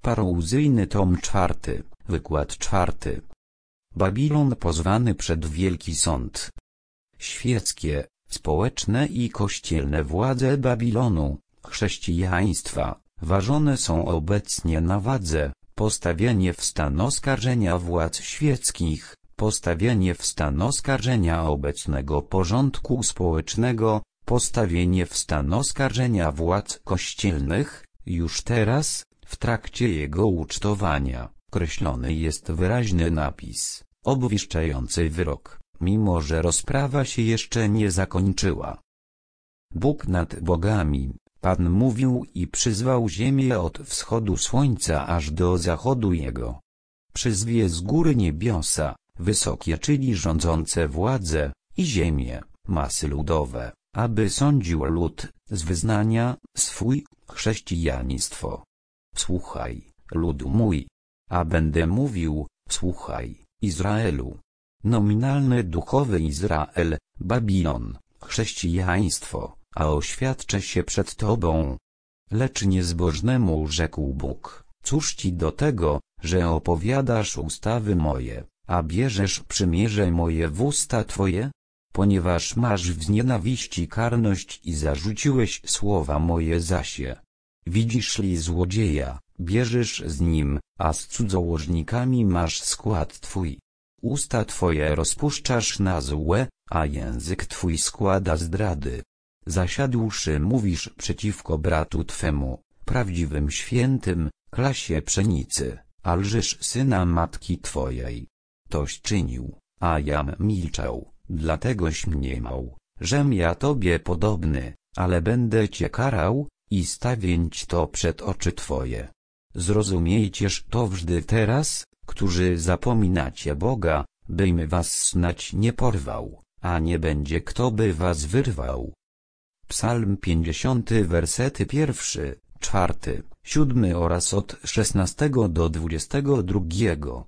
Parouzyjny tom 4, wykład 4. Babilon pozwany przed Wielki Sąd. Świeckie, społeczne i kościelne władze Babilonu, chrześcijaństwa, ważone są obecnie na wadze, postawienie w stan oskarżenia władz świeckich, postawienie w stan oskarżenia obecnego porządku społecznego, postawienie w stan oskarżenia władz kościelnych. Już teraz, w trakcie jego ucztowania, kreślony jest wyraźny napis, obwieszczający wyrok, mimo że rozprawa się jeszcze nie zakończyła. Bóg nad bogami, Pan mówił i przyzwał ziemię od wschodu słońca aż do zachodu jego. Przyzwie z góry niebiosa, wysokie czyli rządzące władze, i ziemię, masy ludowe, aby sądził lud, z wyznania swój, chrześcijaństwo. Słuchaj, ludu mój, a będę mówił, słuchaj, Izraelu. Nominalny duchowy Izrael, Babilon, chrześcijaństwo, a oświadczę się przed tobą. Lecz niezbożnemu rzekł Bóg, cóż ci do tego, że opowiadasz ustawy moje, a bierzesz przymierze moje w usta twoje? Ponieważ masz w nienawiści karność i zarzuciłeś słowa moje zasie. Widzisz li złodzieja, bierzesz z nim, a z cudzołożnikami masz skład twój. Usta twoje rozpuszczasz na złe, a język twój składa zdrady. Zasiadłszy mówisz przeciwko bratu twemu, prawdziwym świętym, klasie pszenicy, a lżysz syna matki twojej. Toś czynił, a jam milczał, dlategoś mniemał, żem ja tobie podobny, ale będę cię karał, i stawięć to przed oczy twoje. Zrozumiejcież to wżdy teraz, którzy zapominacie Boga, bym was snać nie porwał, a nie będzie kto by was wyrwał. Psalm 50 wersety 1, 4, 7 oraz od 16 do 22.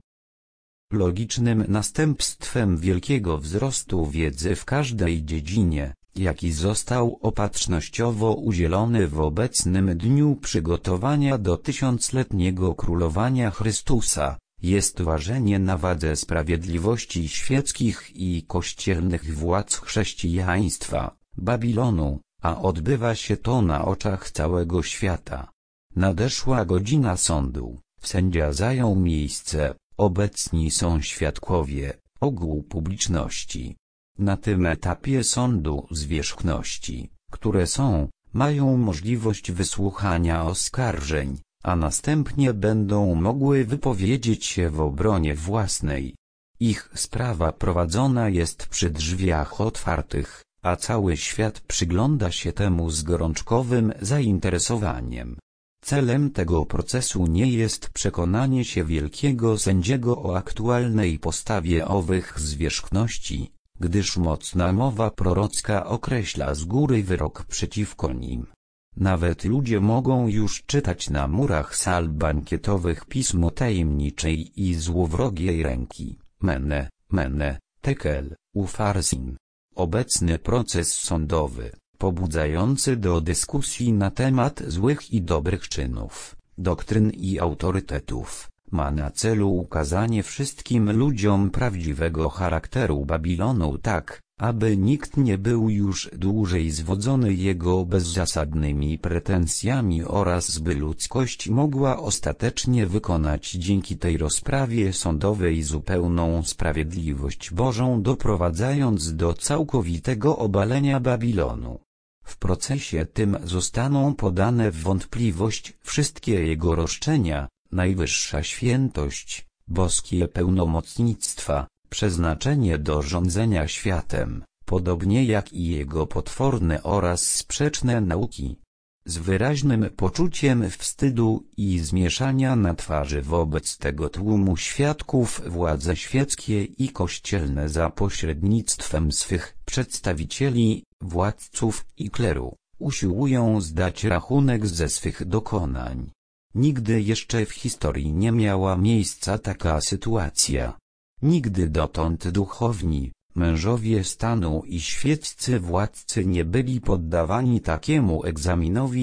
Logicznym następstwem wielkiego wzrostu wiedzy w każdej dziedzinie, jaki został opatrznościowo udzielony w obecnym dniu przygotowania do tysiącletniego królowania Chrystusa, jest ważenie na wadze sprawiedliwości świeckich i kościelnych władz chrześcijaństwa, Babilonu, a odbywa się to na oczach całego świata. Nadeszła godzina sądu, sędzia zajął miejsce, obecni są świadkowie, ogół publiczności. Na tym etapie sądu zwierzchności, które mają możliwość wysłuchania oskarżeń, a następnie będą mogły wypowiedzieć się w obronie własnej. Ich sprawa prowadzona jest przy drzwiach otwartych, a cały świat przygląda się temu z gorączkowym zainteresowaniem. Celem tego procesu nie jest przekonanie się wielkiego sędziego o aktualnej postawie owych zwierzchności, gdyż mocna mowa prorocka określa z góry wyrok przeciwko nim. Nawet ludzie mogą już czytać na murach sal bankietowych pismo tajemniczej i złowrogiej ręki, Mene, Mene, Tekel, Ufarsin. Obecny proces sądowy, pobudzający do dyskusji na temat złych i dobrych czynów, doktryn i autorytetów, ma na celu ukazanie wszystkim ludziom prawdziwego charakteru Babilonu tak, aby nikt nie był już dłużej zwodzony jego bezzasadnymi pretensjami oraz by ludzkość mogła ostatecznie wykonać dzięki tej rozprawie sądowej zupełną sprawiedliwość Bożą, doprowadzając do całkowitego obalenia Babilonu. W procesie tym zostaną podane w wątpliwość wszystkie jego roszczenia, najwyższa świętość, boskie pełnomocnictwa, przeznaczenie do rządzenia światem, podobnie jak i jego potworne oraz sprzeczne nauki. Z wyraźnym poczuciem wstydu i zmieszania na twarzy wobec tego tłumu świadków władze świeckie i kościelne za pośrednictwem swych przedstawicieli, władców i kleru, usiłują zdać rachunek ze swych dokonań. Nigdy jeszcze w historii nie miała miejsca taka sytuacja. Nigdy dotąd duchowni, mężowie stanu i świeccy władcy nie byli poddawani takiemu egzaminowi,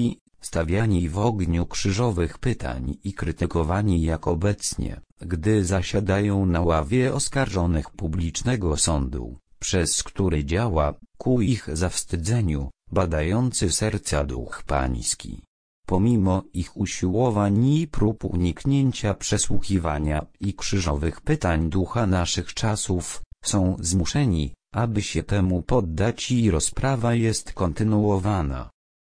stawiani w ogniu krzyżowych pytań i krytykowani jak obecnie, gdy zasiadają na ławie oskarżonych publicznego sądu, przez który działa, ku ich zawstydzeniu, badający serca duch pański. Pomimo ich usiłowań i prób uniknięcia przesłuchiwania i krzyżowych pytań ducha naszych czasów, są zmuszeni, aby się temu poddać i rozprawa jest kontynuowana.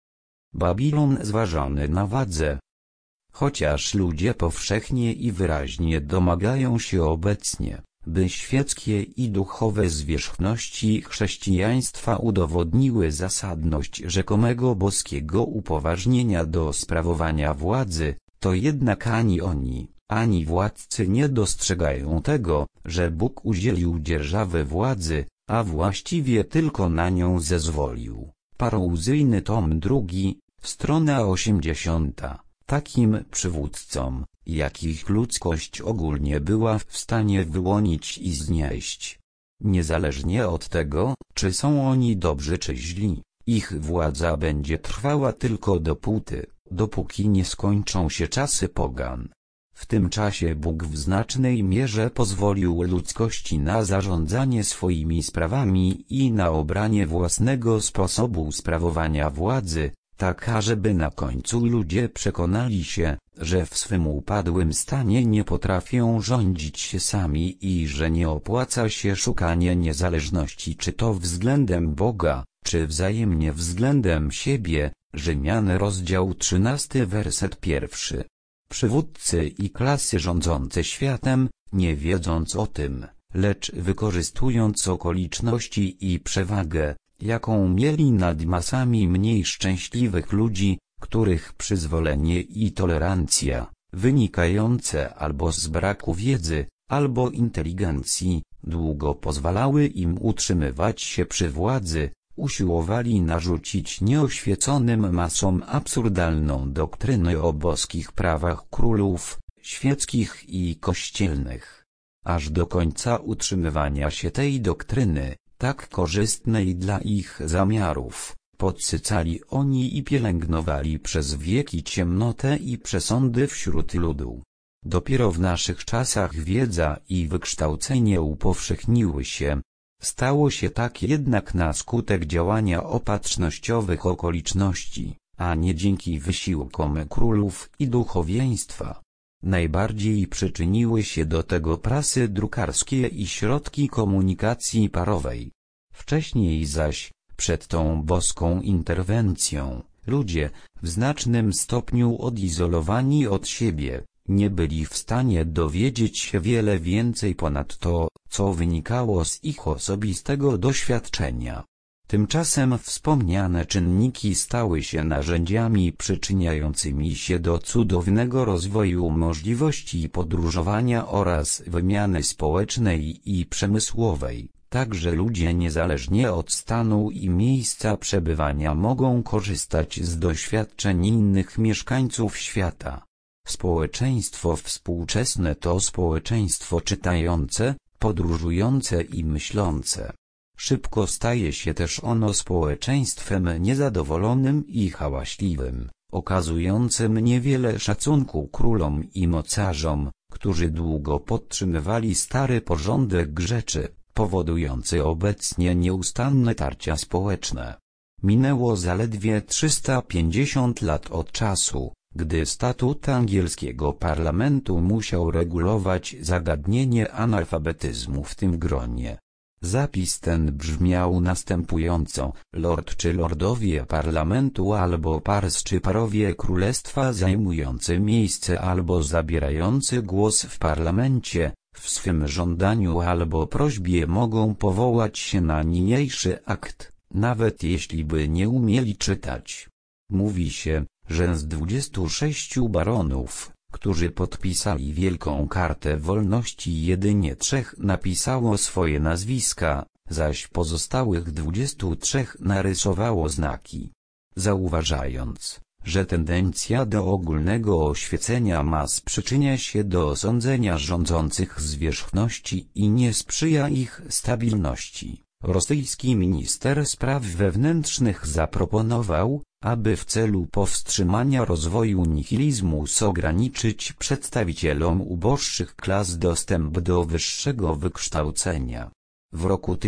Babilon zważony na wadze. Chociaż ludzie powszechnie i wyraźnie domagają się obecnie, by świeckie i duchowe zwierzchności chrześcijaństwa udowodniły zasadność rzekomego boskiego upoważnienia do sprawowania władzy, to jednak ani oni, ani władcy nie dostrzegają tego, że Bóg udzielił dzierżawy władzy, a właściwie tylko na nią zezwolił. Parouzyjny tom 2, strona 80. Takim przywódcom, jakich ludzkość ogólnie była w stanie wyłonić i znieść. Niezależnie od tego, czy są oni dobrzy czy źli, ich władza będzie trwała tylko dopóki nie skończą się czasy pogan. W tym czasie Bóg w znacznej mierze pozwolił ludzkości na zarządzanie swoimi sprawami i na obranie własnego sposobu sprawowania władzy, tak ażeby na końcu ludzie przekonali się, że w swym upadłym stanie nie potrafią rządzić się sami i że nie opłaca się szukanie niezależności czy to względem Boga, czy wzajemnie względem siebie. Rzymian rozdział 13 werset 1. Przywódcy i klasy rządzące światem, nie wiedząc o tym, lecz wykorzystując okoliczności i przewagę, jaką mieli nad masami mniej szczęśliwych ludzi, których przyzwolenie i tolerancja, wynikające albo z braku wiedzy, albo inteligencji, długo pozwalały im utrzymywać się przy władzy, usiłowali narzucić nieoświeconym masom absurdalną doktrynę o boskich prawach królów, świeckich i kościelnych. Aż do końca utrzymywania się tej doktryny, tak korzystnej dla ich zamiarów, podsycali oni i pielęgnowali przez wieki ciemnotę i przesądy wśród ludu. Dopiero w naszych czasach wiedza i wykształcenie upowszechniły się. Stało się tak jednak na skutek działania opatrznościowych okoliczności, a nie dzięki wysiłkom królów i duchowieństwa. Najbardziej przyczyniły się do tego prasy drukarskie i środki komunikacji parowej. Wcześniej zaś, przed tą boską interwencją, ludzie, w znacznym stopniu odizolowani od siebie, nie byli w stanie dowiedzieć się wiele więcej ponad to, co wynikało z ich osobistego doświadczenia. Tymczasem wspomniane czynniki stały się narzędziami przyczyniającymi się do cudownego rozwoju możliwości podróżowania oraz wymiany społecznej i przemysłowej. Także ludzie niezależnie od stanu i miejsca przebywania mogą korzystać z doświadczeń innych mieszkańców świata. Społeczeństwo współczesne to społeczeństwo czytające, podróżujące i myślące. Szybko staje się też ono społeczeństwem niezadowolonym i hałaśliwym, okazującym niewiele szacunku królom i mocarzom, którzy długo podtrzymywali stary porządek rzeczy, powodujący obecnie nieustanne tarcia społeczne. Minęło zaledwie 350 lat od czasu, gdy statut angielskiego parlamentu musiał regulować zagadnienie analfabetyzmu w tym gronie. Zapis ten brzmiał następująco: lord czy lordowie parlamentu albo pars czy parowie królestwa zajmujący miejsce albo zabierający głos w parlamencie, w swym żądaniu albo prośbie mogą powołać się na niniejszy akt, nawet jeśli by nie umieli czytać. Mówi się, że z 26 baronów, którzy podpisali Wielką Kartę Wolności, jedynie 3 napisało swoje nazwiska, zaś pozostałych 23 narysowało znaki. Zauważając, że tendencja do ogólnego oświecenia mas przyczynia się do osądzenia rządzących zwierzchności i nie sprzyja ich stabilności, rosyjski minister spraw wewnętrznych zaproponował, aby w celu powstrzymania rozwoju nihilizmu ograniczyć przedstawicielom uboższych klas dostęp do wyższego wykształcenia. W roku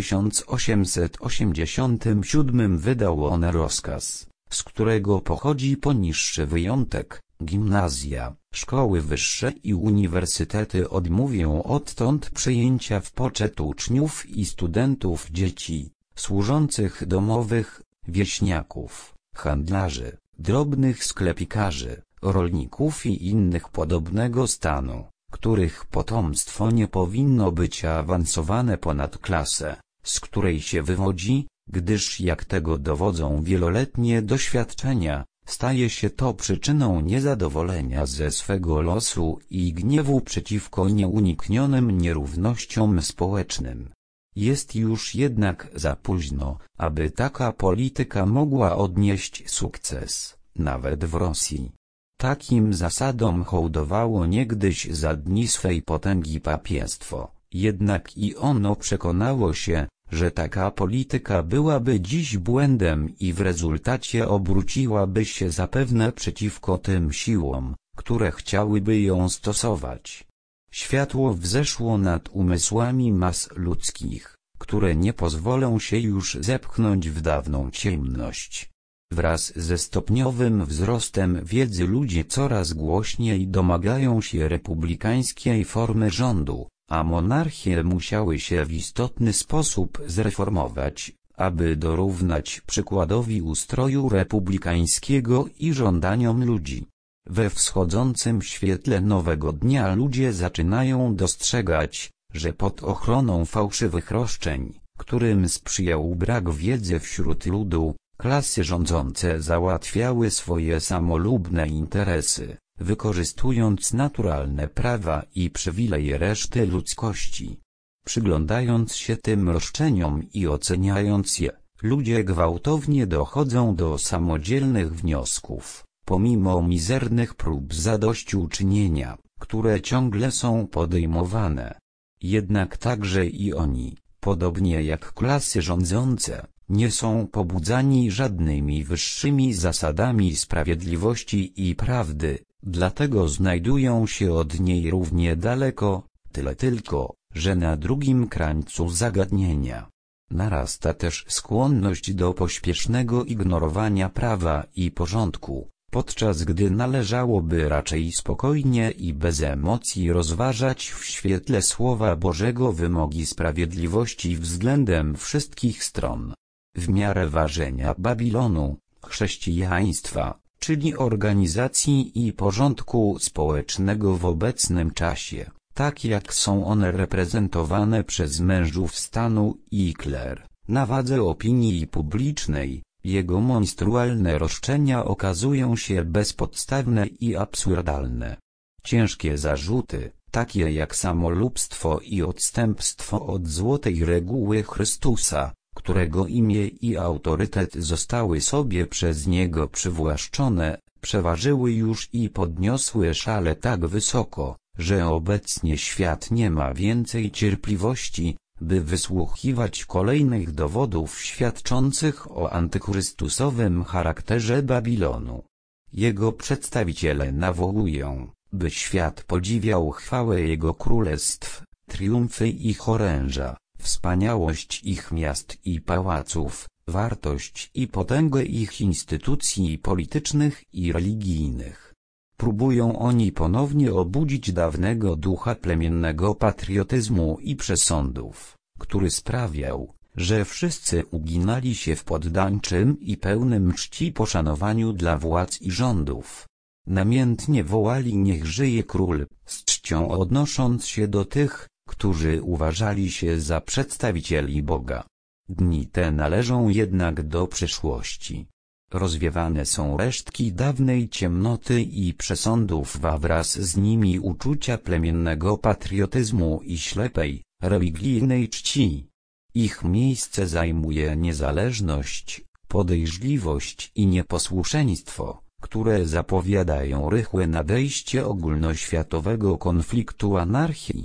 1887 wydał on rozkaz, z którego pochodzi poniższy wyjątek: gimnazja, szkoły wyższe i uniwersytety odmówią odtąd przyjęcia w poczet uczniów i studentów dzieci, służących domowych, wieśniaków, handlarzy, drobnych sklepikarzy, rolników i innych podobnego stanu, których potomstwo nie powinno być awansowane ponad klasę, z której się wywodzi, gdyż jak tego dowodzą wieloletnie doświadczenia, staje się to przyczyną niezadowolenia ze swego losu i gniewu przeciwko nieuniknionym nierównościom społecznym. Jest już jednak za późno, aby taka polityka mogła odnieść sukces, nawet w Rosji. Takim zasadom hołdowało niegdyś za dni swej potęgi papiestwo, jednak i ono przekonało się, że taka polityka byłaby dziś błędem i w rezultacie obróciłaby się zapewne przeciwko tym siłom, które chciałyby ją stosować. Światło wzeszło nad umysłami mas ludzkich, które nie pozwolą się już zepchnąć w dawną ciemność. Wraz ze stopniowym wzrostem wiedzy ludzie coraz głośniej domagają się republikańskiej formy rządu, a monarchie musiały się w istotny sposób zreformować, aby dorównać przykładowi ustroju republikańskiego i żądaniom ludzi. We wschodzącym świetle nowego dnia ludzie zaczynają dostrzegać, że pod ochroną fałszywych roszczeń, którym sprzyjał brak wiedzy wśród ludu, klasy rządzące załatwiały swoje samolubne interesy, wykorzystując naturalne prawa i przywileje reszty ludzkości. Przyglądając się tym roszczeniom i oceniając je, ludzie gwałtownie dochodzą do samodzielnych wniosków, pomimo mizernych prób zadośćuczynienia, które ciągle są podejmowane. Jednak także i oni, podobnie jak klasy rządzące, nie są pobudzani żadnymi wyższymi zasadami sprawiedliwości i prawdy, dlatego znajdują się od niej równie daleko, tyle tylko, że na drugim krańcu zagadnienia. Narasta też skłonność do pośpiesznego ignorowania prawa i porządku, podczas gdy należałoby raczej spokojnie i bez emocji rozważać w świetle Słowa Bożego wymogi sprawiedliwości względem wszystkich stron. W miarę ważenia Babilonu, chrześcijaństwa, czyli organizacji i porządku społecznego w obecnym czasie, tak jak są one reprezentowane przez mężów stanu i kler, na wadze opinii publicznej, jego monstrualne roszczenia okazują się bezpodstawne i absurdalne. Ciężkie zarzuty, takie jak samolubstwo i odstępstwo od złotej reguły Chrystusa, którego imię i autorytet zostały sobie przez niego przywłaszczone, przeważyły już i podniosły szale tak wysoko, że obecnie świat nie ma więcej cierpliwości, by wysłuchiwać kolejnych dowodów świadczących o antychrystusowym charakterze Babilonu. Jego przedstawiciele nawołują, by świat podziwiał chwałę jego królestw, triumfy ich oręża, wspaniałość ich miast i pałaców, wartość i potęgę ich instytucji politycznych i religijnych. Próbują oni ponownie obudzić dawnego ducha plemiennego patriotyzmu i przesądów, który sprawiał, że wszyscy uginali się w poddańczym i pełnym czci poszanowaniu dla władz i rządów. Namiętnie wołali: niech żyje król, z czcią odnosząc się do tych, którzy uważali się za przedstawicieli Boga. Dni te należą jednak do przeszłości. Rozwiewane są resztki dawnej ciemnoty i przesądów, a wraz z nimi uczucia plemiennego patriotyzmu i ślepej, religijnej czci. Ich miejsce zajmuje niezależność, podejrzliwość i nieposłuszeństwo, które zapowiadają rychłe nadejście ogólnoświatowego konfliktu anarchii.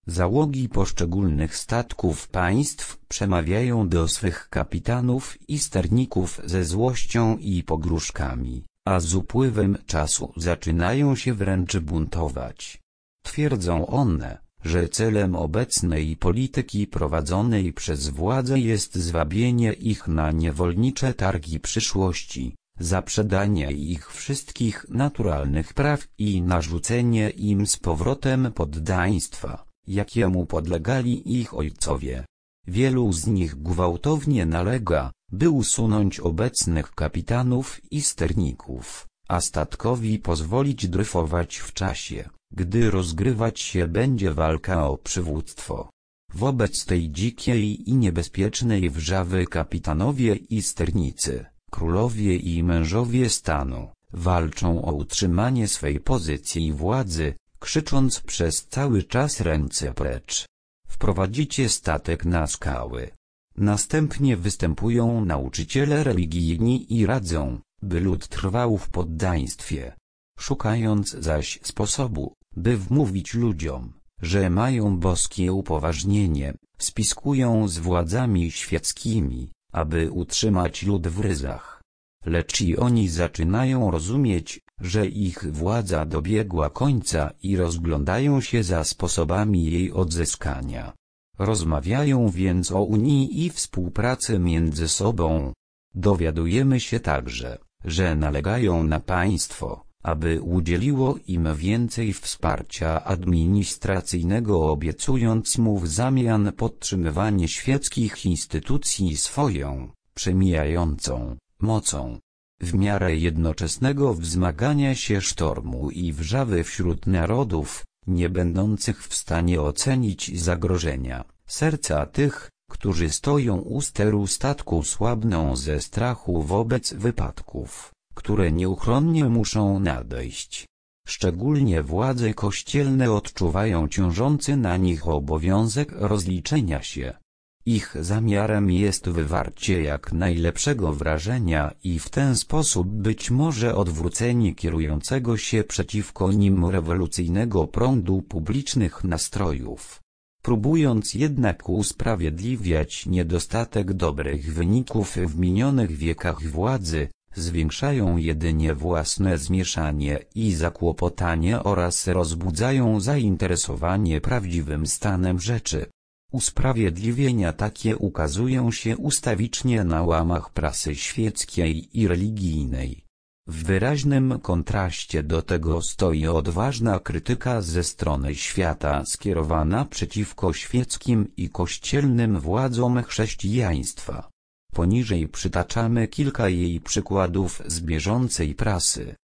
Załogi poszczególnych statków państw przemawiają do swych kapitanów i sterników ze złością i pogróżkami, a z upływem czasu zaczynają się wręcz buntować. Twierdzą one, że celem obecnej polityki prowadzonej przez władzę jest zwabienie ich na niewolnicze targi przyszłości, zaprzedanie ich wszystkich naturalnych praw i narzucenie im z powrotem poddaństwa, jakiemu podlegali ich ojcowie. Wielu z nich gwałtownie nalega, by usunąć obecnych kapitanów i sterników, a statkowi pozwolić dryfować w czasie, gdy rozgrywać się będzie walka o przywództwo. Wobec tej dzikiej i niebezpiecznej wrzawy kapitanowie i sternicy, królowie i mężowie stanu, walczą o utrzymanie swej pozycji i władzy, krzycząc przez cały czas ręce precz. Wprowadzicie statek na skały. Następnie występują nauczyciele religijni i radzą, by lud trwał w poddaństwie. Szukając zaś sposobu, by wmówić ludziom, że mają boskie upoważnienie, spiskują z władzami świeckimi, aby utrzymać lud w ryzach. Lecz i oni zaczynają rozumieć, że ich władza dobiegła końca i rozglądają się za sposobami jej odzyskania. Rozmawiają więc o Unii i współpracy między sobą. Dowiadujemy się także, że nalegają na państwo, aby udzieliło im więcej wsparcia administracyjnego, obiecując mu w zamian podtrzymywanie świeckich instytucji swoją, przemijającą, mocą. W miarę jednoczesnego wzmagania się sztormu i wrzawy wśród narodów, nie będących w stanie ocenić zagrożenia, serca tych, którzy stoją u steru statku, słabną ze strachu wobec wypadków, które nieuchronnie muszą nadejść. Szczególnie władze kościelne odczuwają ciążący na nich obowiązek rozliczenia się. Ich zamiarem jest wywarcie jak najlepszego wrażenia i w ten sposób być może odwrócenie kierującego się przeciwko nim rewolucyjnego prądu publicznych nastrojów. Próbując jednak usprawiedliwiać niedostatek dobrych wyników w minionych wiekach władzy, zwiększają jedynie własne zmieszanie i zakłopotanie oraz rozbudzają zainteresowanie prawdziwym stanem rzeczy. Usprawiedliwienia takie ukazują się ustawicznie na łamach prasy świeckiej i religijnej. W wyraźnym kontraście do tego stoi odważna krytyka ze strony świata skierowana przeciwko świeckim i kościelnym władzom chrześcijaństwa. Poniżej przytaczamy kilka jej przykładów z bieżącej prasy.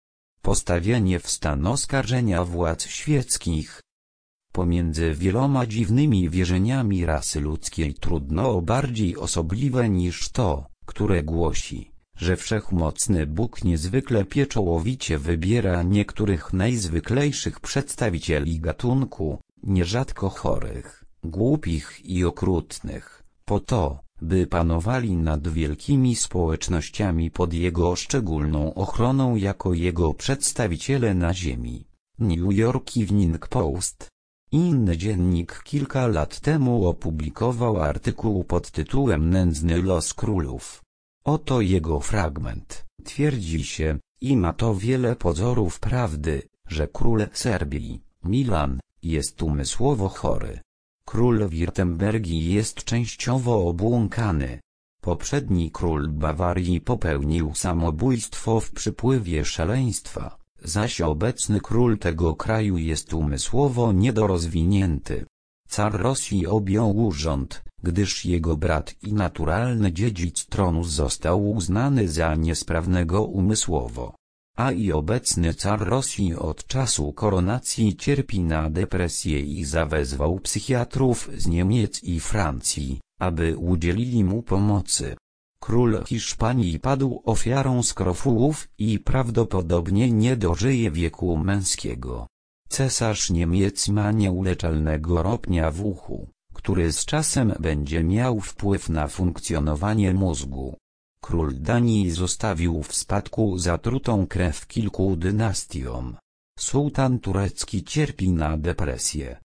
Postawienie w stan oskarżenia władz świeckich. Pomiędzy wieloma dziwnymi wierzeniami rasy ludzkiej trudno o bardziej osobliwe niż to, które głosi, że wszechmocny Bóg niezwykle pieczołowicie wybiera niektórych najzwyklejszych przedstawicieli gatunku, nierzadko chorych, głupich i okrutnych, po to, by panowali nad wielkimi społecznościami pod jego szczególną ochroną jako jego przedstawiciele na ziemi. New York Evening Post. Inny dziennik kilka lat temu opublikował artykuł pod tytułem Nędzny los królów. Oto jego fragment. Twierdzi się, i ma to wiele pozorów prawdy, że król Serbii, Milan, jest umysłowo chory. Król Wirtembergii jest częściowo obłąkany. Poprzedni król Bawarii popełnił samobójstwo w przypływie szaleństwa, zaś obecny król tego kraju jest umysłowo niedorozwinięty. Car Rosji objął urząd, gdyż jego brat i naturalny dziedzic tronu został uznany za niesprawnego umysłowo. A i obecny car Rosji od czasu koronacji cierpi na depresję i zawezwał psychiatrów z Niemiec i Francji, aby udzielili mu pomocy. Król Hiszpanii padł ofiarą skrofułów i prawdopodobnie nie dożyje wieku męskiego. Cesarz Niemiec ma nieuleczalnego ropnia w uchu, który z czasem będzie miał wpływ na funkcjonowanie mózgu. Król Danii zostawił w spadku zatrutą krew kilku dynastiom. Sułtan turecki cierpi na depresję.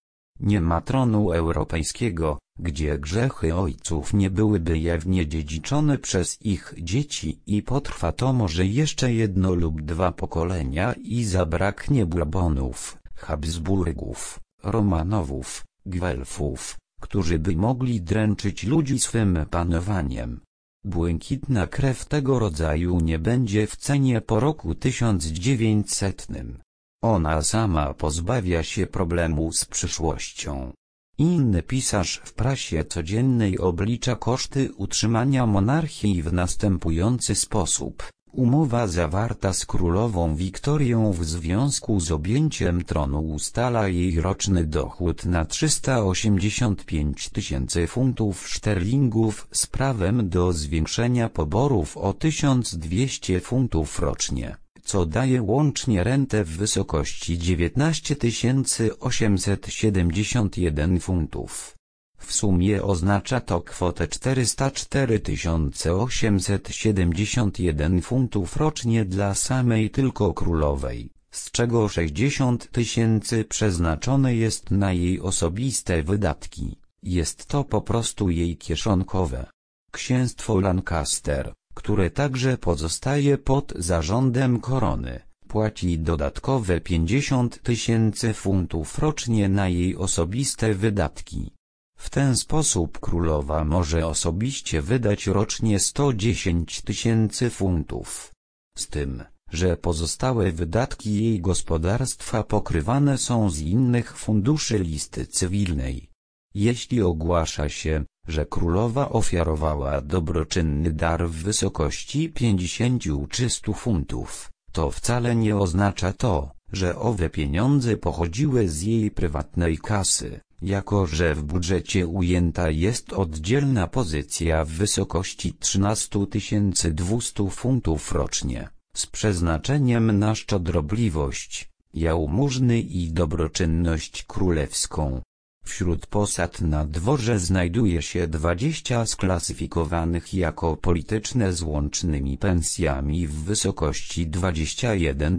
Nie ma tronu europejskiego, gdzie grzechy ojców nie byłyby jawnie dziedziczone przez ich dzieci i potrwa to może jeszcze 1 lub 2 pokolenia i zabraknie Bourbonów, Habsburgów, Romanowów, Guelfów, którzy by mogli dręczyć ludzi swym panowaniem. Błękitna krew tego rodzaju nie będzie w cenie po roku 1900. Ona sama pozbawia się problemu z przyszłością. Inny pisarz w prasie codziennej oblicza koszty utrzymania monarchii w następujący sposób. Umowa zawarta z królową Wiktorią w związku z objęciem tronu ustala jej roczny dochód na 385 000 funtów szterlingów z prawem do zwiększenia poborów o 1200 funtów rocznie, co daje łącznie rentę w wysokości 19 871 funtów. W sumie oznacza to kwotę 404 871 funtów rocznie dla samej tylko królowej, z czego 60 000 przeznaczone jest na jej osobiste wydatki. Jest to po prostu jej kieszonkowe. Księstwo Lancaster, które także pozostaje pod zarządem korony, płaci dodatkowe 50 000 funtów rocznie na jej osobiste wydatki. W ten sposób królowa może osobiście wydać rocznie 110 000 funtów. Z tym, że pozostałe wydatki jej gospodarstwa pokrywane są z innych funduszy listy cywilnej. Jeśli ogłasza się, że królowa ofiarowała dobroczynny dar w wysokości 50 czy 100 funtów, to wcale nie oznacza to, że owe pieniądze pochodziły z jej prywatnej kasy, jako że w budżecie ujęta jest oddzielna pozycja w wysokości 13 200 funtów rocznie, z przeznaczeniem na szczodrobliwość, jałmużny i dobroczynność królewską. Wśród posad na dworze znajduje się 20 sklasyfikowanych jako polityczne z łącznymi pensjami w wysokości 21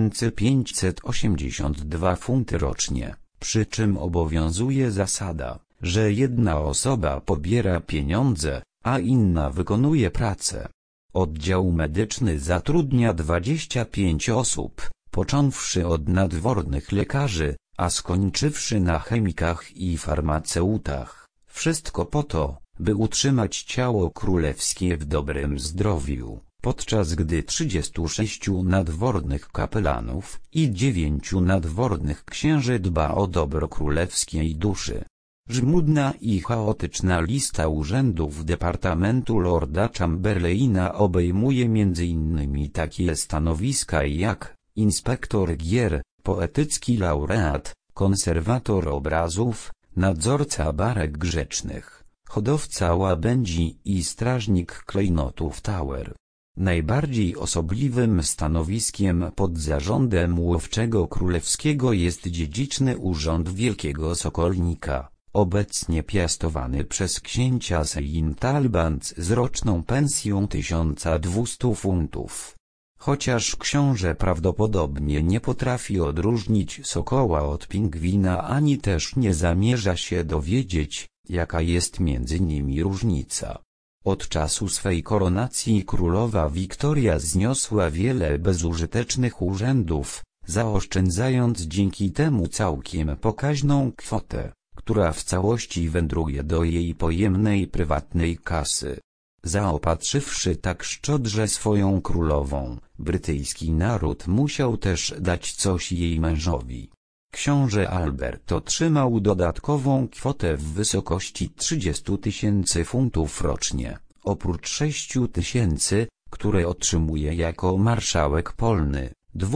582 funty rocznie, przy czym obowiązuje zasada, że jedna osoba pobiera pieniądze, a inna wykonuje pracę. Oddział medyczny zatrudnia 25 osób, począwszy od nadwornych lekarzy, a skończywszy na chemikach i farmaceutach. Wszystko po to, by utrzymać ciało królewskie w dobrym zdrowiu, podczas gdy 36 nadwornych kapelanów i 9 nadwornych księży dba o dobro królewskiej duszy. Żmudna i chaotyczna lista urzędów Departamentu Lorda Chamberlaina obejmuje m.in. takie stanowiska jak inspektor gier, poetycki laureat, konserwator obrazów, nadzorca barek grzecznych, hodowca łabędzi i strażnik klejnotów Tower. Najbardziej osobliwym stanowiskiem pod zarządem łowczego królewskiego jest dziedziczny urząd Wielkiego Sokolnika, obecnie piastowany przez księcia Saint Albans z roczną pensją 1200 funtów. Chociaż książę prawdopodobnie nie potrafi odróżnić sokoła od pingwina ani też nie zamierza się dowiedzieć, jaka jest między nimi różnica. Od czasu swej koronacji królowa Wiktoria zniosła wiele bezużytecznych urzędów, zaoszczędzając dzięki temu całkiem pokaźną kwotę, która w całości wędruje do jej pojemnej prywatnej kasy. Zaopatrzywszy tak szczodrze swoją królową, brytyjski naród musiał też dać coś jej mężowi. Książę Albert otrzymał dodatkową kwotę w wysokości 30 000 funtów rocznie, oprócz 6 000, które otrzymuje jako marszałek polny,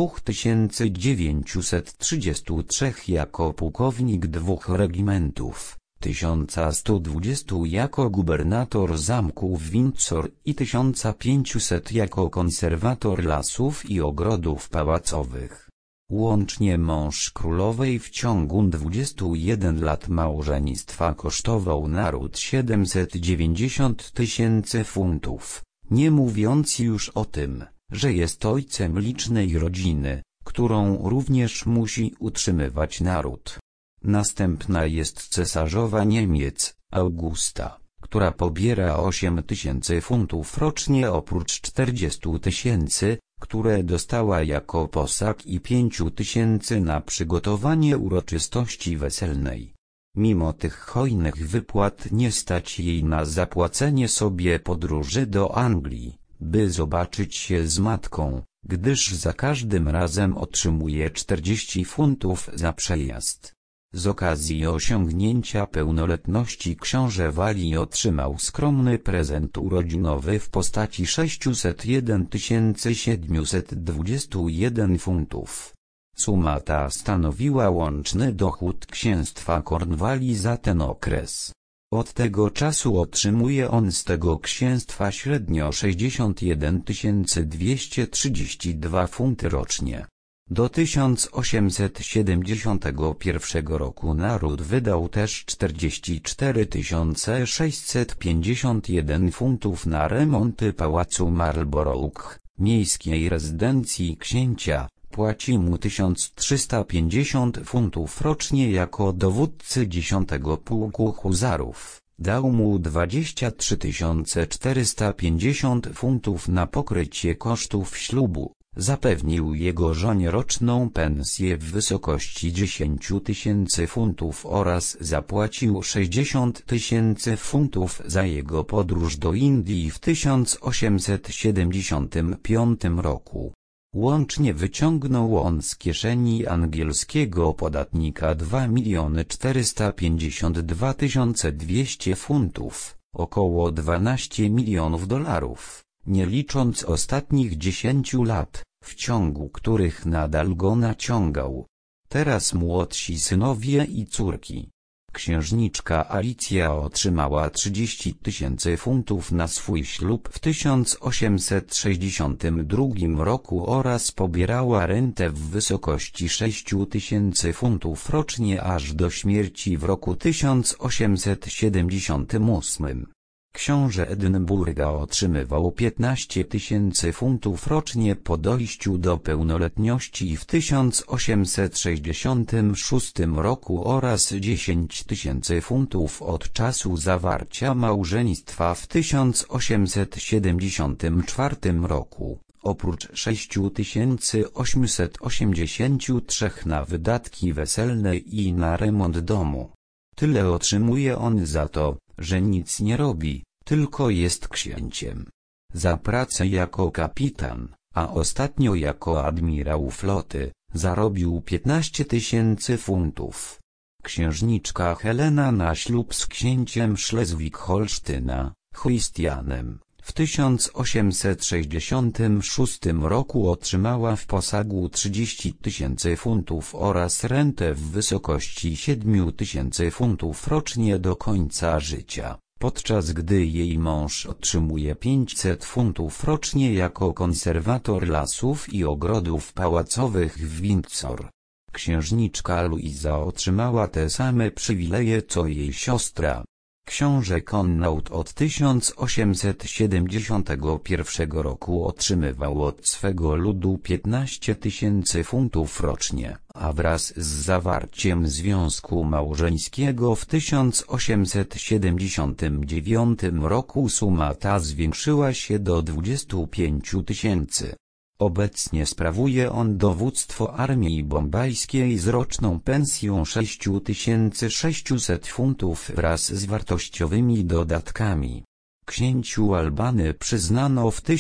2933 jako pułkownik 2 regimentów, 1120 jako gubernator zamku w Windsor i 1500 jako konserwator lasów i ogrodów pałacowych. Łącznie mąż królowej w ciągu 21 lat małżeństwa kosztował naród 790 000 funtów, nie mówiąc już o tym, że jest ojcem licznej rodziny, którą również musi utrzymywać naród. Następna jest cesarzowa Niemiec, Augusta, która pobiera 8000 funtów rocznie oprócz 40 000, które dostała jako posag i 5000 na przygotowanie uroczystości weselnej. Mimo tych hojnych wypłat nie stać jej na zapłacenie sobie podróży do Anglii, by zobaczyć się z matką, gdyż za każdym razem otrzymuje 40 funtów za przejazd. Z okazji osiągnięcia pełnoletności książę Walii otrzymał skromny prezent urodzinowy w postaci 601 721 funtów. Suma ta stanowiła łączny dochód księstwa Cornwalli za ten okres. Od tego czasu otrzymuje on z tego księstwa średnio 61 232 funty rocznie. Do 1871 roku naród wydał też 44 651 funtów na remonty pałacu Marlborough, miejskiej rezydencji księcia. Płaci mu 1350 funtów rocznie jako dowódcy 10 pułku huzarów. Dał mu 23 450 funtów na pokrycie kosztów ślubu. Zapewnił jego żonie roczną pensję w wysokości 10 000 funtów oraz zapłacił 60 000 funtów za jego podróż do Indii w 1875 roku. Łącznie wyciągnął on z kieszeni angielskiego podatnika 2 452 200 funtów, około 12 milionów dolarów, nie licząc ostatnich 10 lat, w ciągu których nadal go naciągał. Teraz młodsi synowie i córki. Księżniczka Alicja otrzymała 30 000 funtów na swój ślub w 1862 roku oraz pobierała rentę w wysokości 6 000 funtów rocznie aż do śmierci w roku 1878. Książę Edynburga otrzymywał 15 000 funtów rocznie po dojściu do pełnoletności w 1866 roku oraz 10 000 funtów od czasu zawarcia małżeństwa w 1874 roku, oprócz 6883 na wydatki weselne i na remont domu. Tyle otrzymuje on za to, że nic nie robi, tylko jest księciem. Za pracę jako kapitan, a ostatnio jako admirał floty, zarobił 15 000 funtów. Księżniczka Helena na ślub z księciem Szlezwig-Holsztyna, Christianem, w 1866 roku otrzymała w posagu 30 000 funtów oraz rentę w wysokości 7 000 funtów rocznie do końca życia, podczas gdy jej mąż otrzymuje 500 funtów rocznie jako konserwator lasów i ogrodów pałacowych w Windsor. Księżniczka Luiza otrzymała te same przywileje co jej siostra. Książę Connaught od 1871 roku otrzymywał od swego ludu 15 000 funtów rocznie, a wraz z zawarciem związku małżeńskiego w 1879 roku suma ta zwiększyła się do 25 000. Obecnie sprawuje on dowództwo armii bombajskiej z roczną pensją 6600 funtów wraz z wartościowymi dodatkami. Księciu Albany przyznano w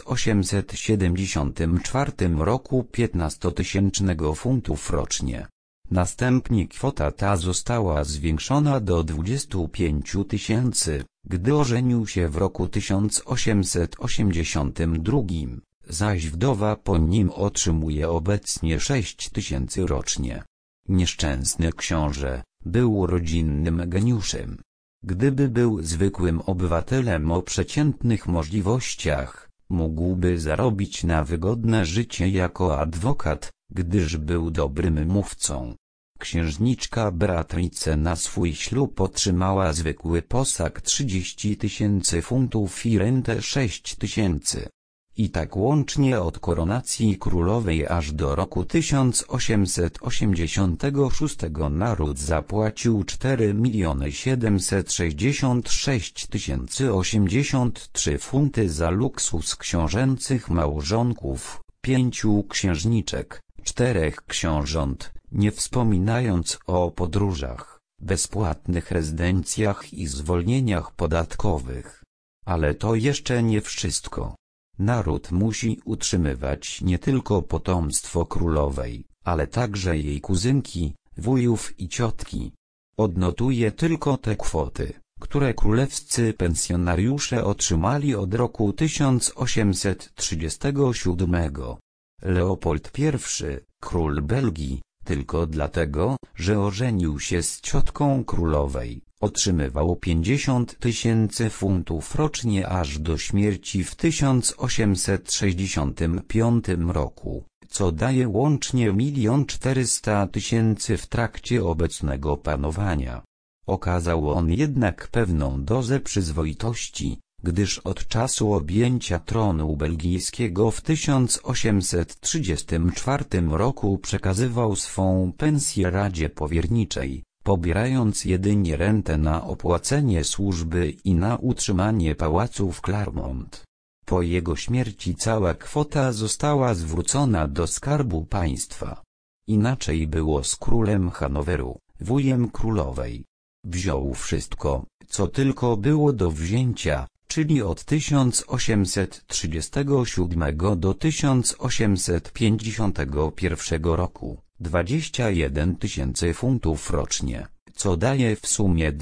1874 roku 15 000 funtów rocznie. Następnie kwota ta została zwiększona do 25 000, gdy ożenił się w roku 1882. Zaś wdowa po nim otrzymuje obecnie 6 000 rocznie. Nieszczęsny książę był rodzinnym geniuszem. Gdyby był zwykłym obywatelem o przeciętnych możliwościach, mógłby zarobić na wygodne życie jako adwokat, gdyż był dobrym mówcą. Księżniczka Beatrice na swój ślub otrzymała zwykły posag 30 000 funtów i rentę 6 000. I tak łącznie od koronacji królowej aż do roku 1886 naród zapłacił 4 766 083 funty za luksus książęcych małżonków, 5 księżniczek, 4 książąt, nie wspominając o podróżach, bezpłatnych rezydencjach i zwolnieniach podatkowych. Ale to jeszcze nie wszystko. Naród musi utrzymywać nie tylko potomstwo królowej, ale także jej kuzynki, wujów i ciotki. Odnotuję tylko te kwoty, które królewscy pensjonariusze otrzymali od roku 1837. Leopold I, król Belgii, tylko dlatego, że ożenił się z ciotką królowej, otrzymywał 50 000 funtów rocznie aż do śmierci w 1865 roku, co daje łącznie 1 400 000 w trakcie obecnego panowania. Okazał on jednak pewną dozę przyzwoitości, gdyż od czasu objęcia tronu belgijskiego w 1834 roku przekazywał swą pensję Radzie Powierniczej, pobierając jedynie rentę na opłacenie służby i na utrzymanie pałacu w Clermont. Po jego śmierci cała kwota została zwrócona do skarbu państwa. Inaczej było z królem Hanoweru, wujem królowej. Wziął wszystko, co tylko było do wzięcia, czyli od 1837 do 1851 roku, 21 000 funtów rocznie, co daje w sumie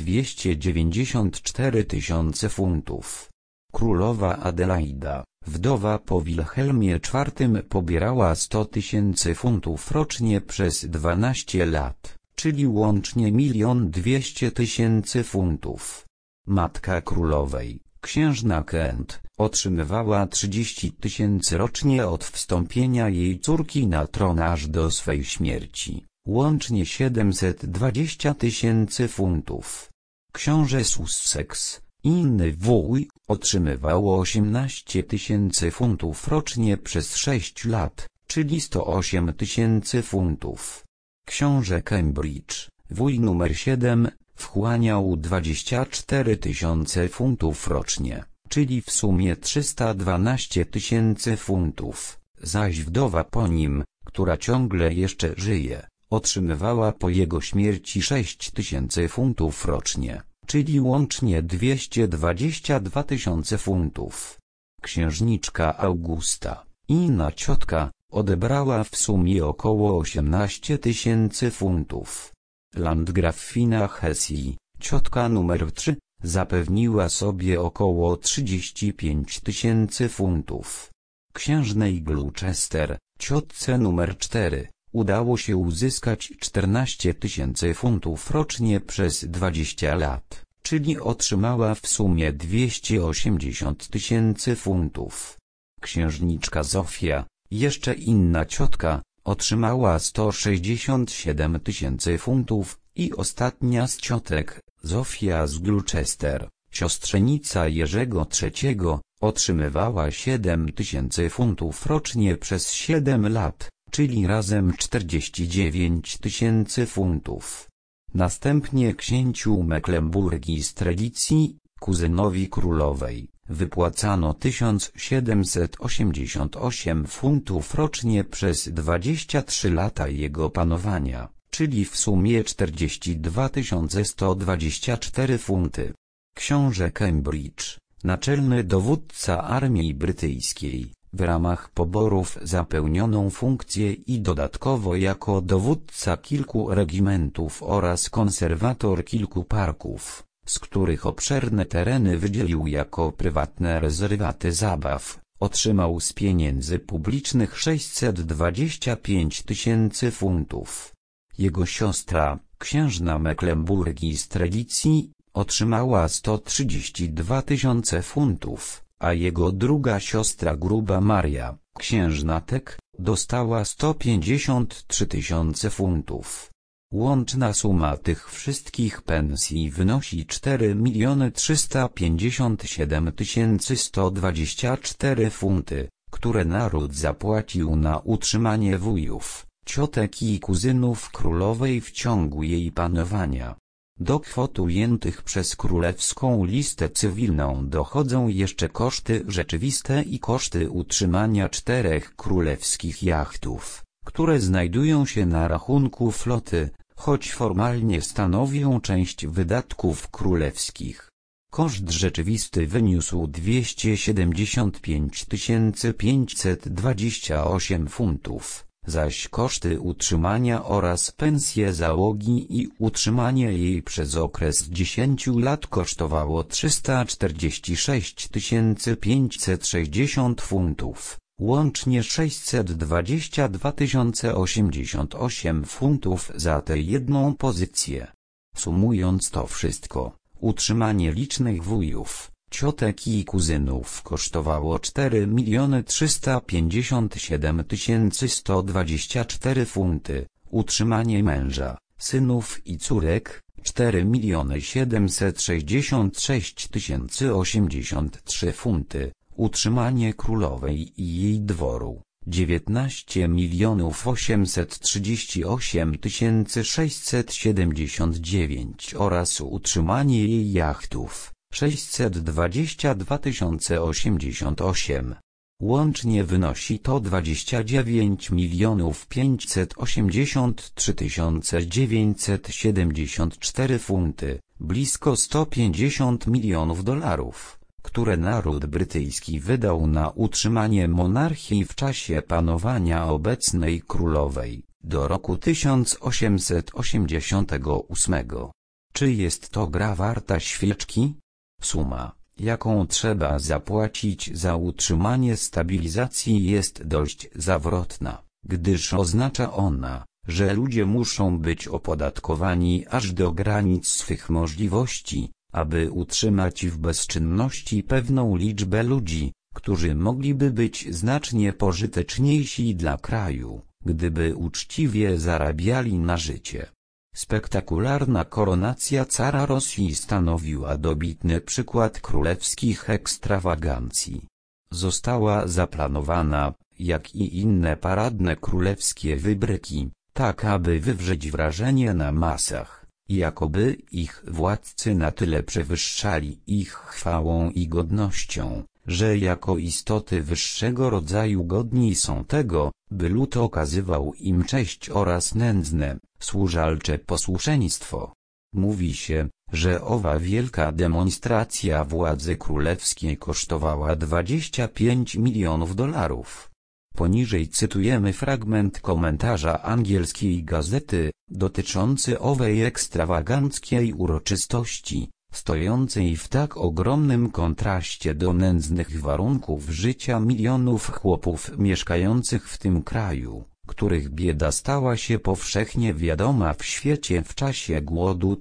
294 000 funtów. Królowa Adelaida, wdowa po Wilhelmie IV, pobierała 100 000 funtów rocznie przez 12 lat, czyli łącznie 1 200 000 funtów. Matka królowej, księżna Kent, otrzymywała 30 000 rocznie od wstąpienia jej córki na tron aż do swej śmierci, łącznie 720 000 funtów. Książę Sussex, inny wuj, otrzymywał 18 000 funtów rocznie przez 6 lat, czyli 108 000 funtów. Książę Cambridge, wuj numer 7, wchłaniał 24 000 funtów rocznie, czyli w sumie 312 000 funtów, zaś wdowa po nim, która ciągle jeszcze żyje, otrzymywała po jego śmierci 6 000 funtów rocznie, czyli łącznie 222 000 funtów. Księżniczka Augusta, inna ciotka, odebrała w sumie około 18 000 funtów. Landgrafina Hesse, ciotka numer 3, zapewniła sobie około 35 000 funtów. Księżnej Gloucester, ciotce numer 4, udało się uzyskać 14 000 funtów rocznie przez 20 lat, czyli otrzymała w sumie 280 000 funtów. Księżniczka Zofia, jeszcze inna ciotka, otrzymała 167 000 funtów i ostatnia z ciotek, Zofia z Gloucester, siostrzenica Jerzego III, otrzymywała 7 000 funtów rocznie przez 7 lat, czyli razem 49 000 funtów. Następnie księciu Mecklenburgii Strelicji, kuzynowi królowej, wypłacano 1788 funtów rocznie przez 23 lata jego panowania, czyli w sumie 42 124 funty. Książę Cambridge, naczelny dowódca armii brytyjskiej, w ramach poborów zapełnioną funkcję i dodatkowo jako dowódca kilku regimentów oraz konserwator kilku parków, z których obszerne tereny wydzielił jako prywatne rezerwaty zabaw, otrzymał z pieniędzy publicznych 625 000 funtów. Jego siostra, księżna Mecklenburgii Strelicji, otrzymała 132 000 funtów, a jego druga siostra Gruba Maria, księżna Tek, dostała 153 000 funtów. Łączna suma tych wszystkich pensji wynosi 4 357 124 funty, które naród zapłacił na utrzymanie wujów, ciotek i kuzynów królowej w ciągu jej panowania. Do kwot ujętych przez królewską listę cywilną dochodzą jeszcze koszty rzeczywiste i koszty utrzymania 4 królewskich jachtów, które znajdują się na rachunku floty, choć formalnie stanowią część wydatków królewskich. Koszt rzeczywisty wyniósł 275 528 funtów, zaś koszty utrzymania oraz pensje załogi i utrzymanie jej przez okres 10 lat kosztowało 346 560 funtów, łącznie 622 088 funtów za tę jedną pozycję. Sumując to wszystko, utrzymanie licznych wujów, ciotek i kuzynów kosztowało 4 357 124 funty, utrzymanie męża, synów i córek 4 766 083 funty, utrzymanie królowej i jej dworu 19 838 679 oraz utrzymanie jej jachtów 622 088. Łącznie wynosi to 29 583 974 funty, blisko 150 milionów dolarów, które naród brytyjski wydał na utrzymanie monarchii w czasie panowania obecnej królowej, do roku 1888. Czy jest to gra warta świeczki? Suma, jaką trzeba zapłacić za utrzymanie stabilizacji, jest dość zawrotna, gdyż oznacza ona, że ludzie muszą być opodatkowani aż do granic swych możliwości, aby utrzymać w bezczynności pewną liczbę ludzi, którzy mogliby być znacznie pożyteczniejsi dla kraju, gdyby uczciwie zarabiali na życie. Spektakularna koronacja cara Rosji stanowiła dobitny przykład królewskich ekstrawagancji. Została zaplanowana, jak i inne paradne królewskie wybryki, tak aby wywrzeć wrażenie na masach, jakoby ich władcy na tyle przewyższali ich chwałą i godnością, że jako istoty wyższego rodzaju godni są tego, by lud okazywał im cześć oraz nędzne, służalcze posłuszeństwo. Mówi się, że owa wielka demonstracja władzy królewskiej kosztowała 25 milionów dolarów. Poniżej cytujemy fragment komentarza angielskiej gazety, dotyczący owej ekstrawaganckiej uroczystości, stojącej w tak ogromnym kontraście do nędznych warunków życia milionów chłopów mieszkających w tym kraju, których bieda stała się powszechnie wiadoma w świecie w czasie głodu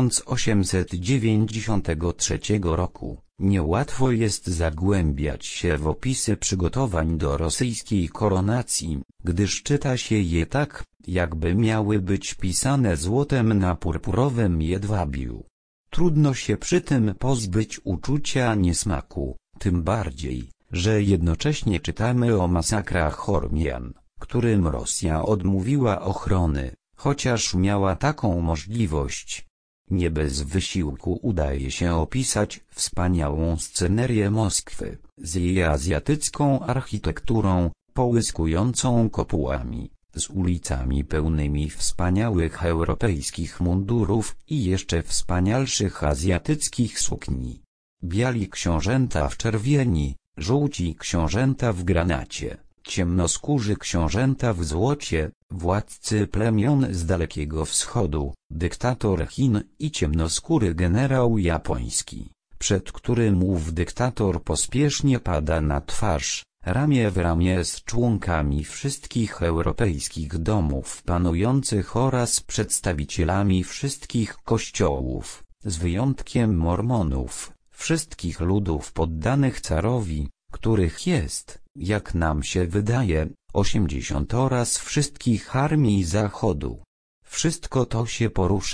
1893 roku. Niełatwo jest zagłębiać się w opisy przygotowań do rosyjskiej koronacji, gdyż czyta się je tak, jakby miały być pisane złotem na purpurowym jedwabiu. Trudno się przy tym pozbyć uczucia niesmaku, tym bardziej, że jednocześnie czytamy o masakrach Ormian, którym Rosja odmówiła ochrony, chociaż miała taką możliwość. Nie bez wysiłku udaje się opisać wspaniałą scenerię Moskwy, z jej azjatycką architekturą, połyskującą kopułami, z ulicami pełnymi wspaniałych europejskich mundurów i jeszcze wspanialszych azjatyckich sukni. Biali książęta w czerwieni, żółci książęta w granacie, ciemnoskórzy książęta w złocie, władcy plemion z Dalekiego Wschodu, dyktator Chin i ciemnoskóry generał japoński, przed którym ów dyktator pospiesznie pada na twarz, ramię w ramię z członkami wszystkich europejskich domów panujących oraz przedstawicielami wszystkich kościołów, z wyjątkiem Mormonów, wszystkich ludów poddanych carowi, których jest, jak nam się wydaje, 80 oraz wszystkich armii Zachodu. Wszystko to się porusza,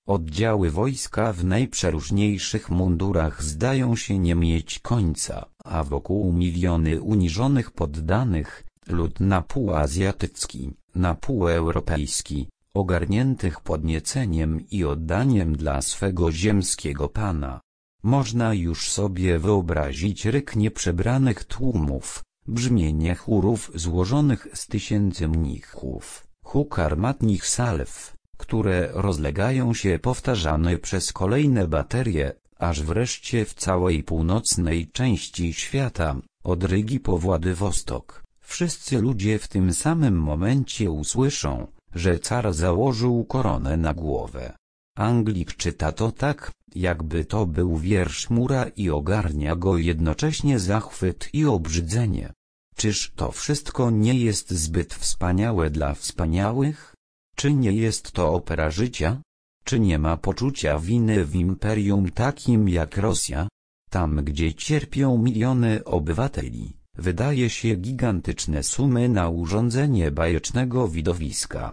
Oddziały wojska w najprzeróżniejszych mundurach zdają się nie mieć końca, a wokół miliony uniżonych poddanych, lud na pół azjatycki, na pół europejski, ogarniętych podnieceniem i oddaniem dla swego ziemskiego pana. Można już sobie wyobrazić ryk nieprzebranych tłumów, brzmienie chórów złożonych z tysięcy mnichów, huk armatnich salw, które rozlegają się powtarzane przez kolejne baterie, aż wreszcie w całej północnej części świata, od Rygi po Władywostok, wszyscy ludzie w tym samym momencie usłyszą, że car założył koronę na głowę. Anglik czyta to tak, jakby to był wiersz Mura i ogarnia go jednocześnie zachwyt i obrzydzenie. Czyż to wszystko nie jest zbyt wspaniałe dla wspaniałych? Czy nie jest to opera życia? Czy nie ma poczucia winy w imperium takim jak Rosja? Tam, gdzie cierpią miliony obywateli, wydaje się gigantyczne sumy na urządzenie bajecznego widowiska.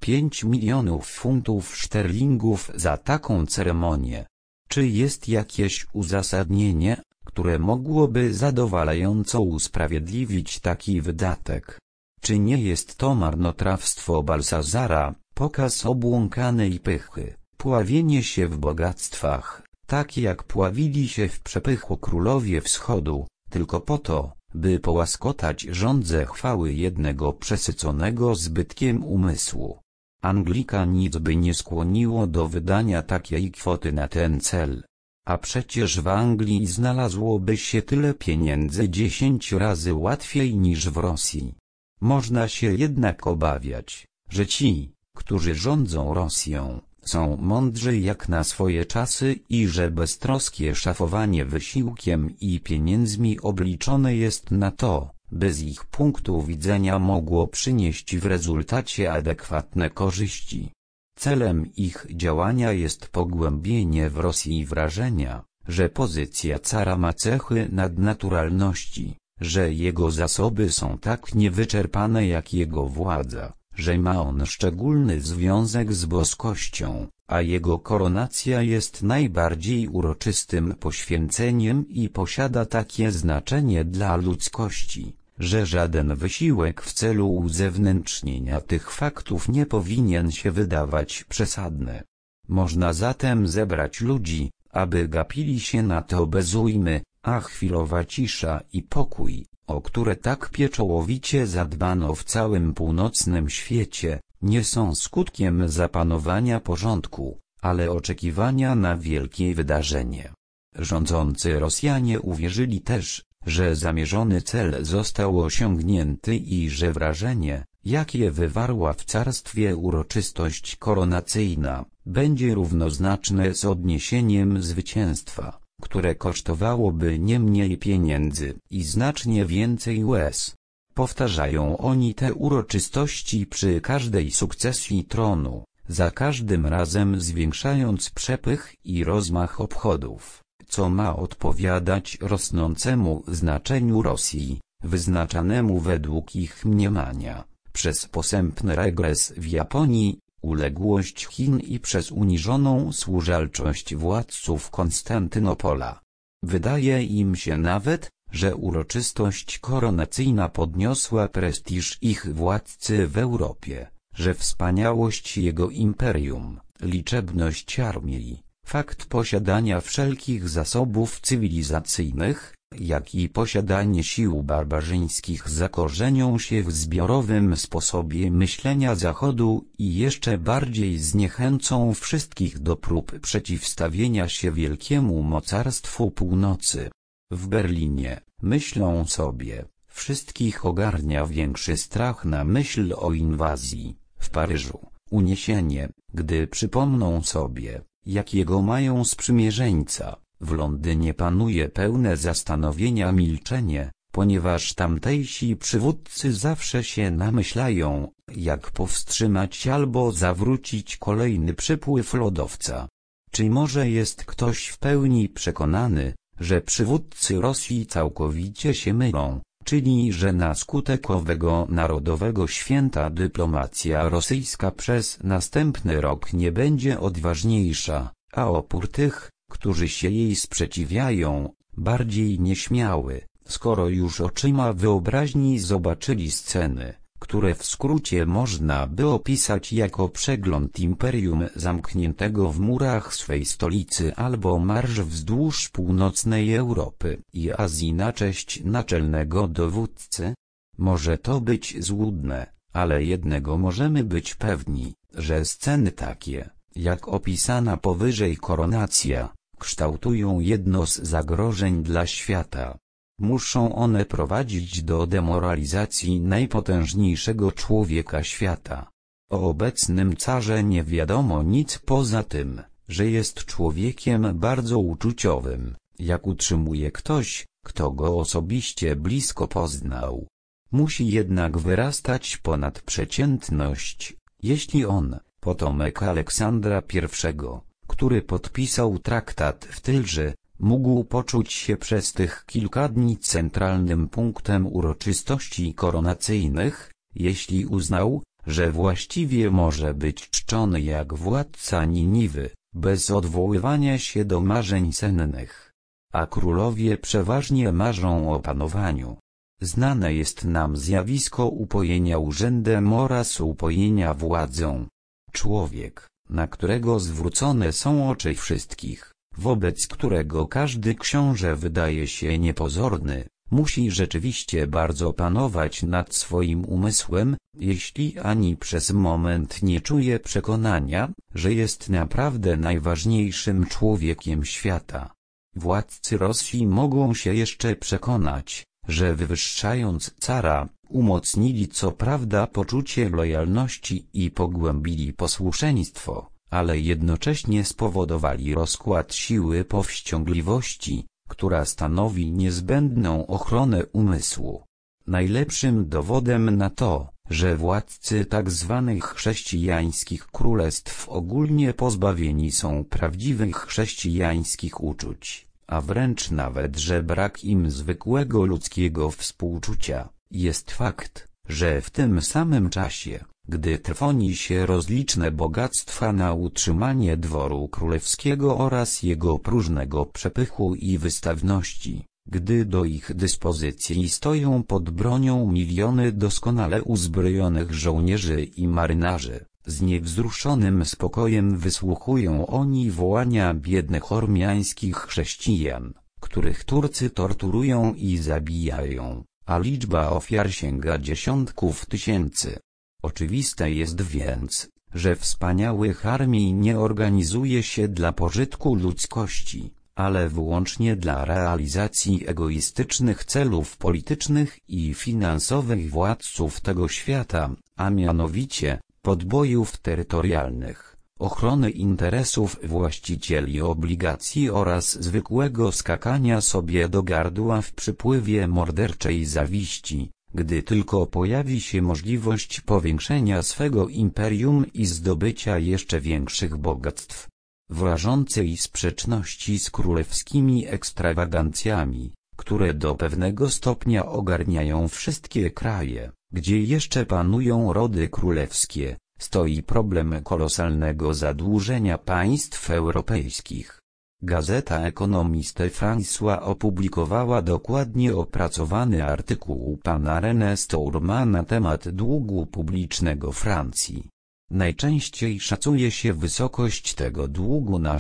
5 milionów funtów szterlingów za taką ceremonię. Czy jest jakieś uzasadnienie, które mogłoby zadowalająco usprawiedliwić taki wydatek? Czy nie jest to marnotrawstwo Balsazara, pokaz obłąkanej pychy, pławienie się w bogactwach, tak jak pławili się w przepychu królowie wschodu, tylko po to, by połaskotać żądze chwały jednego przesyconego zbytkiem umysłu? Anglika nic by nie skłoniło do wydania takiej kwoty na ten cel. A przecież w Anglii znalazłoby się tyle pieniędzy 10 razy łatwiej niż w Rosji. Można się jednak obawiać, że ci, którzy rządzą Rosją, są mądrzy jak na swoje czasy i że beztroskie szafowanie wysiłkiem i pieniędzmi obliczone jest na to, by z ich punktu widzenia mogło przynieść w rezultacie adekwatne korzyści. Celem ich działania jest pogłębienie w Rosji wrażenia, że pozycja cara ma cechy nadnaturalności, że jego zasoby są tak niewyczerpane jak jego władza, że ma on szczególny związek z boskością, a jego koronacja jest najbardziej uroczystym poświęceniem i posiada takie znaczenie dla ludzkości, że żaden wysiłek w celu uzewnętrznienia tych faktów nie powinien się wydawać przesadny. Można zatem zebrać ludzi, aby gapili się na to bez ujmy, a chwilowa cisza i pokój, o które tak pieczołowicie zadbano w całym północnym świecie, nie są skutkiem zapanowania porządku, ale oczekiwania na wielkie wydarzenie. Rządzący Rosjanie uwierzyli też, że zamierzony cel został osiągnięty i że wrażenie, jakie wywarła w carstwie uroczystość koronacyjna, będzie równoznaczne z odniesieniem zwycięstwa, które kosztowałoby nie mniej pieniędzy i znacznie więcej łez. Powtarzają oni te uroczystości przy każdej sukcesji tronu, za każdym razem zwiększając przepych i rozmach obchodów, co ma odpowiadać rosnącemu znaczeniu Rosji, wyznaczanemu według ich mniemania, przez posępny regres w Japonii, uległość Chin i przez uniżoną służalczość władców Konstantynopola. Wydaje im się nawet, że uroczystość koronacyjna podniosła prestiż ich władcy w Europie, że wspaniałość jego imperium, liczebność armii, fakt posiadania wszelkich zasobów cywilizacyjnych, jak i posiadanie sił barbarzyńskich zakorzenią się w zbiorowym sposobie myślenia Zachodu i jeszcze bardziej zniechęcą wszystkich do prób przeciwstawienia się wielkiemu mocarstwu północy. W Berlinie, myślą sobie, wszystkich ogarnia większy strach na myśl o inwazji. W Paryżu, uniesienie, gdy przypomną sobie, jakiego mają sprzymierzeńca. W Londynie panuje pełne zastanowienia milczenie, ponieważ tamtejsi przywódcy zawsze się namyślają, jak powstrzymać albo zawrócić kolejny przypływ lodowca. Czy może jest ktoś w pełni przekonany, że przywódcy Rosji całkowicie się mylą, czyli że na skutek owego narodowego święta dyplomacja rosyjska przez następny rok nie będzie odważniejsza, a opór tych, którzy się jej sprzeciwiają, bardziej nieśmiały, skoro już oczyma wyobraźni zobaczyli sceny, które w skrócie można by opisać jako przegląd imperium zamkniętego w murach swej stolicy albo marsz wzdłuż północnej Europy i Azji na cześć naczelnego dowódcy. Może to być złudne, ale jednego możemy być pewni, że sceny takie, jak opisana powyżej koronacja, kształtują jedno z zagrożeń dla świata. Muszą one prowadzić do demoralizacji najpotężniejszego człowieka świata. O obecnym carze nie wiadomo nic poza tym, że jest człowiekiem bardzo uczuciowym, jak utrzymuje ktoś, kto go osobiście blisko poznał. Musi jednak wyrastać ponad przeciętność, jeśli on, potomek Aleksandra I, który podpisał traktat w Tylży, mógł poczuć się przez tych kilka dni centralnym punktem uroczystości koronacyjnych, jeśli uznał, że właściwie może być czczony jak władca Niniwy, bez odwoływania się do marzeń sennych. A królowie przeważnie marzą o panowaniu. Znane jest nam zjawisko upojenia urzędem oraz upojenia władzą. Człowiek, na którego zwrócone są oczy wszystkich, wobec którego każdy książę wydaje się niepozorny, musi rzeczywiście bardzo panować nad swoim umysłem, jeśli ani przez moment nie czuje przekonania, że jest naprawdę najważniejszym człowiekiem świata. Władcy Rosji mogą się jeszcze przekonać, że wywyższając cara, umocnili co prawda poczucie lojalności i pogłębili posłuszeństwo, ale jednocześnie spowodowali rozkład siły powściągliwości, która stanowi niezbędną ochronę umysłu. Najlepszym dowodem na to, że władcy tzw. chrześcijańskich królestw ogólnie pozbawieni są prawdziwych chrześcijańskich uczuć, a wręcz nawet, że brak im zwykłego ludzkiego współczucia, jest fakt, że w tym samym czasie, gdy trwoni się rozliczne bogactwa na utrzymanie dworu królewskiego oraz jego próżnego przepychu i wystawności, gdy do ich dyspozycji stoją pod bronią miliony doskonale uzbrojonych żołnierzy i marynarzy, z niewzruszonym spokojem wysłuchują oni wołania biednych ormiańskich chrześcijan, których Turcy torturują i zabijają, a liczba ofiar sięga dziesiątków tysięcy. Oczywiste jest więc, że wspaniałych armii nie organizuje się dla pożytku ludzkości, ale wyłącznie dla realizacji egoistycznych celów politycznych i finansowych władców tego świata, a mianowicie podbojów terytorialnych, ochrony interesów właścicieli obligacji oraz zwykłego skakania sobie do gardła w przypływie morderczej zawiści, gdy tylko pojawi się możliwość powiększenia swego imperium i zdobycia jeszcze większych bogactw. W rażącej sprzeczności z królewskimi ekstrawagancjami, które do pewnego stopnia ogarniają wszystkie kraje, gdzie jeszcze panują rody królewskie, stoi problem kolosalnego zadłużenia państw europejskich. Gazeta Economiste François opublikowała dokładnie opracowany artykuł pana René Stourma na temat długu publicznego Francji. Najczęściej szacuje się wysokość tego długu na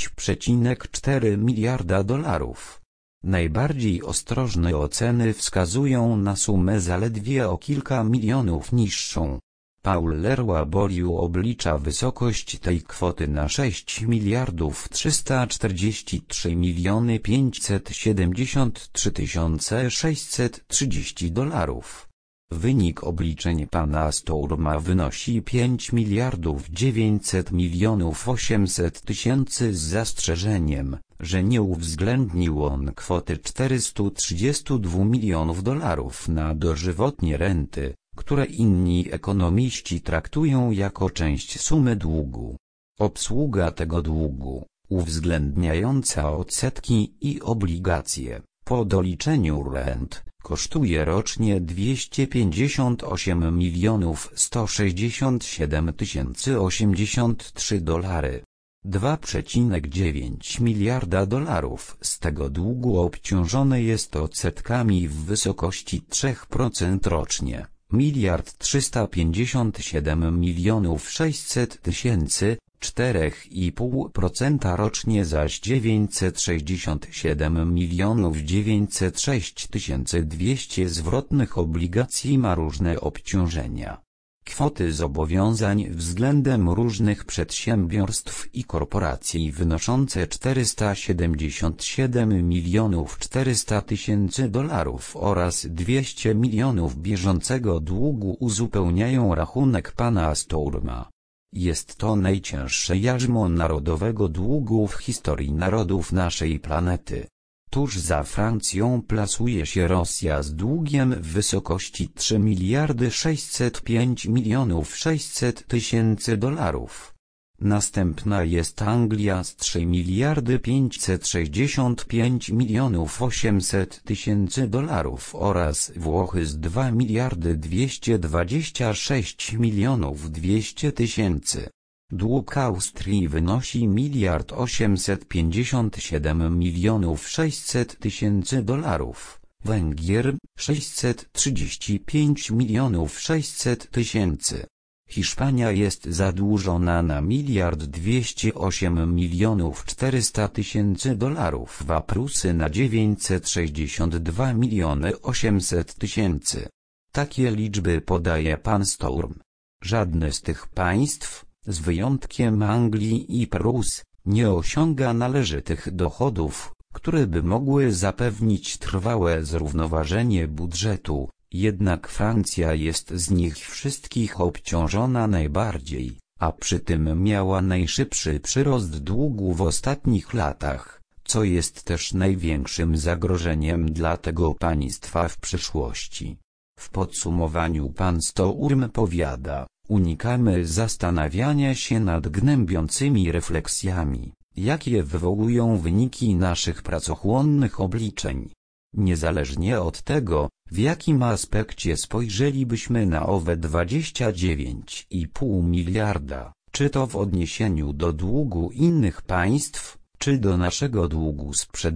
6,4 miliarda dolarów. Najbardziej ostrożne oceny wskazują na sumę zaledwie o kilka milionów niższą. Paul Leroy Beaulieu oblicza wysokość tej kwoty na 6 miliardów 343 miliony 573 630 dolarów. Wynik obliczeń pana Stourma wynosi 5 miliardów 900 milionów 800 tysięcy z zastrzeżeniem, że nie uwzględnił on kwoty 432 milionów dolarów na dożywotnie renty, które inni ekonomiści traktują jako część sumy długu. Obsługa tego długu, uwzględniająca odsetki i obligacje, po doliczeniu rent, kosztuje rocznie 258 167 083 dolary. 2,9 miliarda dolarów z tego długu obciążone jest odsetkami w wysokości 3% rocznie, 1 657 600 000, 4,5% rocznie zaś 967 906 200 zwrotnych obligacji ma różne obciążenia. Kwoty zobowiązań względem różnych przedsiębiorstw i korporacji wynoszące 477 400 000 dolarów oraz 200 milionów bieżącego długu uzupełniają rachunek pana Storma. Jest to najcięższe jarzmo narodowego długu w historii narodów naszej planety. Tuż za Francją plasuje się Rosja z długiem w wysokości 3 605 600 000 dolarów. Następna jest Anglia z 3 565 800 000 dolarów oraz Włochy z 2 226 200 000. Dług Austrii wynosi 1 857 600 000 dolarów, Węgier 635 600 000. Hiszpania jest zadłużona na 1 208 400 000 dolarów, a Prusy na 962 800 000. Takie liczby podaje pan Storm. Żadne z tych państw, z wyjątkiem Anglii i Prus, nie osiąga należytych dochodów, które by mogły zapewnić trwałe zrównoważenie budżetu, jednak Francja jest z nich wszystkich obciążona najbardziej, a przy tym miała najszybszy przyrost długu w ostatnich latach, co jest też największym zagrożeniem dla tego państwa w przyszłości. W podsumowaniu pan Storm powiada: unikamy zastanawiania się nad gnębiącymi refleksjami, jakie wywołują wyniki naszych pracochłonnych obliczeń. Niezależnie od tego, w jakim aspekcie spojrzelibyśmy na owe 29,5 miliarda, czy to w odniesieniu do długu innych państw, czy do naszego długu sprzed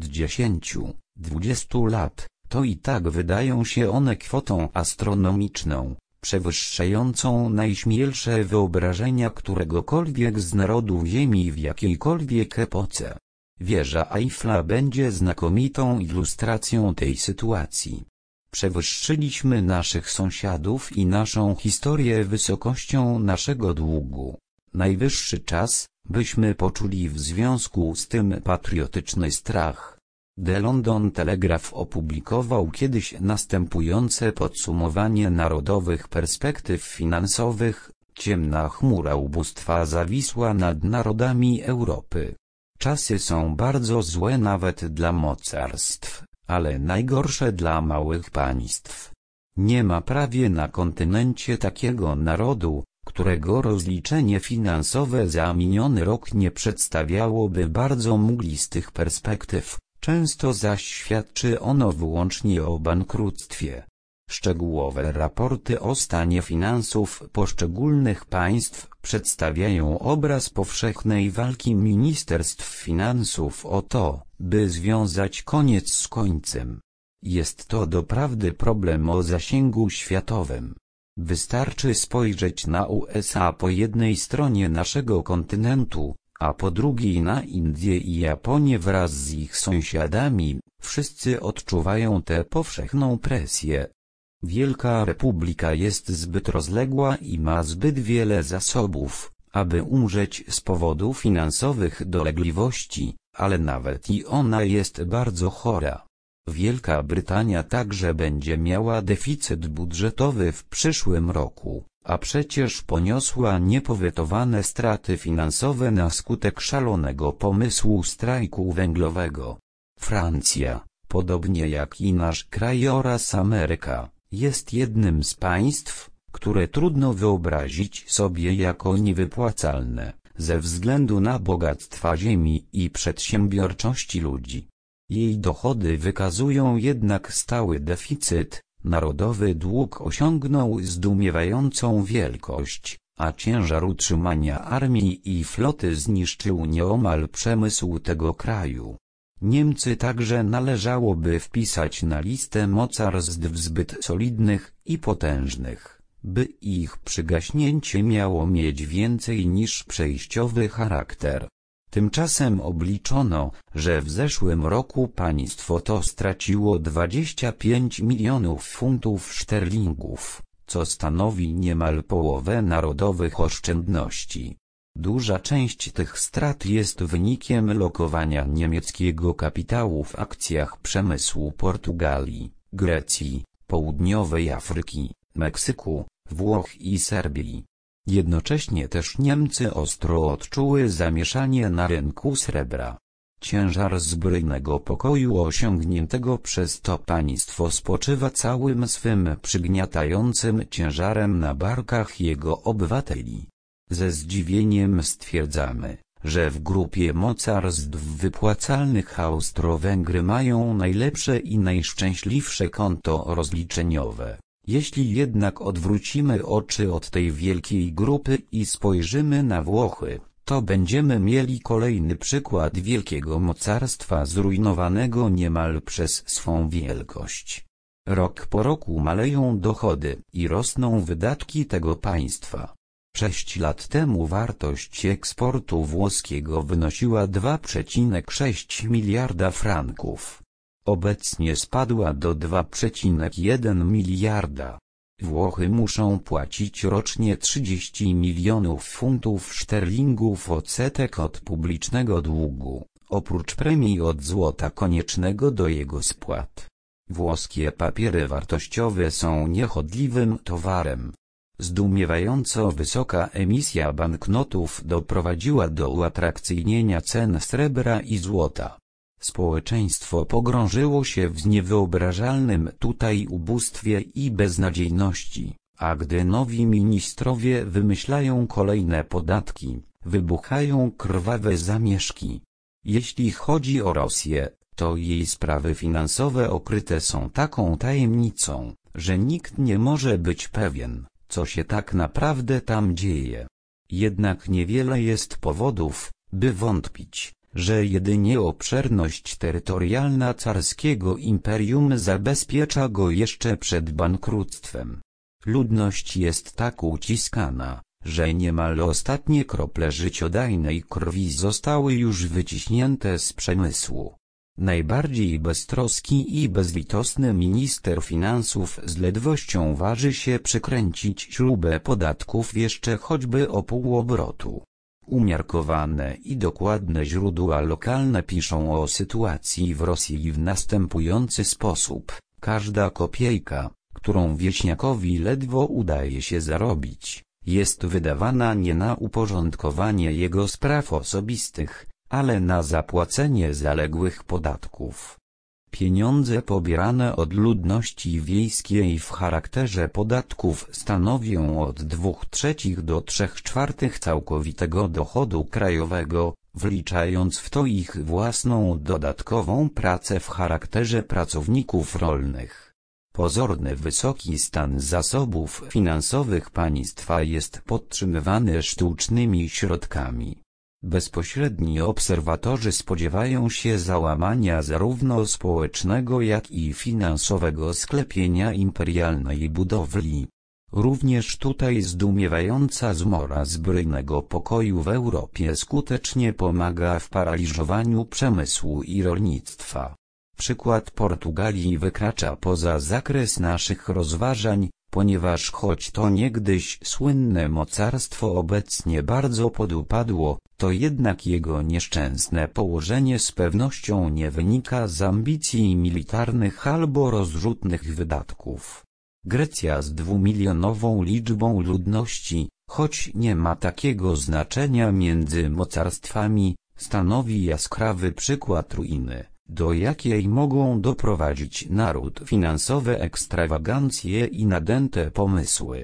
10-20 lat, to i tak wydają się one kwotą astronomiczną, przewyższającą najśmielsze wyobrażenia któregokolwiek z narodów Ziemi w jakiejkolwiek epoce. Wieża Eiffla będzie znakomitą ilustracją tej sytuacji. Przewyższyliśmy naszych sąsiadów i naszą historię wysokością naszego długu. Najwyższy czas, byśmy poczuli w związku z tym patriotyczny strach. The London Telegraph opublikował kiedyś następujące podsumowanie narodowych perspektyw finansowych: ciemna chmura ubóstwa zawisła nad narodami Europy. Czasy są bardzo złe nawet dla mocarstw, ale najgorsze dla małych państw. Nie ma prawie na kontynencie takiego narodu, którego rozliczenie finansowe za miniony rok nie przedstawiałoby bardzo mglistych perspektyw, często zaś świadczy ono wyłącznie o bankructwie. Szczegółowe raporty o stanie finansów poszczególnych państw przedstawiają obraz powszechnej walki ministerstw finansów o to, by związać koniec z końcem. Jest to doprawdy problem o zasięgu światowym. Wystarczy spojrzeć na USA po jednej stronie naszego kontynentu, a po drugiej na Indie i Japonię wraz z ich sąsiadami. Wszyscy odczuwają tę powszechną presję. Wielka Republika jest zbyt rozległa i ma zbyt wiele zasobów, aby umrzeć z powodu finansowych dolegliwości, ale nawet i ona jest bardzo chora. Wielka Brytania także będzie miała deficyt budżetowy w przyszłym roku, a przecież poniosła niepowetowane straty finansowe na skutek szalonego pomysłu strajku węglowego. Francja, podobnie jak i nasz kraj oraz Ameryka, jest jednym z państw, które trudno wyobrazić sobie jako niewypłacalne, ze względu na bogactwa ziemi i przedsiębiorczości ludzi. Jej dochody wykazują jednak stały deficyt, narodowy dług osiągnął zdumiewającą wielkość, a ciężar utrzymania armii i floty zniszczył nieomal przemysł tego kraju. Niemcy także należałoby wpisać na listę mocarstw zbyt solidnych i potężnych, by ich przygaśnięcie miało mieć więcej niż przejściowy charakter. Tymczasem obliczono, że w zeszłym roku państwo to straciło 25 milionów funtów szterlingów, co stanowi niemal połowę narodowych oszczędności. Duża część tych strat jest wynikiem lokowania niemieckiego kapitału w akcjach przemysłu Portugalii, Grecji, Południowej Afryki, Meksyku, Włoch i Serbii. Jednocześnie też Niemcy ostro odczuły zamieszanie na rynku srebra. Ciężar zbrojnego pokoju osiągniętego przez to państwo spoczywa całym swym przygniatającym ciężarem na barkach jego obywateli. Ze zdziwieniem stwierdzamy, że w grupie mocarstw wypłacalnych Austro-Węgry mają najlepsze i najszczęśliwsze konto rozliczeniowe. Jeśli jednak odwrócimy oczy od tej wielkiej grupy i spojrzymy na Włochy, to będziemy mieli kolejny przykład wielkiego mocarstwa zrujnowanego niemal przez swą wielkość. Rok po roku maleją dochody i rosną wydatki tego państwa. 6 lat temu wartość eksportu włoskiego wynosiła 2,6 miliarda franków. Obecnie spadła do 2,1 miliarda. Włochy muszą płacić rocznie 30 milionów funtów szterlingów odsetek od publicznego długu, oprócz premii od złota koniecznego do jego spłat. Włoskie papiery wartościowe są niechodliwym towarem. Zdumiewająco wysoka emisja banknotów doprowadziła do uatrakcyjnienia cen srebra i złota. Społeczeństwo pogrążyło się w niewyobrażalnym tutaj ubóstwie i beznadziejności, a gdy nowi ministrowie wymyślają kolejne podatki, wybuchają krwawe zamieszki. Jeśli chodzi o Rosję, to jej sprawy finansowe okryte są taką tajemnicą, że nikt nie może być pewien, co się tak naprawdę tam dzieje. Jednak niewiele jest powodów, by wątpić, że jedynie obszerność terytorialna carskiego imperium zabezpiecza go jeszcze przed bankructwem. Ludność jest tak uciskana, że niemal ostatnie krople życiodajnej krwi zostały już wyciśnięte z przemysłu. Najbardziej beztroski i bezlitosny minister finansów z ledwością waży się przykręcić śrubę podatków jeszcze choćby o pół obrotu. Umiarkowane i dokładne źródła lokalne piszą o sytuacji w Rosji w następujący sposób: każda kopiejka, którą wieśniakowi ledwo udaje się zarobić, jest wydawana nie na uporządkowanie jego spraw osobistych, ale na zapłacenie zaległych podatków. Pieniądze pobierane od ludności wiejskiej w charakterze podatków stanowią od 2/3 do 3/4 całkowitego dochodu krajowego, wliczając w to ich własną dodatkową pracę w charakterze pracowników rolnych. Pozorny wysoki stan zasobów finansowych państwa jest podtrzymywany sztucznymi środkami. Bezpośredni obserwatorzy spodziewają się załamania zarówno społecznego jak i finansowego sklepienia imperialnej budowli. Również tutaj zdumiewająca zmora zbrojnego pokoju w Europie skutecznie pomaga w paraliżowaniu przemysłu i rolnictwa. Przykład Portugalii wykracza poza zakres naszych rozważań, ponieważ choć to niegdyś słynne mocarstwo obecnie bardzo podupadło, to jednak jego nieszczęsne położenie z pewnością nie wynika z ambicji militarnych albo rozrzutnych wydatków. Grecja z 2-milionową liczbą ludności, choć nie ma takiego znaczenia między mocarstwami, stanowi jaskrawy przykład ruiny, do jakiej mogą doprowadzić naród finansowe ekstrawagancje i nadęte pomysły.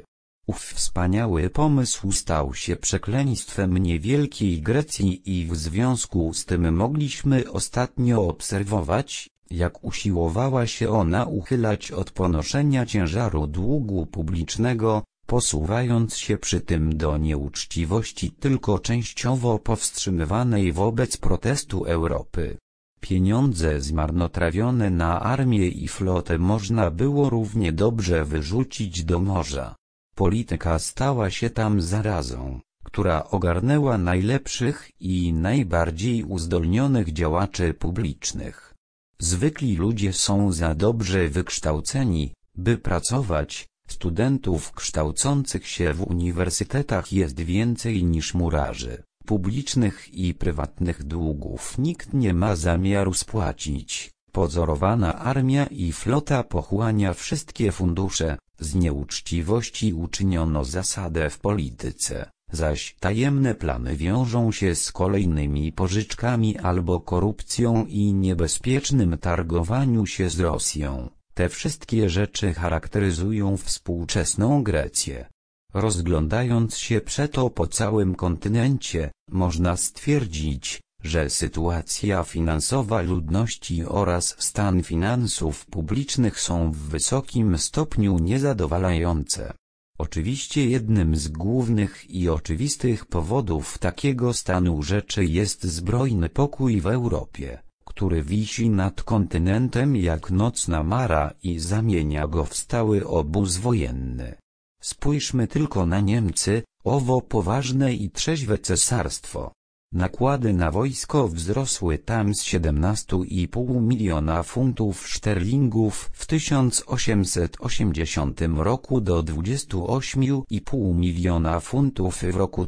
Ów wspaniały pomysł stał się przekleństwem niewielkiej Grecji i w związku z tym mogliśmy ostatnio obserwować, jak usiłowała się ona uchylać od ponoszenia ciężaru długu publicznego, posuwając się przy tym do nieuczciwości tylko częściowo powstrzymywanej wobec protestu Europy. Pieniądze zmarnotrawione na armię i flotę można było równie dobrze wyrzucić do morza. Polityka stała się tam zarazą, która ogarnęła najlepszych i najbardziej uzdolnionych działaczy publicznych. Zwykli ludzie są za dobrze wykształceni, by pracować. Studentów kształcących się w uniwersytetach jest więcej niż murarzy. Publicznych i prywatnych długów nikt nie ma zamiaru spłacić. Pozorowana armia i flota pochłania wszystkie fundusze. Z nieuczciwości uczyniono zasadę w polityce, zaś tajemne plany wiążą się z kolejnymi pożyczkami albo korupcją i niebezpiecznym targowaniu się z Rosją. Te wszystkie rzeczy charakteryzują współczesną Grecję. Rozglądając się przeto po całym kontynencie, można stwierdzić, że sytuacja finansowa ludności oraz stan finansów publicznych są w wysokim stopniu niezadowalające. Oczywiście jednym z głównych i oczywistych powodów takiego stanu rzeczy jest zbrojny pokój w Europie, który wisi nad kontynentem jak nocna mara i zamienia go w stały obóz wojenny. Spójrzmy tylko na Niemcy, owo poważne i trzeźwe cesarstwo. Nakłady na wojsko wzrosły tam z 17,5 miliona funtów szterlingów w 1880 roku do 28,5 miliona funtów w roku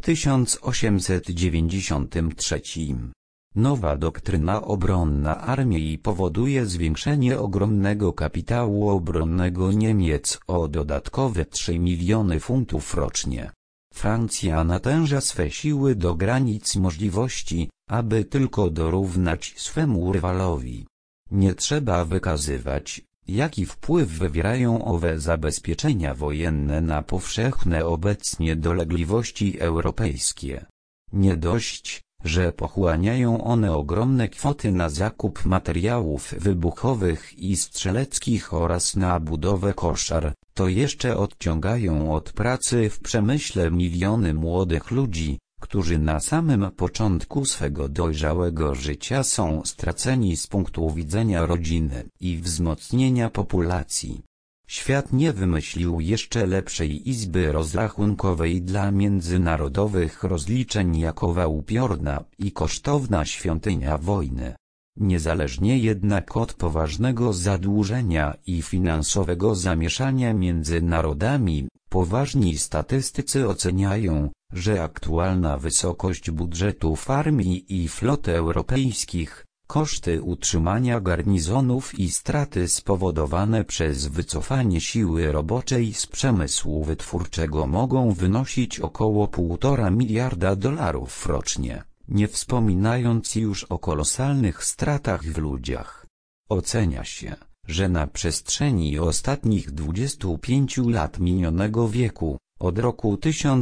1893. Nowa doktryna obronna armii powoduje zwiększenie ogromnego kapitału obronnego Niemiec o dodatkowe 3 miliony funtów rocznie. Francja natęża swe siły do granic możliwości, aby tylko dorównać swemu rywalowi. Nie trzeba wykazywać, jaki wpływ wywierają owe zabezpieczenia wojenne na powszechne obecnie dolegliwości europejskie. Nie dość, że pochłaniają one ogromne kwoty na zakup materiałów wybuchowych i strzeleckich oraz na budowę koszar, to jeszcze odciągają od pracy w przemyśle miliony młodych ludzi, którzy na samym początku swego dojrzałego życia są straceni z punktu widzenia rodziny i wzmocnienia populacji. Świat nie wymyślił jeszcze lepszej izby rozrachunkowej dla międzynarodowych rozliczeń jako upiorna i kosztowna świątynia wojny. Niezależnie jednak od poważnego zadłużenia i finansowego zamieszania między narodami, poważni statystycy oceniają, że aktualna wysokość budżetów armii i floty europejskich, koszty utrzymania garnizonów i straty spowodowane przez wycofanie siły roboczej z przemysłu wytwórczego mogą wynosić około 1,5 miliarda dolarów rocznie, nie wspominając już o kolosalnych stratach w ludziach. Ocenia się, że na przestrzeni ostatnich 25 lat minionego wieku, od roku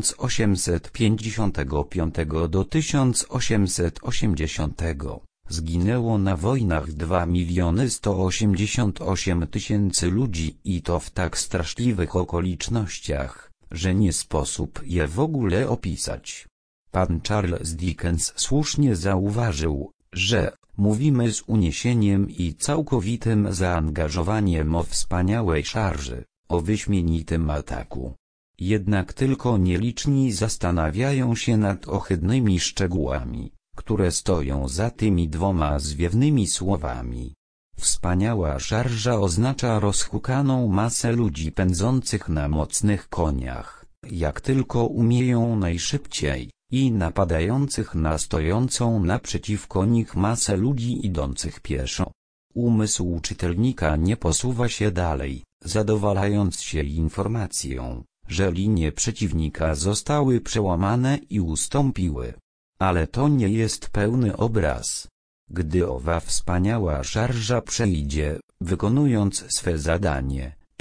1855 do 1880, zginęło na wojnach 2 188 000 ludzi i to w tak straszliwych okolicznościach, że nie sposób je w ogóle opisać. Pan Charles Dickens słusznie zauważył, że mówimy z uniesieniem i całkowitym zaangażowaniem o wspaniałej szarży, o wyśmienitym ataku. Jednak tylko nieliczni zastanawiają się nad ohydnymi szczegółami, które stoją za tymi dwoma zwiewnymi słowami. Wspaniała szarża oznacza rozhukaną masę ludzi pędzących na mocnych koniach, jak tylko umieją najszybciej, i napadających na stojącą naprzeciwko nich masę ludzi idących pieszo. Umysł czytelnika nie posuwa się dalej, zadowalając się informacją, że linie przeciwnika zostały przełamane i ustąpiły. Ale to nie jest pełny obraz. Gdy owa wspaniała szarża przejdzie, wykonując swe zadanie,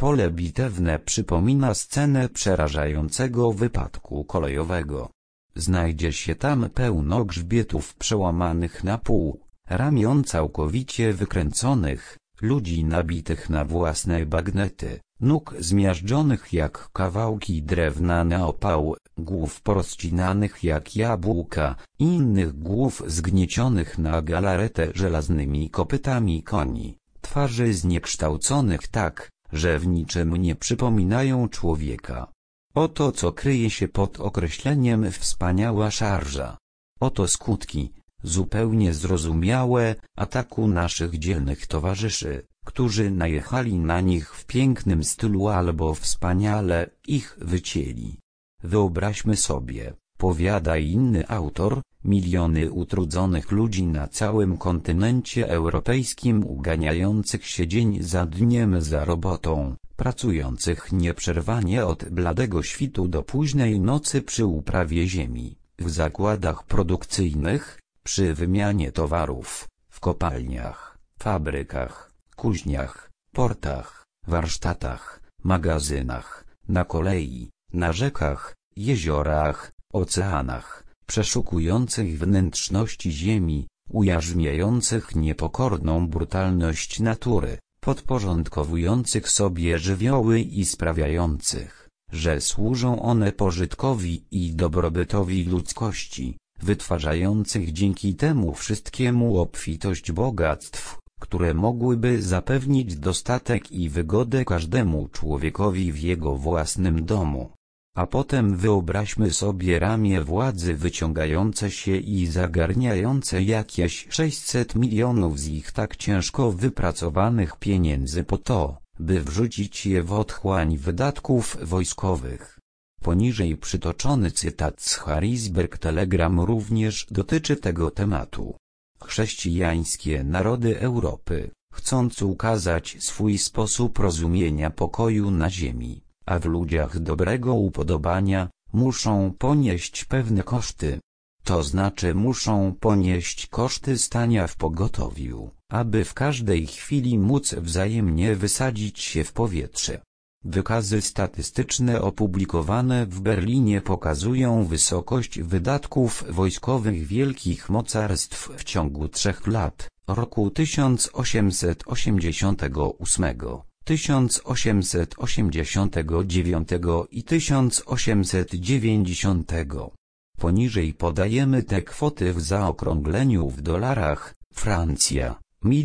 Pole bitewne przypomina scenę przerażającego wypadku kolejowego. Znajdzie się tam pełno grzbietów przełamanych na pół, ramion całkowicie wykręconych, ludzi nabitych na własne bagnety, nóg zmiażdżonych jak kawałki drewna na opał, głów porozcinanych jak jabłka, innych głów zgniecionych na galaretę żelaznymi kopytami koni, twarzy zniekształconych tak, że w niczym nie przypominają człowieka. Oto co kryje się pod określeniem wspaniała szarża. Oto skutki, zupełnie zrozumiałe, ataku naszych dzielnych towarzyszy, którzy najechali na nich w pięknym stylu albo wspaniale ich wycięli. Wyobraźmy sobie, powiada inny autor, miliony utrudzonych ludzi na całym kontynencie europejskim uganiających się dzień za dniem za robotą, pracujących nieprzerwanie od bladego świtu do późnej nocy przy uprawie ziemi, w zakładach produkcyjnych, przy wymianie towarów, w kopalniach, fabrykach, kuźniach, portach, warsztatach, magazynach, na kolei, na rzekach, jeziorach, oceanach, przeszukujących wnętrzności ziemi, ujarzmiających niepokorną brutalność natury, podporządkowujących sobie żywioły i sprawiających, że służą one pożytkowi i dobrobytowi ludzkości, wytwarzających dzięki temu wszystkiemu obfitość bogactw, które mogłyby zapewnić dostatek i wygodę każdemu człowiekowi w jego własnym domu. A potem wyobraźmy sobie ramię władzy wyciągające się i zagarniające jakieś 600 milionów z ich tak ciężko wypracowanych pieniędzy po to, by wrzucić je w otchłań wydatków wojskowych. Poniżej przytoczony cytat z Harrisburg Telegram również dotyczy tego tematu. Chrześcijańskie narody Europy, chcąc ukazać swój sposób rozumienia pokoju na ziemi, a w ludziach dobrego upodobania, muszą ponieść pewne koszty. To znaczy muszą ponieść koszty stania w pogotowiu, aby w każdej chwili móc wzajemnie wysadzić się w powietrze. Wykazy statystyczne opublikowane w Berlinie pokazują wysokość wydatków wojskowych wielkich mocarstw w ciągu 3 lat, roku 1888, 1889 i 1890. Poniżej podajemy te kwoty w zaokrągleniu w dolarach. Francja,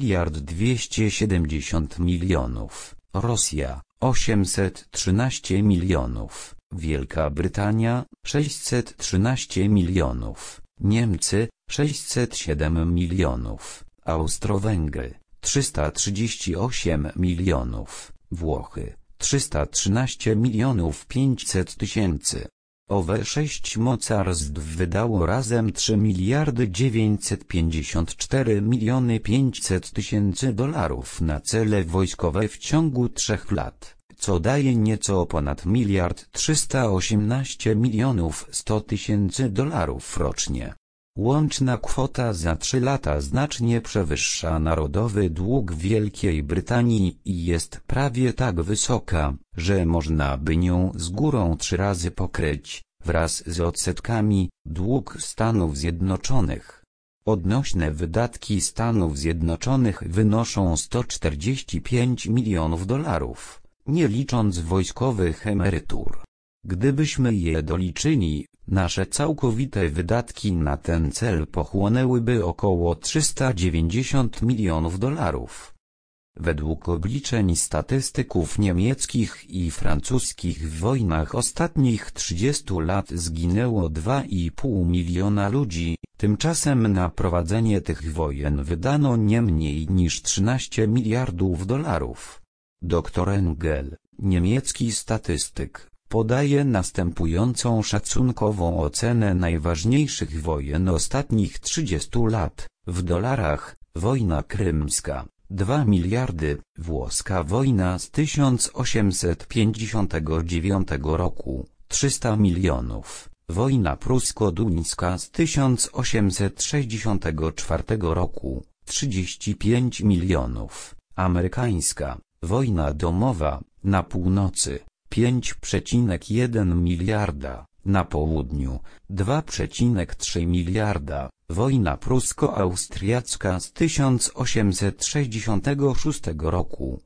1,270 milionów, Rosja, 813 milionów, Wielka Brytania, 613 milionów, Niemcy, 607 milionów, Austro-Węgry, 338 milionów, Włochy, 313 milionów 500 tysięcy. Owe 6 mocarstw wydało razem 3 miliardy 954 miliony 500 tysięcy dolarów na cele wojskowe w ciągu 3 lat, co daje nieco ponad 1,318 milionów 100 tysięcy dolarów rocznie. Łączna kwota za 3 lata znacznie przewyższa narodowy dług Wielkiej Brytanii i jest prawie tak wysoka, że można by nią z górą 3 razy pokryć, wraz z odsetkami, dług Stanów Zjednoczonych. Odnośne wydatki Stanów Zjednoczonych wynoszą 145 milionów dolarów, nie licząc wojskowych emerytur. Gdybyśmy je doliczyli, nasze całkowite wydatki na ten cel pochłonęłyby około 390 milionów dolarów. Według obliczeń statystyków niemieckich i francuskich w wojnach ostatnich 30 lat zginęło 2,5 miliona ludzi, tymczasem na prowadzenie tych wojen wydano nie mniej niż 13 miliardów dolarów. Dr Engel, niemiecki statystyk, podaje następującą szacunkową ocenę najważniejszych wojen ostatnich 30 lat, w dolarach: wojna krymska, 2 miliardy, włoska wojna z 1859 roku, 300 milionów, wojna prusko-duńska z 1864 roku, 35 milionów, amerykańska, wojna domowa, na północy 5,1 miliarda, na południu 2,3 miliarda. Wojna prusko-austriacka z 1866 roku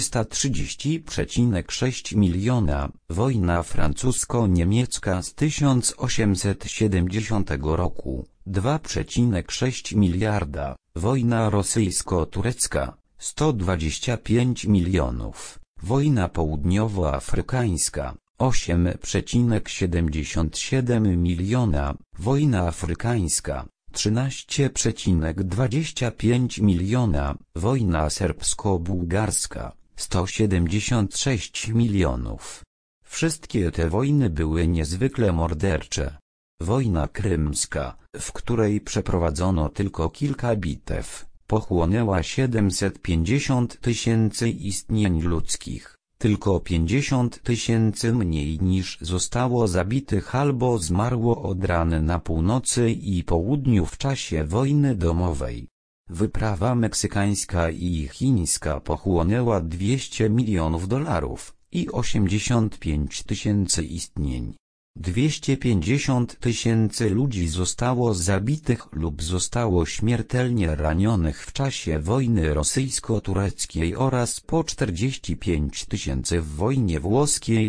330,6 miliona, wojna francusko-niemiecka z 1870 roku 2,6 miliarda, wojna rosyjsko-turecka 125 milionów, wojna południowoafrykańska 8,77 miliona, wojna afrykańska 13,25 miliona, wojna serbsko-bułgarska 176 milionów. Wszystkie te wojny były niezwykle mordercze. Wojna krymska, w której przeprowadzono tylko kilka bitew, pochłonęła 750 000 istnień ludzkich, tylko 50 000 mniej niż zostało zabitych albo zmarło od ran na północy i południu w czasie wojny domowej. Wyprawa meksykańska i chińska pochłonęła 200 milionów dolarów i 85 000 istnień. 250 000 ludzi zostało zabitych lub zostało śmiertelnie ranionych w czasie wojny rosyjsko-tureckiej oraz po 45 000 w wojnie włoskiej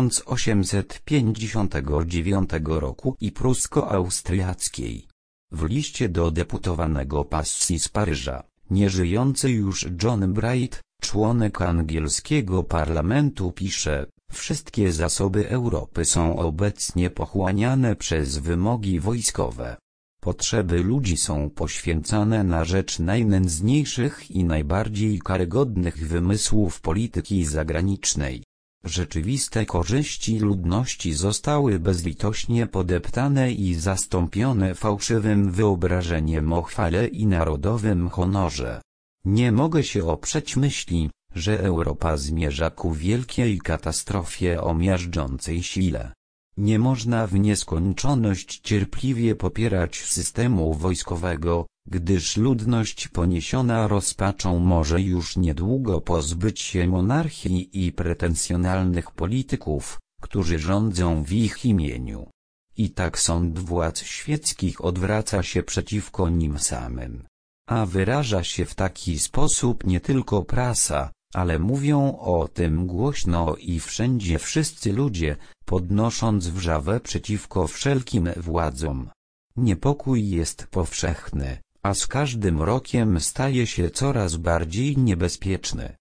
1859 roku i prusko-austriackiej. W liście do deputowanego Passy z Paryża, nieżyjący już John Bright, członek angielskiego parlamentu, pisze: wszystkie zasoby Europy są obecnie pochłaniane przez wymogi wojskowe. Potrzeby ludzi są poświęcane na rzecz najnędzniejszych i najbardziej karygodnych wymysłów polityki zagranicznej. Rzeczywiste korzyści ludności zostały bezlitośnie podeptane i zastąpione fałszywym wyobrażeniem o chwale i narodowym honorze. Nie mogę się oprzeć myśli, że Europa zmierza ku wielkiej katastrofie o miażdżącej sile. Nie można w nieskończoność cierpliwie popierać systemu wojskowego, gdyż ludność poniesiona rozpaczą może już niedługo pozbyć się monarchii i pretensjonalnych polityków, którzy rządzą w ich imieniu. I tak sąd władz świeckich odwraca się przeciwko nim samym. A wyraża się w taki sposób nie tylko prasa, ale mówią o tym głośno i wszędzie wszyscy ludzie, podnosząc wrzawę przeciwko wszelkim władzom. Niepokój jest powszechny, a z każdym rokiem staje się coraz bardziej niebezpieczny.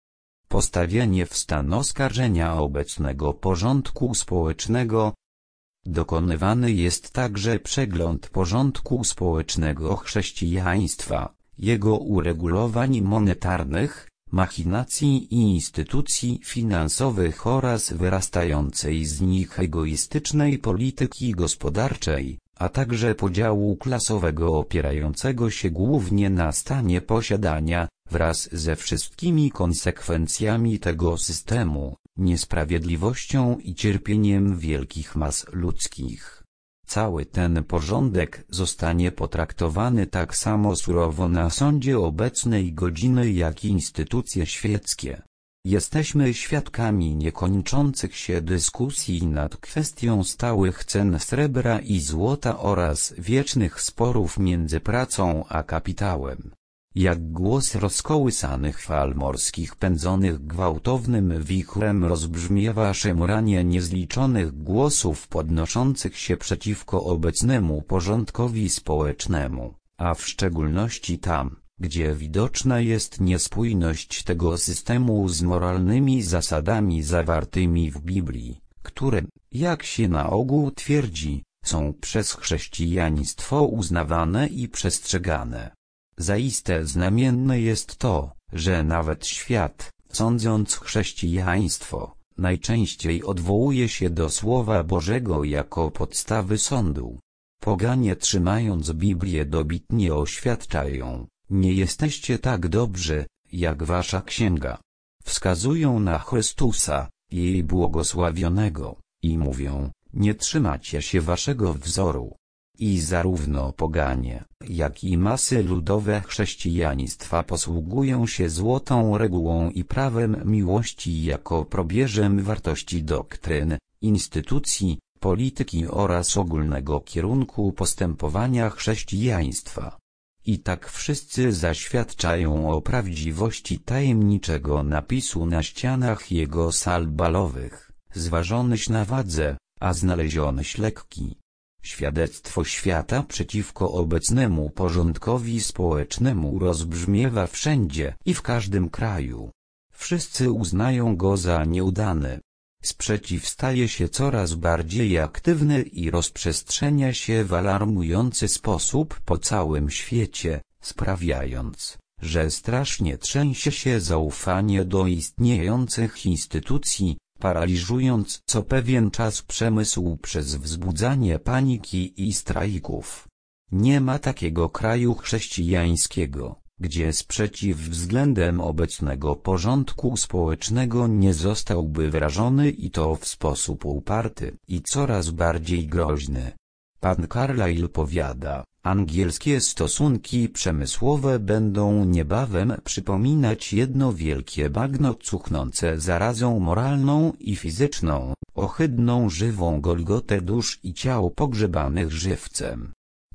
Postawienie w stan oskarżenia obecnego porządku społecznego. Dokonywany jest także przegląd porządku społecznego chrześcijaństwa, jego uregulowań monetarnych, machinacji i instytucji finansowych oraz wyrastającej z nich egoistycznej polityki gospodarczej, a także podziału klasowego opierającego się głównie na stanie posiadania, wraz ze wszystkimi konsekwencjami tego systemu, niesprawiedliwością i cierpieniem wielkich mas ludzkich. Cały ten porządek zostanie potraktowany tak samo surowo na sądzie obecnej godziny jak instytucje świeckie. Jesteśmy świadkami niekończących się dyskusji nad kwestią stałych cen srebra i złota oraz wiecznych sporów między pracą a kapitałem. Jak głos rozkołysanych fal morskich pędzonych gwałtownym wichrem rozbrzmiewa szemranie niezliczonych głosów podnoszących się przeciwko obecnemu porządkowi społecznemu, a w szczególności tam, gdzie widoczna jest niespójność tego systemu z moralnymi zasadami zawartymi w Biblii, które, jak się na ogół twierdzi, są przez chrześcijaństwo uznawane i przestrzegane. Zaiste znamienne jest to, że nawet świat, sądząc chrześcijaństwo, najczęściej odwołuje się do Słowa Bożego jako podstawy sądu. Poganie, trzymając Biblię dobitnie, oświadczają: nie jesteście tak dobrzy, jak wasza księga. Wskazują na Chrystusa, jej błogosławionego, i mówią: nie trzymacie się waszego wzoru. I zarówno poganie, jak i masy ludowe chrześcijaństwa posługują się złotą regułą i prawem miłości jako probierzem wartości doktryn, instytucji, polityki oraz ogólnego kierunku postępowania chrześcijaństwa. I tak wszyscy zaświadczają o prawdziwości tajemniczego napisu na ścianach jego sal balowych, zważonyś na wadze, a znalezionyś lekki. Świadectwo świata przeciwko obecnemu porządkowi społecznemu rozbrzmiewa wszędzie i w każdym kraju. Wszyscy uznają go za nieudany. Sprzeciw staje się coraz bardziej aktywny i rozprzestrzenia się w alarmujący sposób po całym świecie, sprawiając, że strasznie trzęsie się zaufanie do istniejących instytucji, paraliżując co pewien czas przemysł przez wzbudzanie paniki i strajków. Nie ma takiego kraju chrześcijańskiego, gdzie sprzeciw względem obecnego porządku społecznego nie zostałby wyrażony i to w sposób uparty i coraz bardziej groźny. Pan Carlyle powiada, angielskie stosunki przemysłowe będą niebawem przypominać jedno wielkie bagno cuchnące zarazą moralną i fizyczną, ohydną żywą golgotę dusz i ciał pogrzebanych żywcem.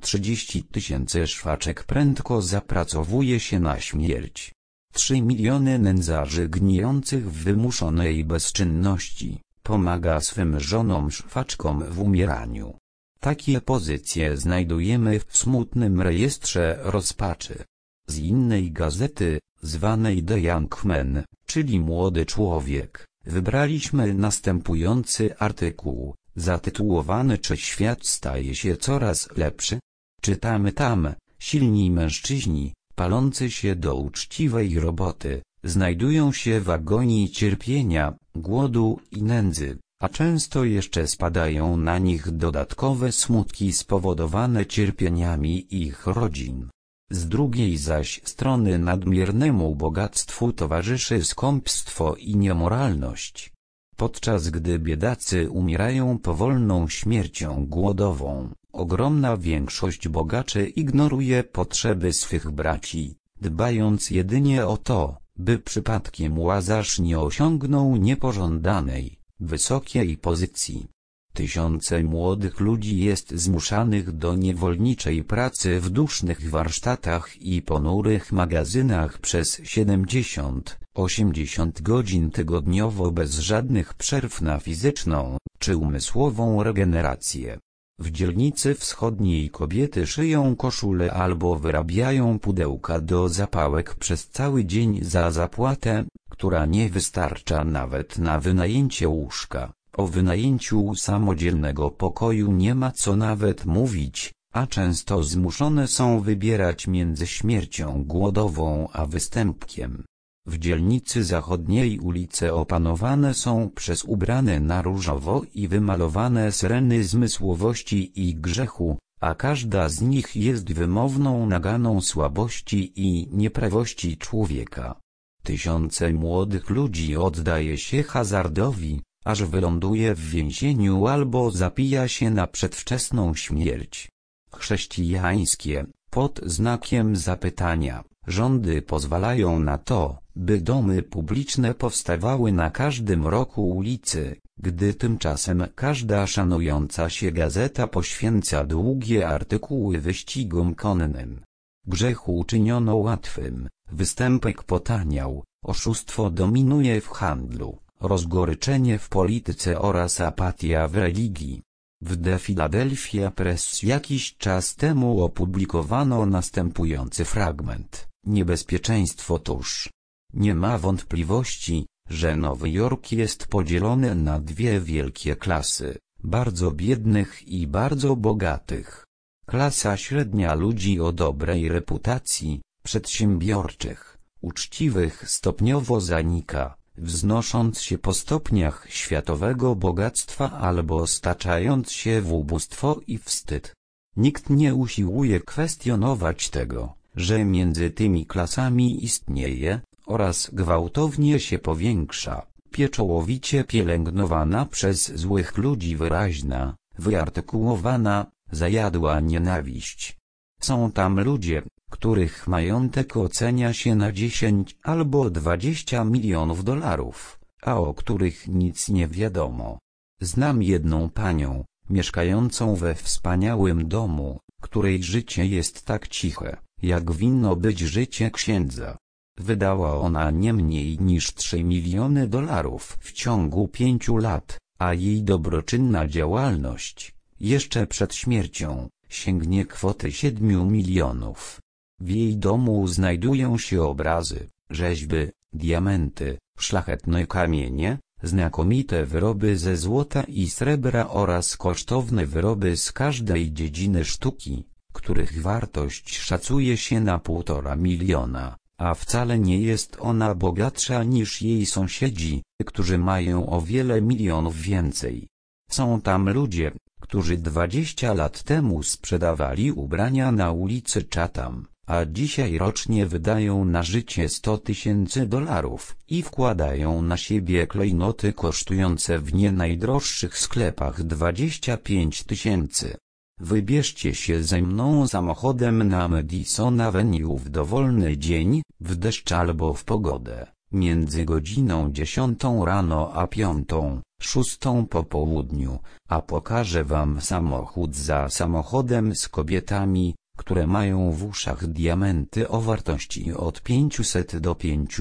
30 000 szwaczek prędko zapracowuje się na śmierć. 3 miliony nędzarzy gnijących w wymuszonej bezczynności, pomaga swym żonom szwaczkom w umieraniu. Takie pozycje znajdujemy w smutnym rejestrze rozpaczy. Z innej gazety, zwanej The Young Man, czyli Młody Człowiek, wybraliśmy następujący artykuł, zatytułowany Czy świat staje się coraz lepszy? Czytamy tam, silni mężczyźni, palący się do uczciwej roboty, znajdują się w agonii cierpienia, głodu i nędzy, a często jeszcze spadają na nich dodatkowe smutki spowodowane cierpieniami ich rodzin. Z drugiej zaś strony nadmiernemu bogactwu towarzyszy skąpstwo i niemoralność. Podczas gdy biedacy umierają powolną śmiercią głodową, ogromna większość bogaczy ignoruje potrzeby swych braci, dbając jedynie o to, by przypadkiem Łazarz nie osiągnął niepożądanej, wysokiej pozycji. Tysiące młodych ludzi jest zmuszanych do niewolniczej pracy w dusznych warsztatach i ponurych magazynach przez 70–80 godzin tygodniowo bez żadnych przerw na fizyczną czy umysłową regenerację. W dzielnicy wschodniej kobiety szyją koszule albo wyrabiają pudełka do zapałek przez cały dzień za zapłatę, która nie wystarcza nawet na wynajęcie łóżka. O wynajęciu samodzielnego pokoju nie ma co nawet mówić, a często zmuszone są wybierać między śmiercią głodową a występkiem. W dzielnicy zachodniej ulice opanowane są przez ubrane na różowo i wymalowane syreny zmysłowości i grzechu, a każda z nich jest wymowną naganą słabości i nieprawości człowieka. Tysiące młodych ludzi oddaje się hazardowi, aż wyląduje w więzieniu albo zapija się na przedwczesną śmierć. Chrześcijańskie, pod znakiem zapytania, rządy pozwalają na to, by domy publiczne powstawały na każdym rogu ulicy, gdy tymczasem każda szanująca się gazeta poświęca długie artykuły wyścigom konnym. Grzechu uczyniono łatwym, występek potaniał, oszustwo dominuje w handlu, rozgoryczenie w polityce oraz apatia w religii. W The Philadelphia Press jakiś czas temu opublikowano następujący fragment: niebezpieczeństwo tuż. Nie ma wątpliwości, że Nowy Jork jest podzielony na dwie wielkie klasy, bardzo biednych i bardzo bogatych. Klasa średnia ludzi o dobrej reputacji, przedsiębiorczych, uczciwych stopniowo zanika, wznosząc się po stopniach światowego bogactwa albo staczając się w ubóstwo i wstyd. Nikt nie usiłuje kwestionować tego, że między tymi klasami istnieje, oraz gwałtownie się powiększa, pieczołowicie pielęgnowana przez złych ludzi wyraźna, wyartykułowana, zajadła nienawiść. Są tam ludzie, których majątek ocenia się na 10 albo 20 milionów dolarów, a o których nic nie wiadomo. Znam jedną panią, mieszkającą we wspaniałym domu, której życie jest tak ciche, jak winno być życie księdza. Wydała ona nie mniej niż 3 miliony dolarów w ciągu 5 lat, a jej dobroczynna działalność, jeszcze przed śmiercią, sięgnie kwoty 7 milionów. W jej domu znajdują się obrazy, rzeźby, diamenty, szlachetne kamienie, znakomite wyroby ze złota i srebra oraz kosztowne wyroby z każdej dziedziny sztuki, których wartość szacuje się na 1,5 miliona, a wcale nie jest ona bogatsza niż jej sąsiedzi, którzy mają o wiele milionów więcej. Są tam ludzie, którzy 20 lat temu sprzedawali ubrania na ulicy Chatham, a dzisiaj rocznie wydają na życie 100 tysięcy dolarów i wkładają na siebie klejnoty kosztujące w nie najdroższych sklepach 25 tysięcy. Wybierzcie się ze mną samochodem na Madison Avenue w dowolny dzień, w deszcz albo w pogodę, między godziną 10 rano a 5, 6 po południu, a pokażę wam samochód za samochodem z kobietami, które mają w uszach diamenty o wartości od 500 do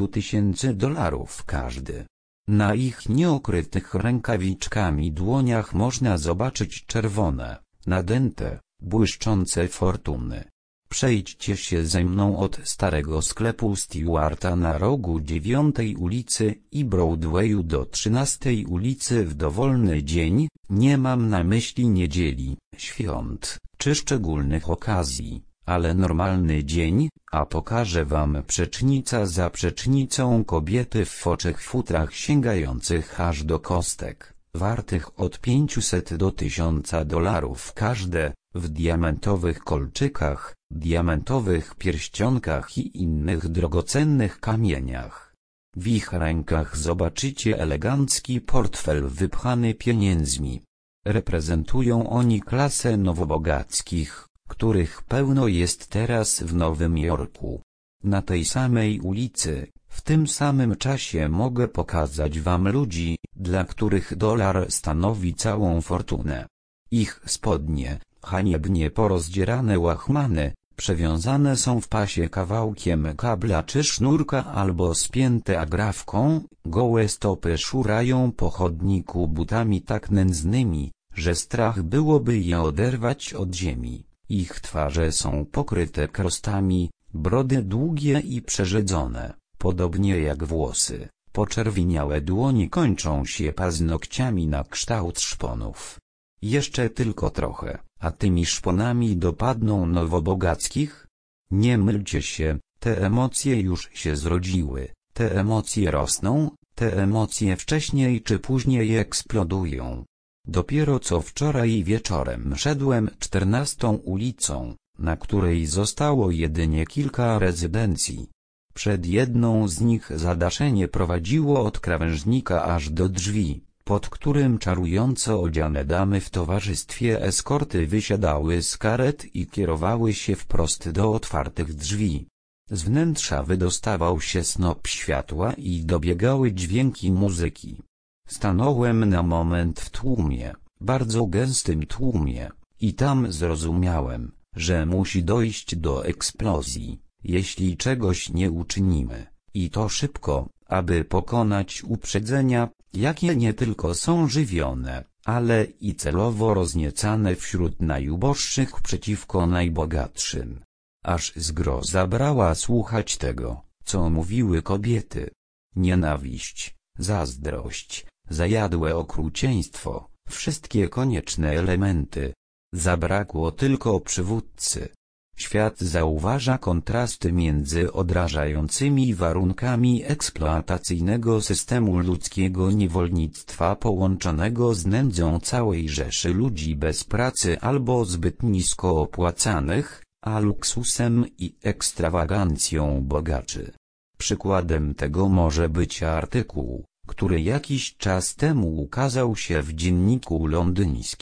5000 dolarów każdy. Na ich nieokrytych rękawiczkami dłoniach można zobaczyć czerwone, nadęte, błyszczące fortuny. Przejdźcie się ze mną od starego sklepu Stewarta na rogu 9 ulicy i Broadwayu do 13 ulicy w dowolny dzień, nie mam na myśli niedzieli, świąt, czy szczególnych okazji, ale normalny dzień, a pokażę wam przecznica za przecznicą kobiety w foczych futrach sięgających aż do kostek, wartych od 500 do 1000 dolarów każde, w diamentowych kolczykach, diamentowych pierścionkach i innych drogocennych kamieniach. W ich rękach zobaczycie elegancki portfel wypchany pieniędzmi. Reprezentują oni klasę nowobogackich, których pełno jest teraz w Nowym Jorku. Na tej samej ulicy, w tym samym czasie mogę pokazać wam ludzi, dla których dolar stanowi całą fortunę. Ich spodnie, haniebnie porozdzierane łachmany, przewiązane są w pasie kawałkiem kabla czy sznurka albo spięte agrafką, gołe stopy szurają po chodniku butami tak nędznymi, że strach byłoby je oderwać od ziemi. Ich twarze są pokryte krostami, brody długie i przerzedzone, podobnie jak włosy, poczerwieniałe dłonie kończą się paznokciami na kształt szponów. Jeszcze tylko trochę, a tymi szponami dopadną nowobogackich? Nie mylcie się, te emocje już się zrodziły, te emocje rosną, te emocje wcześniej czy później eksplodują. Dopiero co wczoraj wieczorem szedłem 14 ulicą, na której zostało jedynie kilka rezydencji. Przed jedną z nich zadaszenie prowadziło od krawężnika aż do drzwi, pod którym czarująco odziane damy w towarzystwie eskorty wysiadały z karet i kierowały się wprost do otwartych drzwi. Z wnętrza wydostawał się snop światła i dobiegały dźwięki muzyki. Stanąłem na moment w tłumie, bardzo gęstym tłumie, i tam zrozumiałem, że musi dojść do eksplozji, jeśli czegoś nie uczynimy, i to szybko, aby pokonać uprzedzenia, jakie nie tylko są żywione, ale i celowo rozniecane wśród najuboższych przeciwko najbogatszym. Aż zgroza brała słuchać tego, co mówiły kobiety. Nienawiść, zazdrość, zajadłe okrucieństwo, wszystkie konieczne elementy. Zabrakło tylko przywódcy. Świat zauważa kontrasty między odrażającymi warunkami eksploatacyjnego systemu ludzkiego niewolnictwa połączonego z nędzą całej rzeszy ludzi bez pracy albo zbyt nisko opłacanych, a luksusem i ekstrawagancją bogaczy. Przykładem tego może być artykuł, który jakiś czas temu ukazał się w dzienniku londyńskim,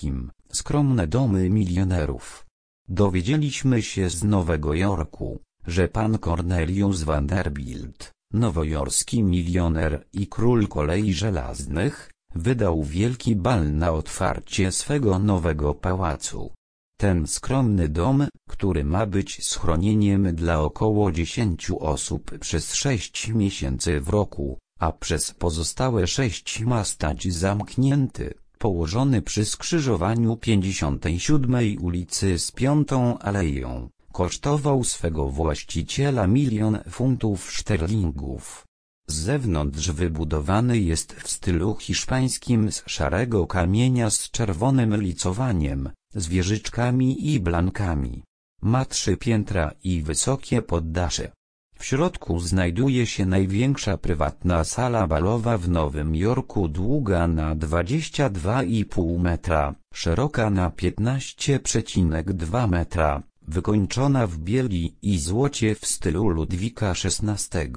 skromne domy milionerów. Dowiedzieliśmy się z Nowego Jorku, że pan Cornelius Vanderbilt, nowojorski milioner i król kolei żelaznych, wydał wielki bal na otwarcie swego nowego pałacu. Ten skromny dom, który ma być schronieniem dla około 10 osób przez 6 miesięcy w roku, a przez pozostałe 6 ma stać zamknięty, położony przy skrzyżowaniu 57 ulicy z 5 Aleją, kosztował swego właściciela 1 000 000 funtów szterlingów. Z zewnątrz wybudowany jest w stylu hiszpańskim z szarego kamienia z czerwonym licowaniem, z wieżyczkami i blankami. Ma 3 piętra i wysokie poddasze. W środku znajduje się największa prywatna sala balowa w Nowym Jorku, długa na 22,5 metra, szeroka na 15,2 metra, wykończona w bieli i złocie w stylu Ludwika XVI.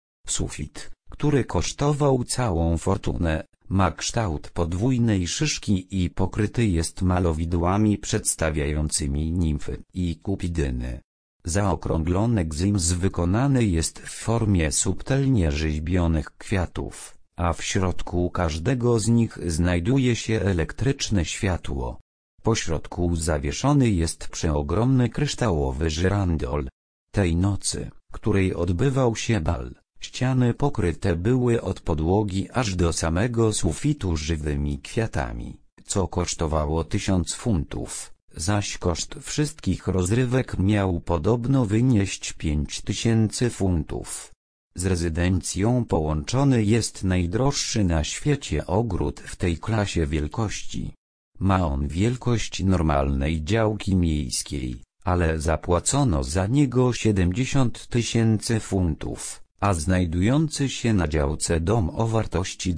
Sufit, który kosztował całą fortunę, ma kształt podwójnej szyszki i pokryty jest malowidłami przedstawiającymi nimfy i kupidyny. Zaokrąglony gzyms wykonany jest w formie subtelnie rzeźbionych kwiatów, a w środku każdego z nich znajduje się elektryczne światło. Po środku zawieszony jest przeogromny kryształowy żyrandol. Tej nocy, której odbywał się bal, ściany pokryte były od podłogi aż do samego sufitu żywymi kwiatami, co kosztowało 1000 funtów, zaś koszt wszystkich rozrywek miał podobno wynieść 5000 funtów. Z rezydencją połączony jest najdroższy na świecie ogród w tej klasie wielkości. Ma on wielkość normalnej działki miejskiej, ale zapłacono za niego 70 000 funtów. A znajdujący się na działce dom o wartości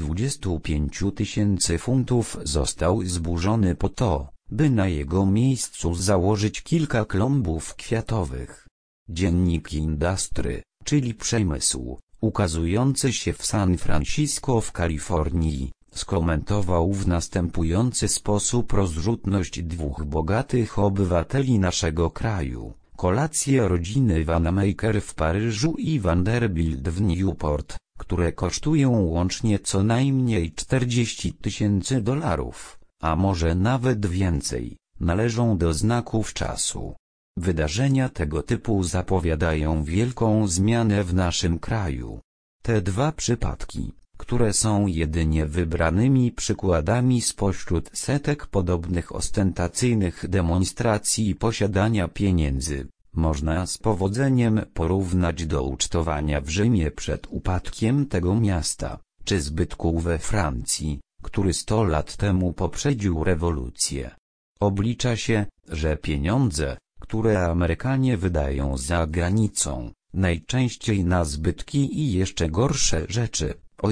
25 000 funtów został zburzony po to, by na jego miejscu założyć kilka klombów kwiatowych. Dziennik Industry, czyli przemysł, ukazujący się w San Francisco w Kalifornii, skomentował w następujący sposób rozrzutność 2 bogatych obywateli naszego kraju. Kolacje rodziny Wanamaker w Paryżu i Vanderbilt w Newport, które kosztują łącznie co najmniej 40 000 dolarów, a może nawet więcej, należą do znaków czasu. Wydarzenia tego typu zapowiadają wielką zmianę w naszym kraju. Te 2 przypadki, które są jedynie wybranymi przykładami spośród setek podobnych ostentacyjnych demonstracji posiadania pieniędzy, można z powodzeniem porównać do ucztowania w Rzymie przed upadkiem tego miasta, czy zbytku we Francji, który 100 lat temu poprzedził rewolucję. Oblicza się, że pieniądze, które Amerykanie wydają za granicą, najczęściej na zbytki i jeszcze gorsze rzeczy, o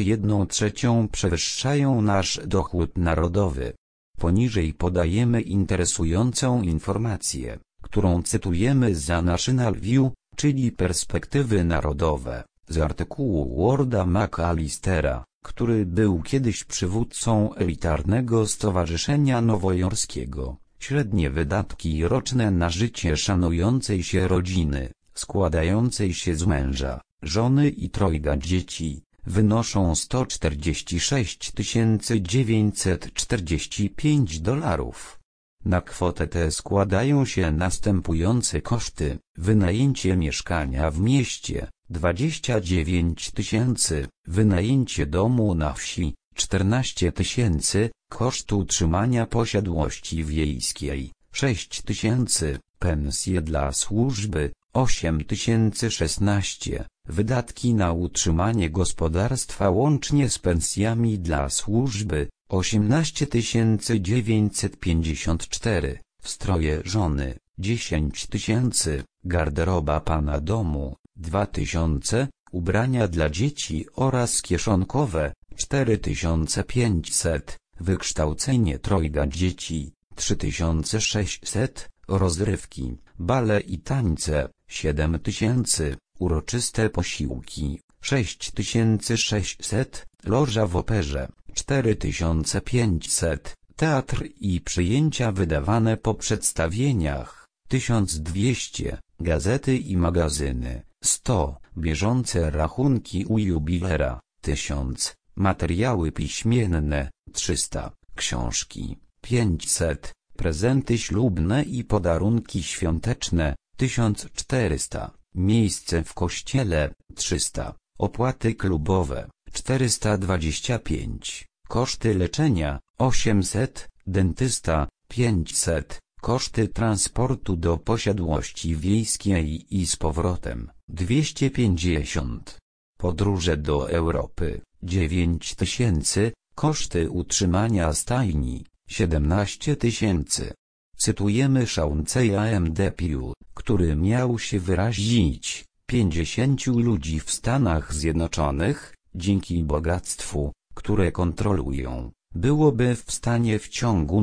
1/3 przewyższają nasz dochód narodowy. Poniżej podajemy interesującą informację, którą cytujemy za National View, czyli perspektywy narodowe, z artykułu Warda McAllistera, który był kiedyś przywódcą elitarnego stowarzyszenia nowojorskiego. Średnie wydatki roczne na życie szanującej się rodziny, składającej się z męża, żony i 3 dzieci, wynoszą 146 945 dolarów. Na kwotę tę składają się następujące koszty: wynajęcie mieszkania w mieście 29 000, wynajęcie domu na wsi 14 000, koszt utrzymania posiadłości wiejskiej 6 000, pensje dla służby 8016, wydatki na utrzymanie gospodarstwa łącznie z pensjami dla służby 18 954, stroje żony 10 000, garderoba pana domu 2000, ubrania dla dzieci oraz kieszonkowe 4500, wykształcenie 3 dzieci 3600, rozrywki, bale i tańce 7000, uroczyste posiłki 6600, loża w operze 4500, teatr i przyjęcia wydawane po przedstawieniach, 1200, gazety i magazyny, 100, bieżące rachunki u jubilera, 1000, materiały piśmienne, 300, książki, 500, prezenty ślubne i podarunki świąteczne, 1400, miejsce w kościele, 300, opłaty klubowe, 425, koszty leczenia, 800, dentysta, 500, koszty transportu do posiadłości wiejskiej i z powrotem, 250, podróże do Europy, 9000, koszty utrzymania stajni, 17 000. Cytujemy Shaughnessya MDPU, który miał się wyrazić, 50 ludzi w Stanach Zjednoczonych, dzięki bogactwu, które kontrolują, byłoby w stanie w ciągu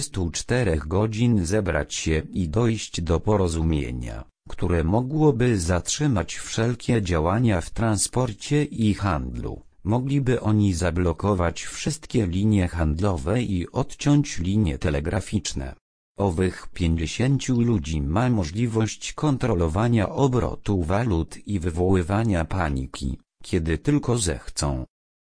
24 godzin zebrać się i dojść do porozumienia, które mogłoby zatrzymać wszelkie działania w transporcie i handlu. Mogliby oni zablokować wszystkie linie handlowe i odciąć linie telegraficzne. Owych 50 ludzi ma możliwość kontrolowania obrotu walut i wywoływania paniki, kiedy tylko zechcą.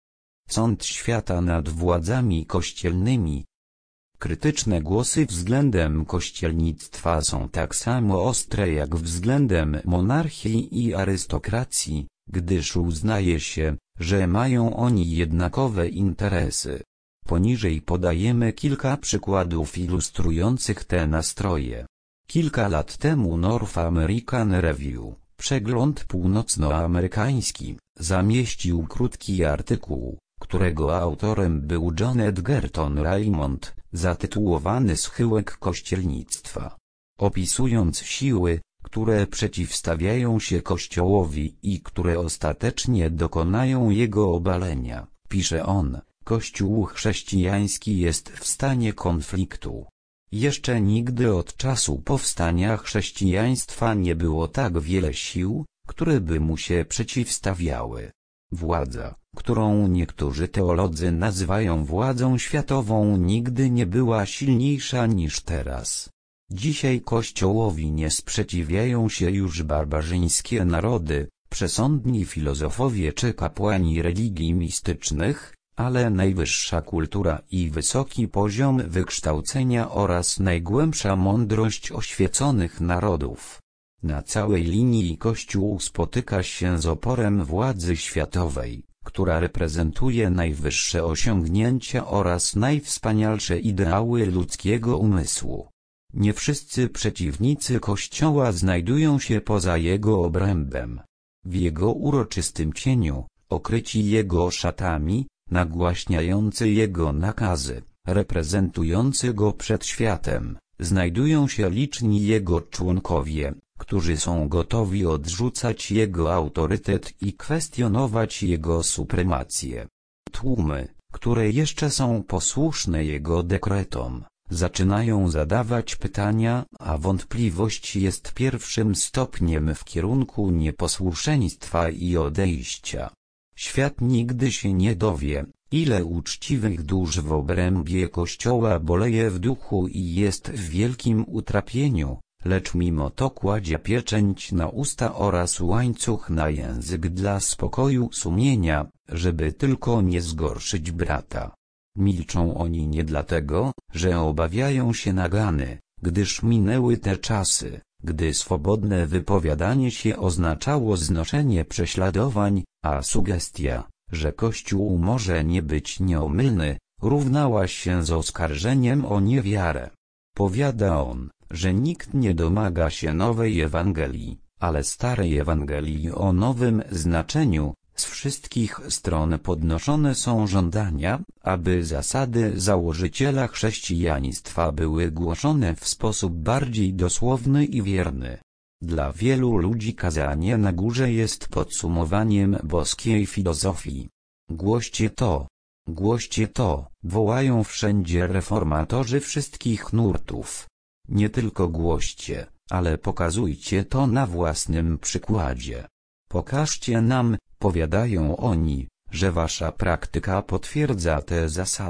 Sąd świata nad władzami kościelnymi. Krytyczne głosy względem kościelnictwa są tak samo ostre jak względem monarchii i arystokracji, gdyż uznaje się, że mają oni jednakowe interesy. Poniżej podajemy kilka przykładów ilustrujących te nastroje. Kilka lat temu North American Review, przegląd północnoamerykański, zamieścił krótki artykuł, którego autorem był John Edgerton Raymond, zatytułowany Schyłek kościelnictwa. Opisując siły, które przeciwstawiają się Kościołowi i które ostatecznie dokonają jego obalenia, pisze on, Kościół chrześcijański jest w stanie konfliktu. Jeszcze nigdy od czasu powstania chrześcijaństwa nie było tak wiele sił, które by mu się przeciwstawiały. Władza, którą niektórzy teolodzy nazywają władzą światową, nigdy nie była silniejsza niż teraz. Dzisiaj Kościołowi nie sprzeciwiają się już barbarzyńskie narody, przesądni filozofowie czy kapłani religii mistycznych, ale najwyższa kultura i wysoki poziom wykształcenia oraz najgłębsza mądrość oświeconych narodów. Na całej linii Kościół spotyka się z oporem władzy światowej, która reprezentuje najwyższe osiągnięcia oraz najwspanialsze ideały ludzkiego umysłu. Nie wszyscy przeciwnicy Kościoła znajdują się poza jego obrębem. W jego uroczystym cieniu, okryci jego szatami, nagłaśniający jego nakazy, reprezentujący go przed światem, znajdują się liczni jego członkowie, którzy są gotowi odrzucać jego autorytet i kwestionować jego supremację. Tłumy, które jeszcze są posłuszne jego dekretom, zaczynają zadawać pytania, a wątpliwość jest pierwszym stopniem w kierunku nieposłuszeństwa i odejścia. Świat nigdy się nie dowie, ile uczciwych dusz w obrębie Kościoła boleje w duchu i jest w wielkim utrapieniu, lecz mimo to kładzie pieczęć na usta oraz łańcuch na język dla spokoju sumienia, żeby tylko nie zgorszyć brata. Milczą oni nie dlatego, że obawiają się nagany, gdyż minęły te czasy, gdy swobodne wypowiadanie się oznaczało znoszenie prześladowań, a sugestia, że Kościół może nie być nieomylny, równała się z oskarżeniem o niewiarę. Powiada on, że nikt nie domaga się nowej Ewangelii, ale starej Ewangelii o nowym znaczeniu. Z wszystkich stron podnoszone są żądania, aby zasady założyciela chrześcijaństwa były głoszone w sposób bardziej dosłowny i wierny. Dla wielu ludzi kazanie na górze jest podsumowaniem boskiej filozofii. Głoście to, wołają wszędzie reformatorzy wszystkich nurtów. Nie tylko głoście, ale pokazujcie to na własnym przykładzie. Pokażcie nam, powiadają oni, że wasza praktyka potwierdza te zasady,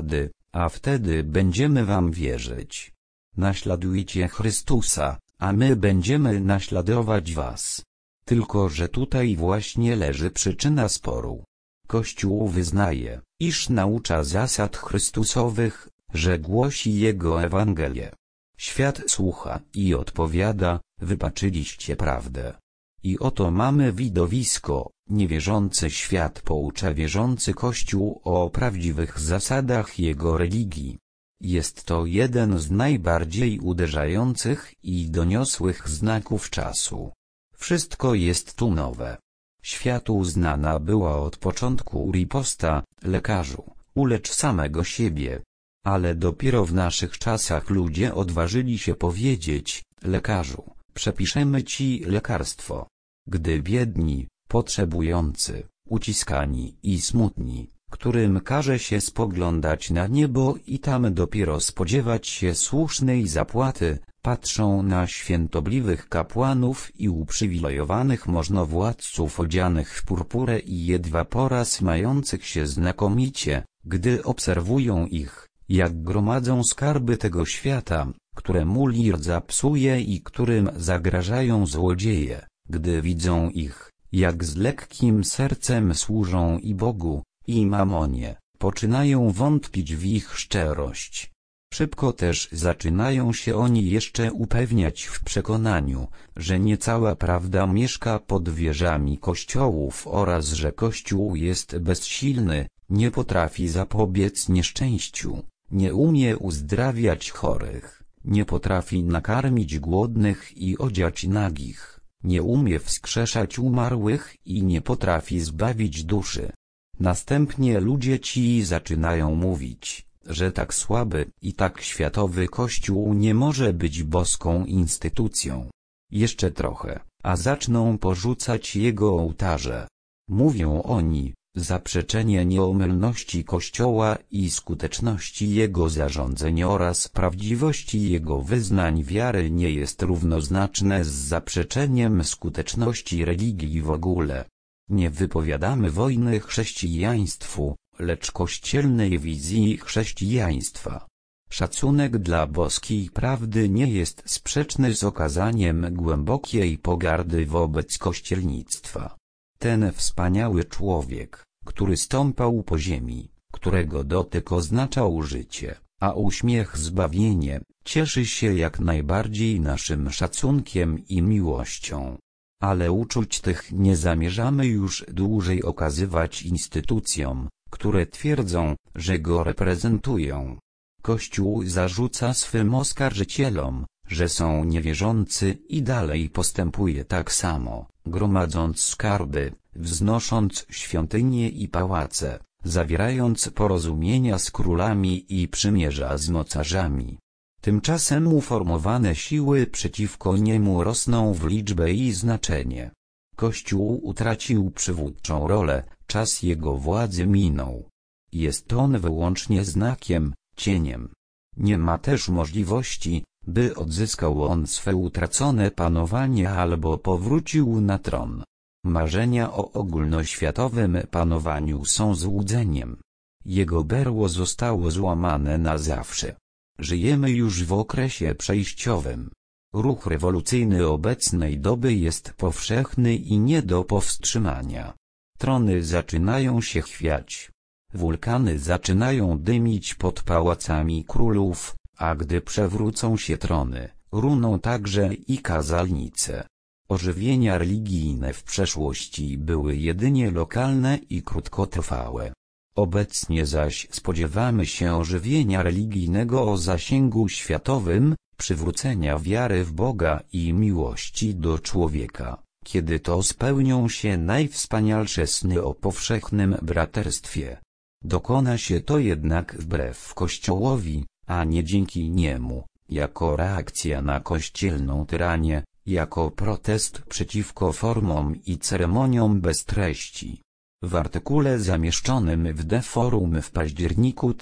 a wtedy będziemy wam wierzyć. Naśladujcie Chrystusa, a my będziemy naśladować was. Tylko że tutaj właśnie leży przyczyna sporu. Kościół wyznaje, iż naucza zasad Chrystusowych, że głosi Jego Ewangelię. Świat słucha i odpowiada, wybaczyliście prawdę. I oto mamy widowisko, niewierzący świat poucza wierzący Kościół o prawdziwych zasadach jego religii. Jest to jeden z najbardziej uderzających i doniosłych znaków czasu. Wszystko jest tu nowe. Światu znana była od początku riposta, lekarzu, ulecz samego siebie. Ale dopiero w naszych czasach ludzie odważyli się powiedzieć, lekarzu, przepiszemy ci lekarstwo. Gdy biedni, potrzebujący, uciskani i smutni, którym każe się spoglądać na niebo i tam dopiero spodziewać się słusznej zapłaty, patrzą na świętobliwych kapłanów i uprzywilejowanych możnowładców odzianych w purpurę i jedwaporaz mających się znakomicie, gdy obserwują ich, jak gromadzą skarby tego świata, któremu lir psuje i którym zagrażają złodzieje, gdy widzą ich, jak z lekkim sercem służą i Bogu, i mamonie, poczynają wątpić w ich szczerość. Szybko też zaczynają się oni jeszcze upewniać w przekonaniu, że nie cała prawda mieszka pod wieżami kościołów oraz że Kościół jest bezsilny, nie potrafi zapobiec nieszczęściu, nie umie uzdrawiać chorych, nie potrafi nakarmić głodnych i odziać nagich, nie umie wskrzeszać umarłych i nie potrafi zbawić duszy. Następnie ludzie ci zaczynają mówić, że tak słaby i tak światowy Kościół nie może być boską instytucją. Jeszcze trochę, a zaczną porzucać jego ołtarze. Mówią oni, zaprzeczenie nieomylności Kościoła i skuteczności jego zarządzeń oraz prawdziwości jego wyznań wiary nie jest równoznaczne z zaprzeczeniem skuteczności religii w ogóle. Nie wypowiadamy wojny chrześcijaństwu, lecz kościelnej wizji chrześcijaństwa. Szacunek dla boskiej prawdy nie jest sprzeczny z okazaniem głębokiej pogardy wobec kościelnictwa. Ten wspaniały człowiek, który stąpał po ziemi, którego dotyk oznaczał życie, a uśmiech zbawienie, cieszy się jak najbardziej naszym szacunkiem i miłością. Ale uczuć tych nie zamierzamy już dłużej okazywać instytucjom, które twierdzą, że go reprezentują. Kościół zarzuca swym oskarżycielom, że są niewierzący i dalej postępuje tak samo, gromadząc skarby, wznosząc świątynie i pałace, zawierając porozumienia z królami i przymierza z mocarzami. Tymczasem uformowane siły przeciwko niemu rosną w liczbę i znaczenie. Kościół utracił przywódczą rolę, czas jego władzy minął. Jest on wyłącznie znakiem, cieniem. Nie ma też możliwości, by odzyskał on swe utracone panowanie albo powrócił na tron. Marzenia o ogólnoświatowym panowaniu są złudzeniem. Jego berło zostało złamane na zawsze. Żyjemy już w okresie przejściowym. Ruch rewolucyjny obecnej doby jest powszechny i nie do powstrzymania. Trony zaczynają się chwiać. Wulkany zaczynają dymić pod pałacami królów, a gdy przewrócą się trony, runą także i kazalnice. Ożywienia religijne w przeszłości były jedynie lokalne i krótkotrwałe. Obecnie zaś spodziewamy się ożywienia religijnego o zasięgu światowym, przywrócenia wiary w Boga i miłości do człowieka, kiedy to spełnią się najwspanialsze sny o powszechnym braterstwie. Dokona się to jednak wbrew Kościołowi, a nie dzięki niemu, jako reakcja na kościelną tyranię, jako protest przeciwko formom i ceremoniom bez treści. W artykule zamieszczonym w The Forum w październiku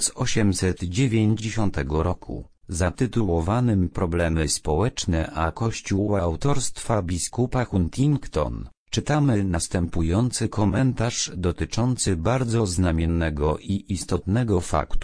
1890 roku, zatytułowanym Problemy społeczne a Kościół autorstwa biskupa Huntington, czytamy następujący komentarz dotyczący bardzo znamiennego i istotnego faktu,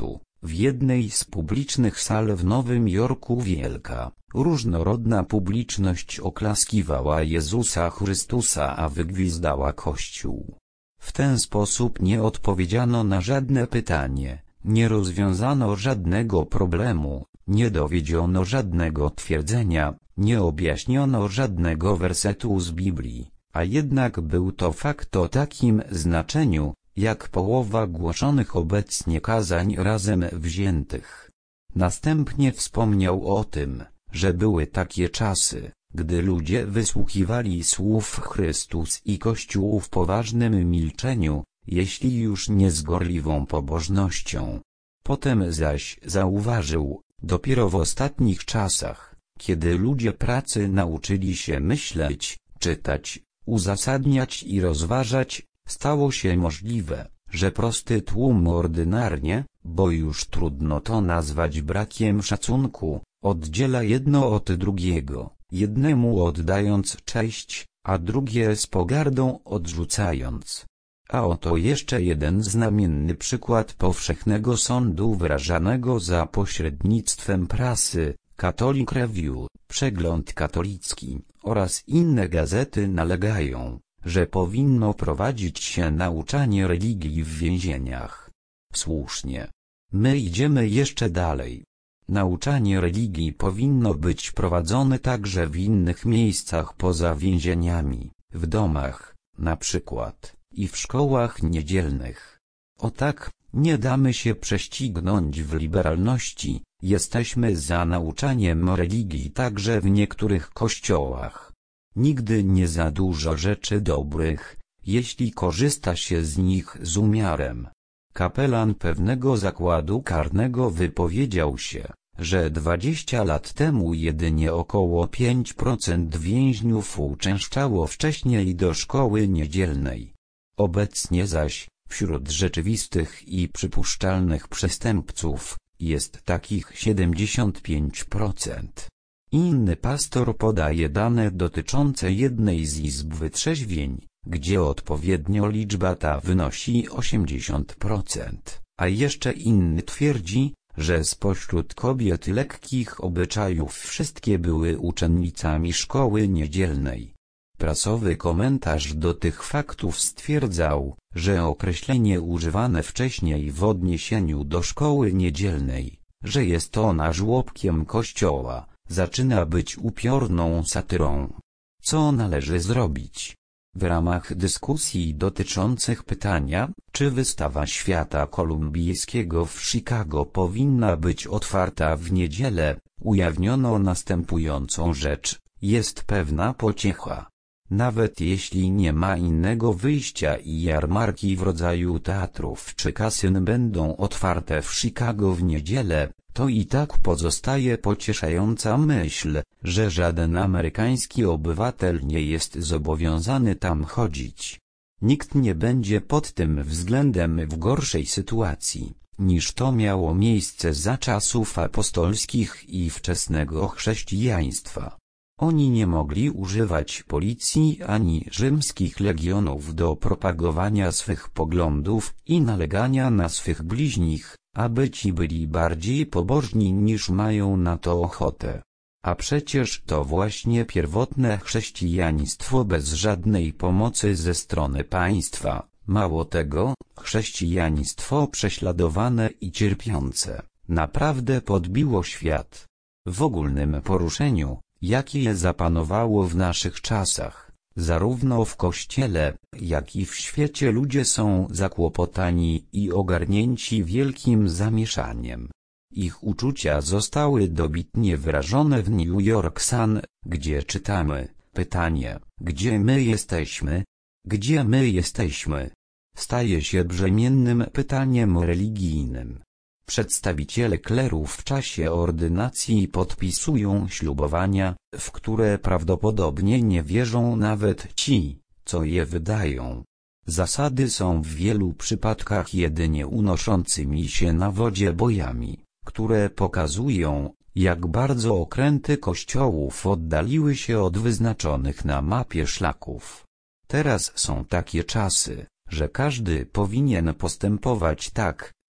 W jednej z publicznych sal w Nowym Jorku wielka, różnorodna publiczność oklaskiwała Jezusa Chrystusa, a wygwizdała Kościół. W ten sposób nie odpowiedziano na żadne pytanie, nie rozwiązano żadnego problemu, nie dowiedziono żadnego twierdzenia, nie objaśniono żadnego wersetu z Biblii, a jednak był to fakt o takim znaczeniu, jak połowa głoszonych obecnie kazań razem wziętych. Następnie wspomniał o tym, że były takie czasy, gdy ludzie wysłuchiwali słów Chrystus i Kościół w poważnym milczeniu, jeśli już nie z gorliwą pobożnością. Potem zaś zauważył, dopiero w ostatnich czasach, kiedy ludzie pracy nauczyli się myśleć, czytać, uzasadniać i rozważać, stało się możliwe, że prosty tłum ordynarnie, bo już trudno to nazwać brakiem szacunku, oddziela jedno od drugiego, jednemu oddając cześć, a drugie z pogardą odrzucając. A oto jeszcze jeden znamienny przykład powszechnego sądu wyrażanego za pośrednictwem prasy. Catholic Review, Przegląd Katolicki oraz inne gazety nalegają, że powinno prowadzić się nauczanie religii w więzieniach. Słusznie. My idziemy jeszcze dalej. Nauczanie religii powinno być prowadzone także w innych miejscach poza więzieniami, w domach, na przykład, i w szkołach niedzielnych. O tak, nie damy się prześcignąć w liberalności, jesteśmy za nauczaniem religii także w niektórych kościołach. Nigdy nie za dużo rzeczy dobrych, jeśli korzysta się z nich z umiarem. Kapelan pewnego zakładu karnego wypowiedział się, że 20 lat temu jedynie około 5% więźniów uczęszczało wcześniej do szkoły niedzielnej. Obecnie zaś, wśród rzeczywistych i przypuszczalnych przestępców, jest takich 75%. Inny pastor podaje dane dotyczące jednej z izb wytrzeźwień, gdzie odpowiednio liczba ta wynosi 80%, a jeszcze inny twierdzi, że spośród kobiet lekkich obyczajów wszystkie były uczennicami szkoły niedzielnej. Prasowy komentarz do tych faktów stwierdzał, że określenie używane wcześniej w odniesieniu do szkoły niedzielnej, że jest ona żłobkiem kościoła, zaczyna być upiorną satyrą. Co należy zrobić? W ramach dyskusji dotyczących pytania, czy wystawa świata kolumbijskiego w Chicago powinna być otwarta w niedzielę, ujawniono następującą rzecz: jest pewna pociecha. Nawet jeśli nie ma innego wyjścia i jarmarki w rodzaju teatrów czy kasyn będą otwarte w Chicago w niedzielę, to i tak pozostaje pocieszająca myśl, że żaden amerykański obywatel nie jest zobowiązany tam chodzić. Nikt nie będzie pod tym względem w gorszej sytuacji, niż to miało miejsce za czasów apostolskich i wczesnego chrześcijaństwa. Oni nie mogli używać policji ani rzymskich legionów do propagowania swych poglądów i nalegania na swych bliźnich, aby ci byli bardziej pobożni niż mają na to ochotę. A przecież to właśnie pierwotne chrześcijaństwo bez żadnej pomocy ze strony państwa, mało tego, chrześcijaństwo prześladowane i cierpiące, naprawdę podbiło świat. W ogólnym poruszeniu, jakie zapanowało w naszych czasach, zarówno w Kościele, jak i w świecie ludzie są zakłopotani i ogarnięci wielkim zamieszaniem. Ich uczucia zostały dobitnie wyrażone w New York Sun, gdzie czytamy: pytanie, gdzie my jesteśmy? Gdzie my jesteśmy? Staje się brzemiennym pytaniem religijnym. Przedstawiciele kleru w czasie ordynacji podpisują ślubowania, w które prawdopodobnie nie wierzą nawet ci, co je wydają. Zasady są w wielu przypadkach jedynie unoszącymi się na wodzie bojami, które pokazują, jak bardzo okręty kościołów oddaliły się od wyznaczonych na mapie szlaków. Teraz są takie czasy, że każdy powinien postępować tak,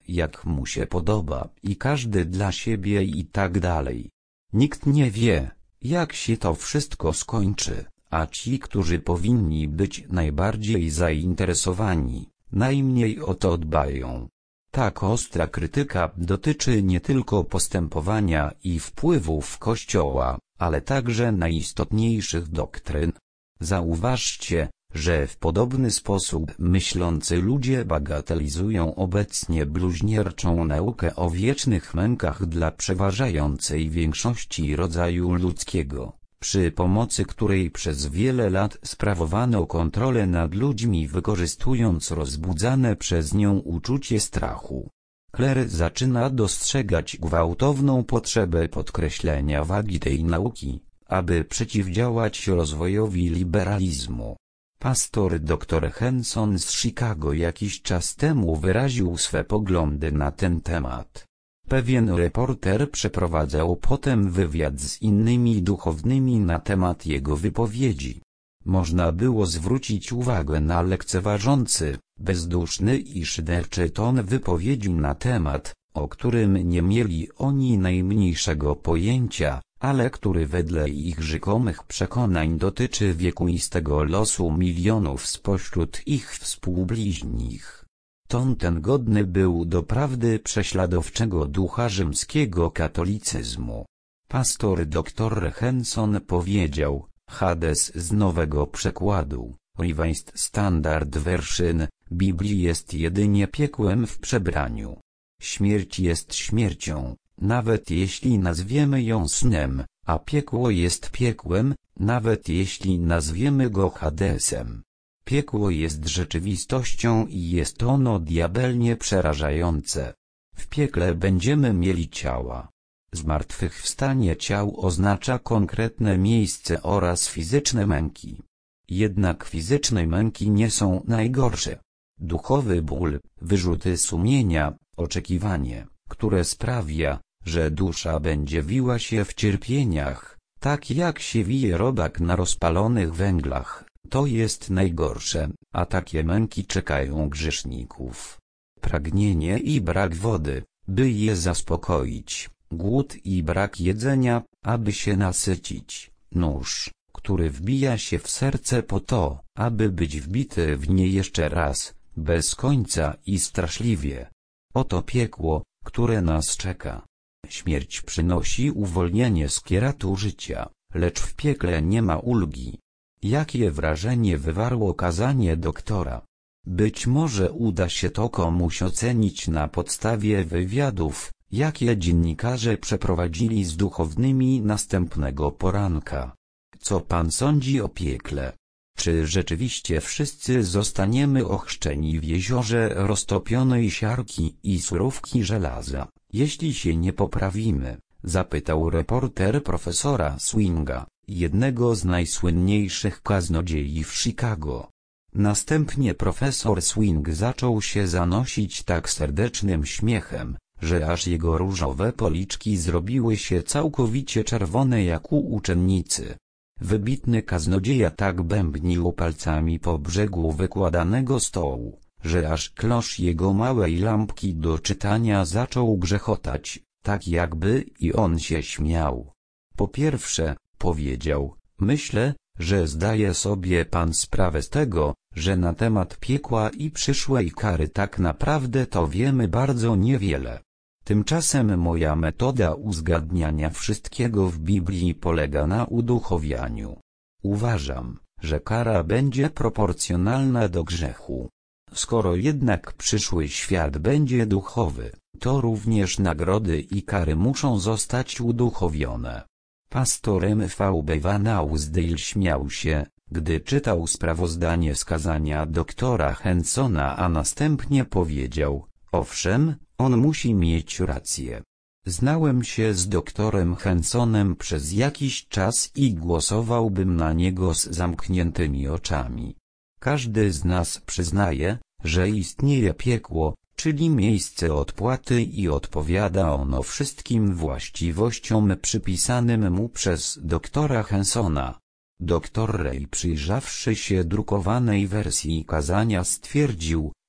jak mu się podoba i każdy dla siebie i tak dalej. Nikt nie wie, jak się to wszystko skończy, a ci, którzy powinni być najbardziej zainteresowani, najmniej o to dbają. Tak ostra krytyka dotyczy nie tylko postępowania i wpływów Kościoła, ale także najistotniejszych doktryn. Zauważcie, że w podobny sposób myślący ludzie bagatelizują obecnie bluźnierczą naukę o wiecznych mękach dla przeważającej większości rodzaju ludzkiego, przy pomocy której przez wiele lat sprawowano kontrolę nad ludźmi, wykorzystując rozbudzane przez nią uczucie strachu. Kler zaczyna dostrzegać gwałtowną potrzebę podkreślenia wagi tej nauki, aby przeciwdziałać rozwojowi liberalizmu. Pastor dr Henson z Chicago jakiś czas temu wyraził swe poglądy na ten temat. Pewien reporter przeprowadzał potem wywiad z innymi duchownymi na temat jego wypowiedzi. Można było zwrócić uwagę na lekceważący, bezduszny i szyderczy ton wypowiedzi na temat, o którym nie mieli oni najmniejszego pojęcia, ale który wedle ich rzekomych przekonań dotyczy wiekuistego losu milionów spośród ich współbliźnich. Ton ten godny był doprawdy prześladowczego ducha rzymskiego katolicyzmu. Pastor dr Henson powiedział, Hades z nowego przekładu, Revised Standard Version, Biblii jest jedynie piekłem w przebraniu. Śmierć jest śmiercią, nawet jeśli nazwiemy ją snem, a piekło jest piekłem, nawet jeśli nazwiemy go Hadesem. Piekło jest rzeczywistością i jest ono diabelnie przerażające. W piekle będziemy mieli ciała. Zmartwychwstanie ciał oznacza konkretne miejsce oraz fizyczne męki. Jednak fizyczne męki nie są najgorsze. Duchowy ból, wyrzuty sumienia, oczekiwanie, które sprawia, że dusza będzie wiła się w cierpieniach, tak jak się wije robak na rozpalonych węglach, to jest najgorsze, a takie męki czekają grzeszników. Pragnienie i brak wody, by je zaspokoić, głód i brak jedzenia, aby się nasycić, nóż, który wbija się w serce po to, aby być wbity w nie jeszcze raz, bez końca i straszliwie. Oto piekło, które nas czeka. Śmierć przynosi uwolnienie z kieratu życia, lecz w piekle nie ma ulgi. Jakie wrażenie wywarło kazanie doktora? Być może uda się to komuś ocenić na podstawie wywiadów, jakie dziennikarze przeprowadzili z duchownymi następnego poranka. Co pan sądzi o piekle? Czy rzeczywiście wszyscy zostaniemy ochrzczeni w jeziorze roztopionej siarki i surówki żelaza, jeśli się nie poprawimy? Zapytał reporter profesora Swinga, jednego z najsłynniejszych kaznodziei w Chicago. Następnie profesor Swing zaczął się zanosić tak serdecznym śmiechem, że aż jego różowe policzki zrobiły się całkowicie czerwone jak u uczennicy. Wybitny kaznodzieja tak bębnił palcami po brzegu wykładanego stołu, że aż klosz jego małej lampki do czytania zaczął grzechotać, tak jakby i on się śmiał. Po pierwsze, powiedział, myślę, że zdaje sobie pan sprawę z tego, że na temat piekła i przyszłej kary tak naprawdę to wiemy bardzo niewiele. Tymczasem moja metoda uzgadniania wszystkiego w Biblii polega na uduchowianiu. Uważam, że kara będzie proporcjonalna do grzechu. Skoro jednak przyszły świat będzie duchowy, to również nagrody i kary muszą zostać uduchowione. Pastor M.V.B. Van Ausdale śmiał się, gdy czytał sprawozdanie z kazania doktora Hensona, a następnie powiedział, owszem, on musi mieć rację. Znałem się z doktorem Hensonem przez jakiś czas i głosowałbym na niego z zamkniętymi oczami. Każdy z nas przyznaje, że istnieje piekło, czyli miejsce odpłaty i odpowiada ono wszystkim właściwościom przypisanym mu przez doktora Hensona. Dr Ray, przyjrzawszy się drukowanej wersji kazania, stwierdził,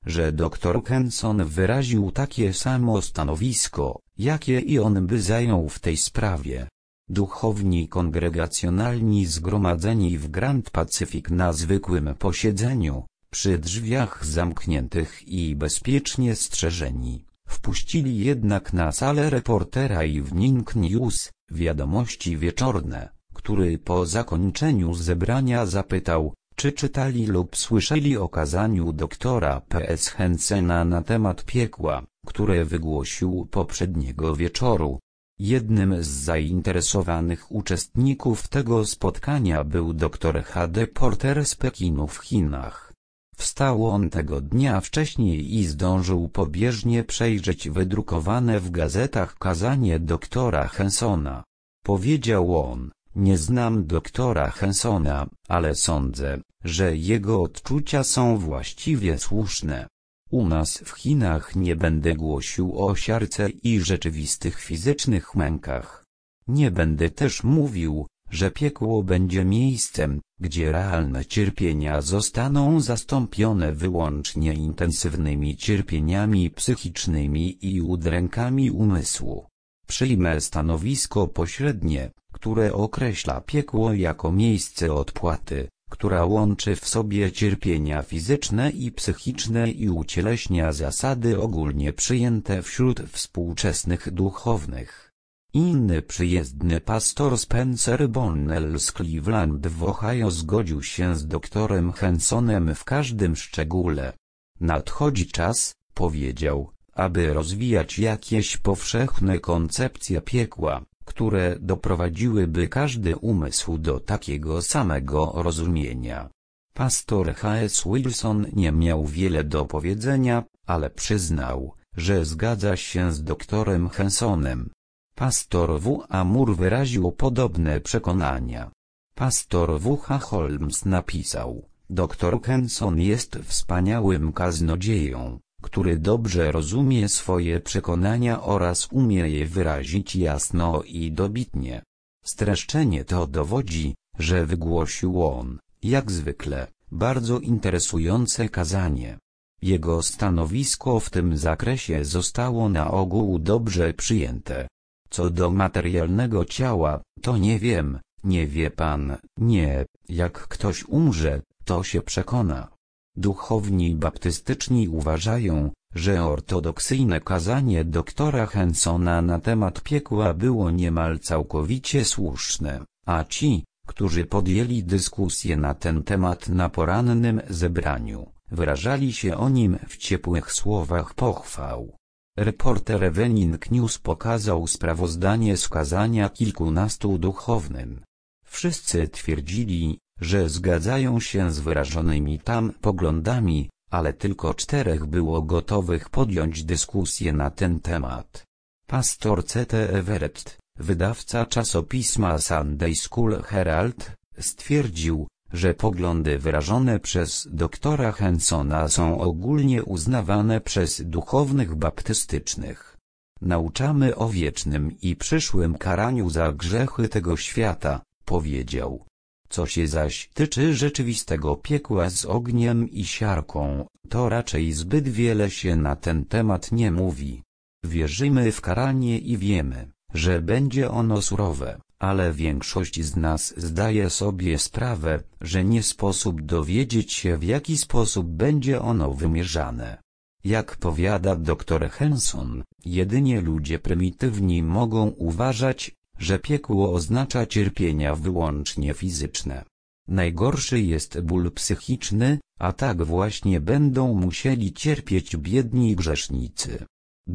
że dr Henson wyraził takie samo stanowisko, jakie i on by zajął w tej sprawie. Duchowni kongregacjonalni zgromadzeni w Grand Pacific na zwykłym posiedzeniu, przy drzwiach zamkniętych i bezpiecznie strzeżeni, wpuścili jednak na salę reportera Evening News, Wiadomości Wieczorne, który po zakończeniu zebrania zapytał, czy czytali lub słyszeli o kazaniu doktora P.S. Hensena na temat piekła, które wygłosił poprzedniego wieczoru. Jednym z zainteresowanych uczestników tego spotkania był dr H.D. Porter z Pekinu w Chinach. Wstał on tego dnia wcześniej i zdążył pobieżnie przejrzeć wydrukowane w gazetach kazanie doktora Hensona. Powiedział on: nie znam doktora Hensona, ale sądzę, że jego odczucia są właściwie słuszne. U nas w Chinach nie będę głosił o siarce i rzeczywistych fizycznych mękach. Nie będę też mówił, że piekło będzie miejscem, gdzie realne cierpienia zostaną zastąpione wyłącznie intensywnymi cierpieniami psychicznymi i udrękami umysłu. Przyjmę stanowisko pośrednie, które określa piekło jako miejsce odpłaty, która łączy w sobie cierpienia fizyczne i psychiczne i ucieleśnia zasady ogólnie przyjęte wśród współczesnych duchownych. Inny przyjezdny pastor Spencer Bonnell z Cleveland w Ohio zgodził się z doktorem Hensonem w każdym szczególe. Nadchodzi czas, powiedział, aby rozwijać jakieś powszechne koncepcje piekła, które doprowadziłyby każdy umysł do takiego samego rozumienia. Pastor H.S. Wilson nie miał wiele do powiedzenia, ale przyznał, że zgadza się z doktorem Hensonem. Pastor W.A. Moore wyraził podobne przekonania. Pastor W.H. Holmes napisał: dr Henson jest wspaniałym kaznodzieją, który dobrze rozumie swoje przekonania oraz umie je wyrazić jasno i dobitnie. Streszczenie to dowodzi, że wygłosił on, jak zwykle, bardzo interesujące kazanie. Jego stanowisko w tym zakresie zostało na ogół dobrze przyjęte. Co do materialnego ciała, to nie wiem, nie wie pan, nie, jak ktoś umrze, to się przekona. Duchowni baptystyczni uważają, że ortodoksyjne kazanie doktora Hensona na temat piekła było niemal całkowicie słuszne, a ci, którzy podjęli dyskusję na ten temat na porannym zebraniu, wyrażali się o nim w ciepłych słowach pochwał. Reporter Evening News pokazał sprawozdanie z kazania kilkunastu duchownym. Wszyscy twierdzili, że zgadzają się z wyrażonymi tam poglądami, ale tylko 4 było gotowych podjąć dyskusję na ten temat. Pastor C.T. Everett, wydawca czasopisma Sunday School Herald, stwierdził, że poglądy wyrażone przez doktora Hensona są ogólnie uznawane przez duchownych baptystycznych. Nauczamy o wiecznym i przyszłym karaniu za grzechy tego świata, powiedział. Co się zaś tyczy rzeczywistego piekła z ogniem i siarką, to raczej zbyt wiele się na ten temat nie mówi. Wierzymy w karanie i wiemy, że będzie ono surowe, ale większość z nas zdaje sobie sprawę, że nie sposób dowiedzieć się, w jaki sposób będzie ono wymierzane. Jak powiada dr Henson, jedynie ludzie prymitywni mogą uważać, że piekło oznacza cierpienia wyłącznie fizyczne. Najgorszy jest ból psychiczny, a tak właśnie będą musieli cierpieć biedni grzesznicy.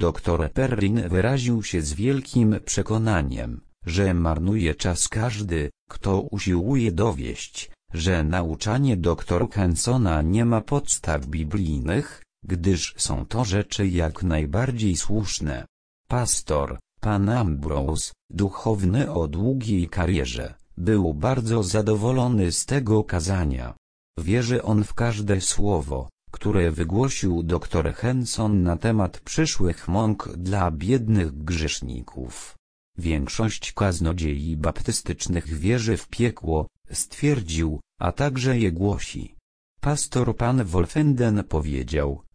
Dr Perrin wyraził się z wielkim przekonaniem, że marnuje czas każdy, kto usiłuje dowieść, że nauczanie dr Hensona nie ma podstaw biblijnych, gdyż są to rzeczy jak najbardziej słuszne. Pastor, pan Ambrose, duchowny o długiej karierze, był bardzo zadowolony z tego kazania. Wierzy on w każde słowo, które wygłosił dr Henson na temat przyszłych mąk dla biednych grzeszników. Większość kaznodziei baptystycznych wierzy w piekło, stwierdził, a także je głosi. Pastor pan Wolfenden powiedział,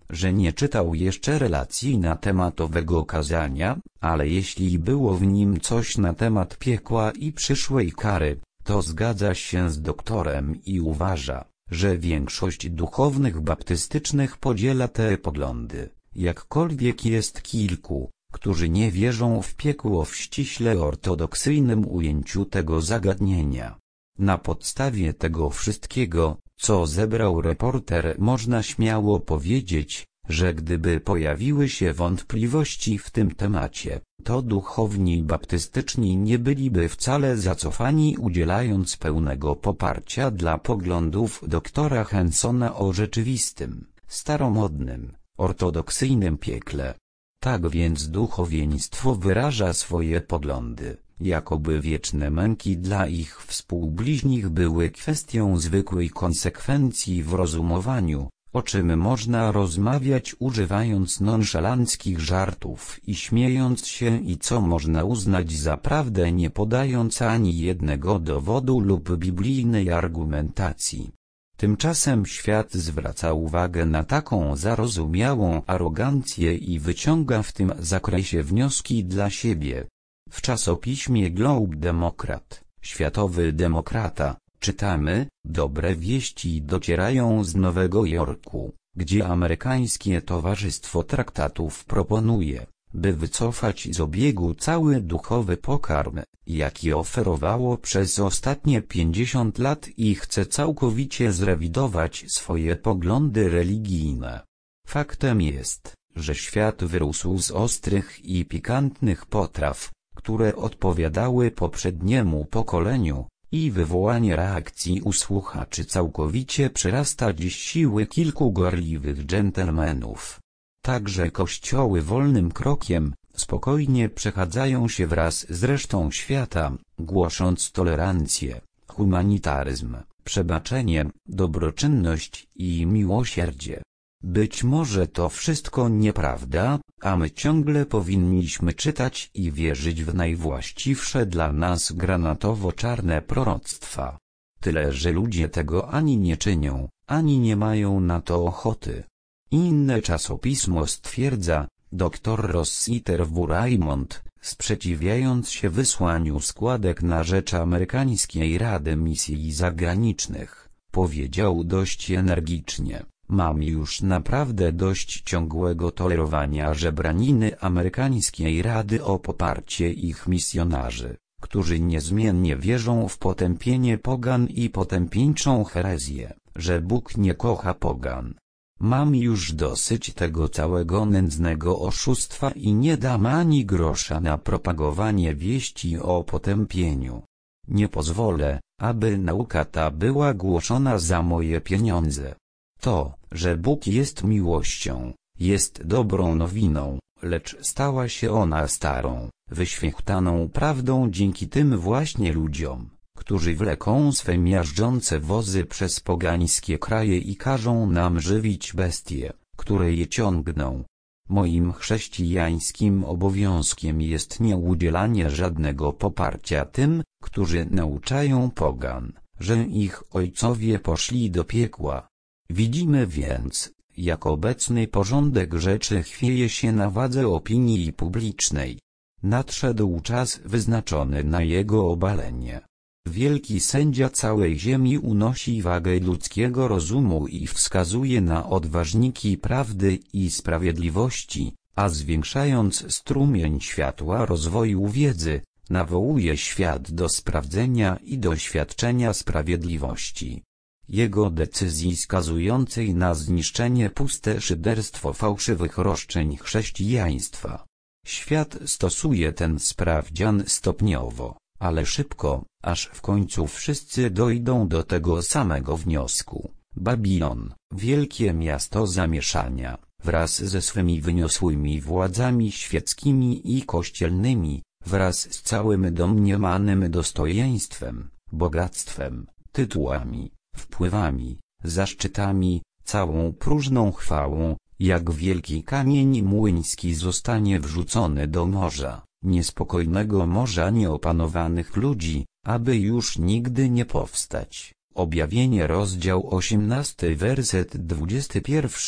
że nie czytał jeszcze relacji na temat owego kazania, ale jeśli było w nim coś na temat piekła i przyszłej kary, to zgadza się z doktorem i uważa, że większość duchownych baptystycznych podziela te poglądy, jakkolwiek jest kilku, którzy nie wierzą w piekło w ściśle ortodoksyjnym ujęciu tego zagadnienia. Na podstawie tego wszystkiego, co zebrał reporter, można śmiało powiedzieć, że gdyby pojawiły się wątpliwości w tym temacie, to duchowni baptystyczni nie byliby wcale zacofani, udzielając pełnego poparcia dla poglądów doktora Hensona o rzeczywistym, staromodnym, ortodoksyjnym piekle. Tak więc duchowieństwo wyraża swoje poglądy, jakoby wieczne męki dla ich współbliźnich były kwestią zwykłej konsekwencji w rozumowaniu, o czym można rozmawiać używając nonszalanckich żartów i śmiejąc się, i co można uznać za prawdę, nie podając ani jednego dowodu lub biblijnej argumentacji. Tymczasem świat zwraca uwagę na taką zarozumiałą arogancję i wyciąga w tym zakresie wnioski dla siebie. W czasopiśmie Globe Democrat, Światowy Demokrata, czytamy: dobre wieści docierają z Nowego Jorku, gdzie amerykańskie Towarzystwo Traktatów proponuje, by wycofać z obiegu cały duchowy pokarm, jaki oferowało przez ostatnie 50 lat, i chce całkowicie zrewidować swoje poglądy religijne. Faktem jest, że świat wyrósł z ostrych i pikantnych potraw, które odpowiadały poprzedniemu pokoleniu, i wywołanie reakcji u słuchaczy całkowicie przerasta dziś siły kilku gorliwych dżentelmenów. Także kościoły wolnym krokiem, spokojnie przechadzają się wraz z resztą świata, głosząc tolerancję, humanitaryzm, przebaczenie, dobroczynność i miłosierdzie. Być może to wszystko nieprawda, a my ciągle powinniśmy czytać i wierzyć w najwłaściwsze dla nas granatowo-czarne proroctwa. Tyle że ludzie tego ani nie czynią, ani nie mają na to ochoty. Inne czasopismo stwierdza: dr Rossiter W. Raymond, sprzeciwiając się wysłaniu składek na rzecz amerykańskiej Rady Misji Zagranicznych, powiedział dość energicznie: mam już naprawdę dość ciągłego tolerowania żebraniny amerykańskiej Rady o poparcie ich misjonarzy, którzy niezmiennie wierzą w potępienie pogan i potępieńczą herezję, że Bóg nie kocha pogan. Mam już dosyć tego całego nędznego oszustwa i nie dam ani grosza na propagowanie wieści o potępieniu. Nie pozwolę, aby nauka ta była głoszona za moje pieniądze. To, że Bóg jest miłością, jest dobrą nowiną, lecz stała się ona starą, wyświechtaną prawdą dzięki tym właśnie ludziom, którzy wleką swe miażdżące wozy przez pogańskie kraje i każą nam żywić bestie, które je ciągną. Moim chrześcijańskim obowiązkiem jest nieudzielanie żadnego poparcia tym, którzy nauczają pogan, że ich ojcowie poszli do piekła. Widzimy więc, jak obecny porządek rzeczy chwieje się na wadze opinii publicznej. Nadszedł czas wyznaczony na jego obalenie. Wielki sędzia całej ziemi unosi wagę ludzkiego rozumu i wskazuje na odważniki prawdy i sprawiedliwości, a zwiększając strumień światła rozwoju wiedzy, nawołuje świat do sprawdzenia i doświadczenia sprawiedliwości. Jego decyzji skazującej na zniszczenie puste szyderstwo fałszywych roszczeń chrześcijaństwa. Świat stosuje ten sprawdzian stopniowo, ale szybko, aż w końcu wszyscy dojdą do tego samego wniosku. Babilon, wielkie miasto zamieszania, wraz ze swymi wyniosłymi władzami świeckimi i kościelnymi, wraz z całym domniemanym dostojeństwem, bogactwem, tytułami, wpływami, zaszczytami, całą próżną chwałą, jak wielki kamień młyński zostanie wrzucony do morza, niespokojnego morza nieopanowanych ludzi, aby już nigdy nie powstać. Objawienie rozdział 18 werset 21,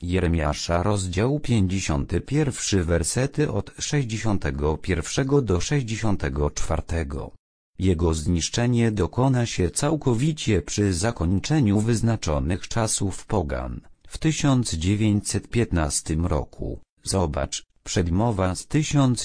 Jeremiasza rozdział 51 wersety od 61 do 64. Jego zniszczenie dokona się całkowicie przy zakończeniu wyznaczonych czasów pogan, w 1915 roku. Zobacz, przedmowa z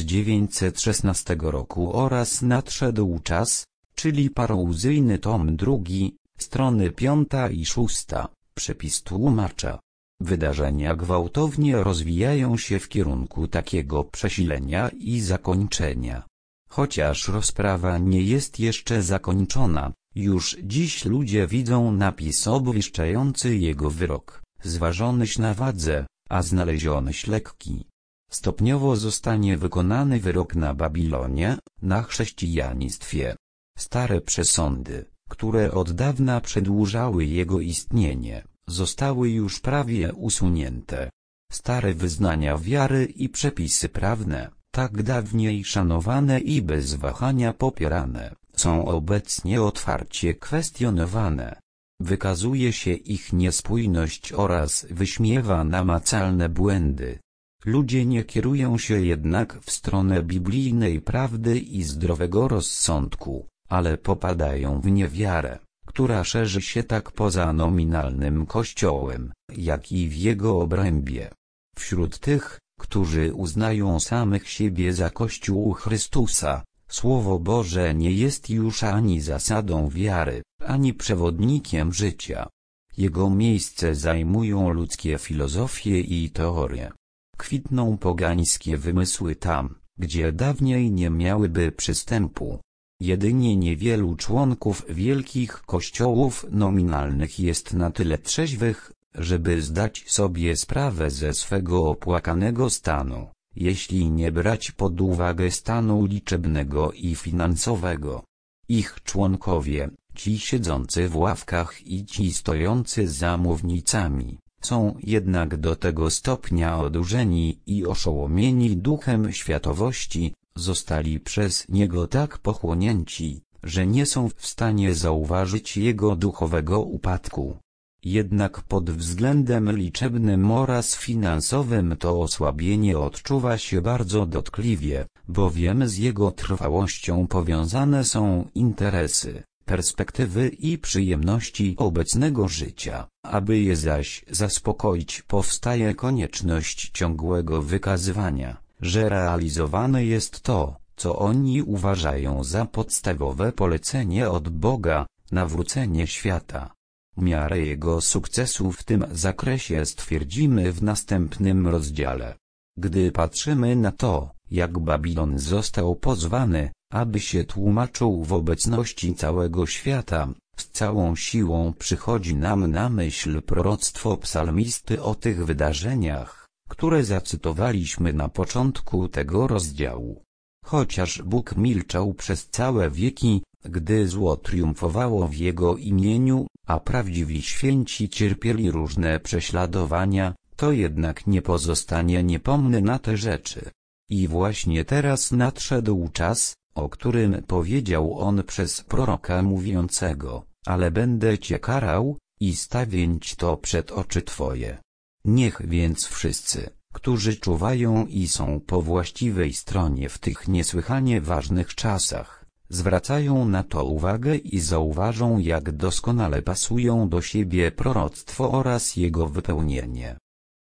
1916 roku oraz nadszedł czas, czyli parouzyjny tom 2, strony 5 i 6, przepis tłumacza. Wydarzenia gwałtownie rozwijają się w kierunku takiego przesilenia i zakończenia. Chociaż rozprawa nie jest jeszcze zakończona, już dziś ludzie widzą napis obwieszczający jego wyrok, zważonyś na wadze, a znalezionyś lekki. Stopniowo zostanie wykonany wyrok na Babilonie, na chrześcijanstwie. Stare przesądy, które od dawna przedłużały jego istnienie, zostały już prawie usunięte. Stare wyznania wiary i przepisy prawne, tak dawniej szanowane i bez wahania popierane, są obecnie otwarcie kwestionowane. Wykazuje się ich niespójność oraz wyśmiewa namacalne błędy. Ludzie nie kierują się jednak w stronę biblijnej prawdy i zdrowego rozsądku, ale popadają w niewiarę, która szerzy się tak poza nominalnym Kościołem, jak i w jego obrębie. Wśród tych, którzy uznają samych siebie za Kościół Chrystusa, Słowo Boże nie jest już ani zasadą wiary, ani przewodnikiem życia. Jego miejsce zajmują ludzkie filozofie i teorie. Kwitną pogańskie wymysły tam, gdzie dawniej nie miałyby przystępu. Jedynie niewielu członków wielkich kościołów nominalnych jest na tyle trzeźwych, żeby zdać sobie sprawę ze swego opłakanego stanu, jeśli nie brać pod uwagę stanu liczebnego i finansowego. Ich członkowie, ci siedzący w ławkach i ci stojący za mównicami, są jednak do tego stopnia odurzeni i oszołomieni duchem światowości, zostali przez niego tak pochłonięci, że nie są w stanie zauważyć jego duchowego upadku. Jednak pod względem liczebnym oraz finansowym to osłabienie odczuwa się bardzo dotkliwie, bowiem z jego trwałością powiązane są interesy, perspektywy i przyjemności obecnego życia. Aby je zaś zaspokoić, powstaje konieczność ciągłego wykazywania, że realizowane jest to, co oni uważają za podstawowe polecenie od Boga, nawrócenie świata. Miarę jego sukcesu w tym zakresie stwierdzimy w następnym rozdziale. Gdy patrzymy na to, jak Babilon został pozwany, aby się tłumaczył w obecności całego świata, z całą siłą przychodzi nam na myśl proroctwo psalmisty o tych wydarzeniach, które zacytowaliśmy na początku tego rozdziału. Chociaż Bóg milczał przez całe wieki, gdy zło triumfowało w Jego imieniu, a prawdziwi święci cierpieli różne prześladowania, to jednak nie pozostanie niepomny na te rzeczy. I właśnie teraz nadszedł czas, o którym powiedział on przez proroka mówiącego, ale będę cię karał, i stawięć to przed oczy twoje. Niech więc wszyscy, którzy czuwają i są po właściwej stronie w tych niesłychanie ważnych czasach, zwracają na to uwagę i zauważą, jak doskonale pasują do siebie proroctwo oraz jego wypełnienie.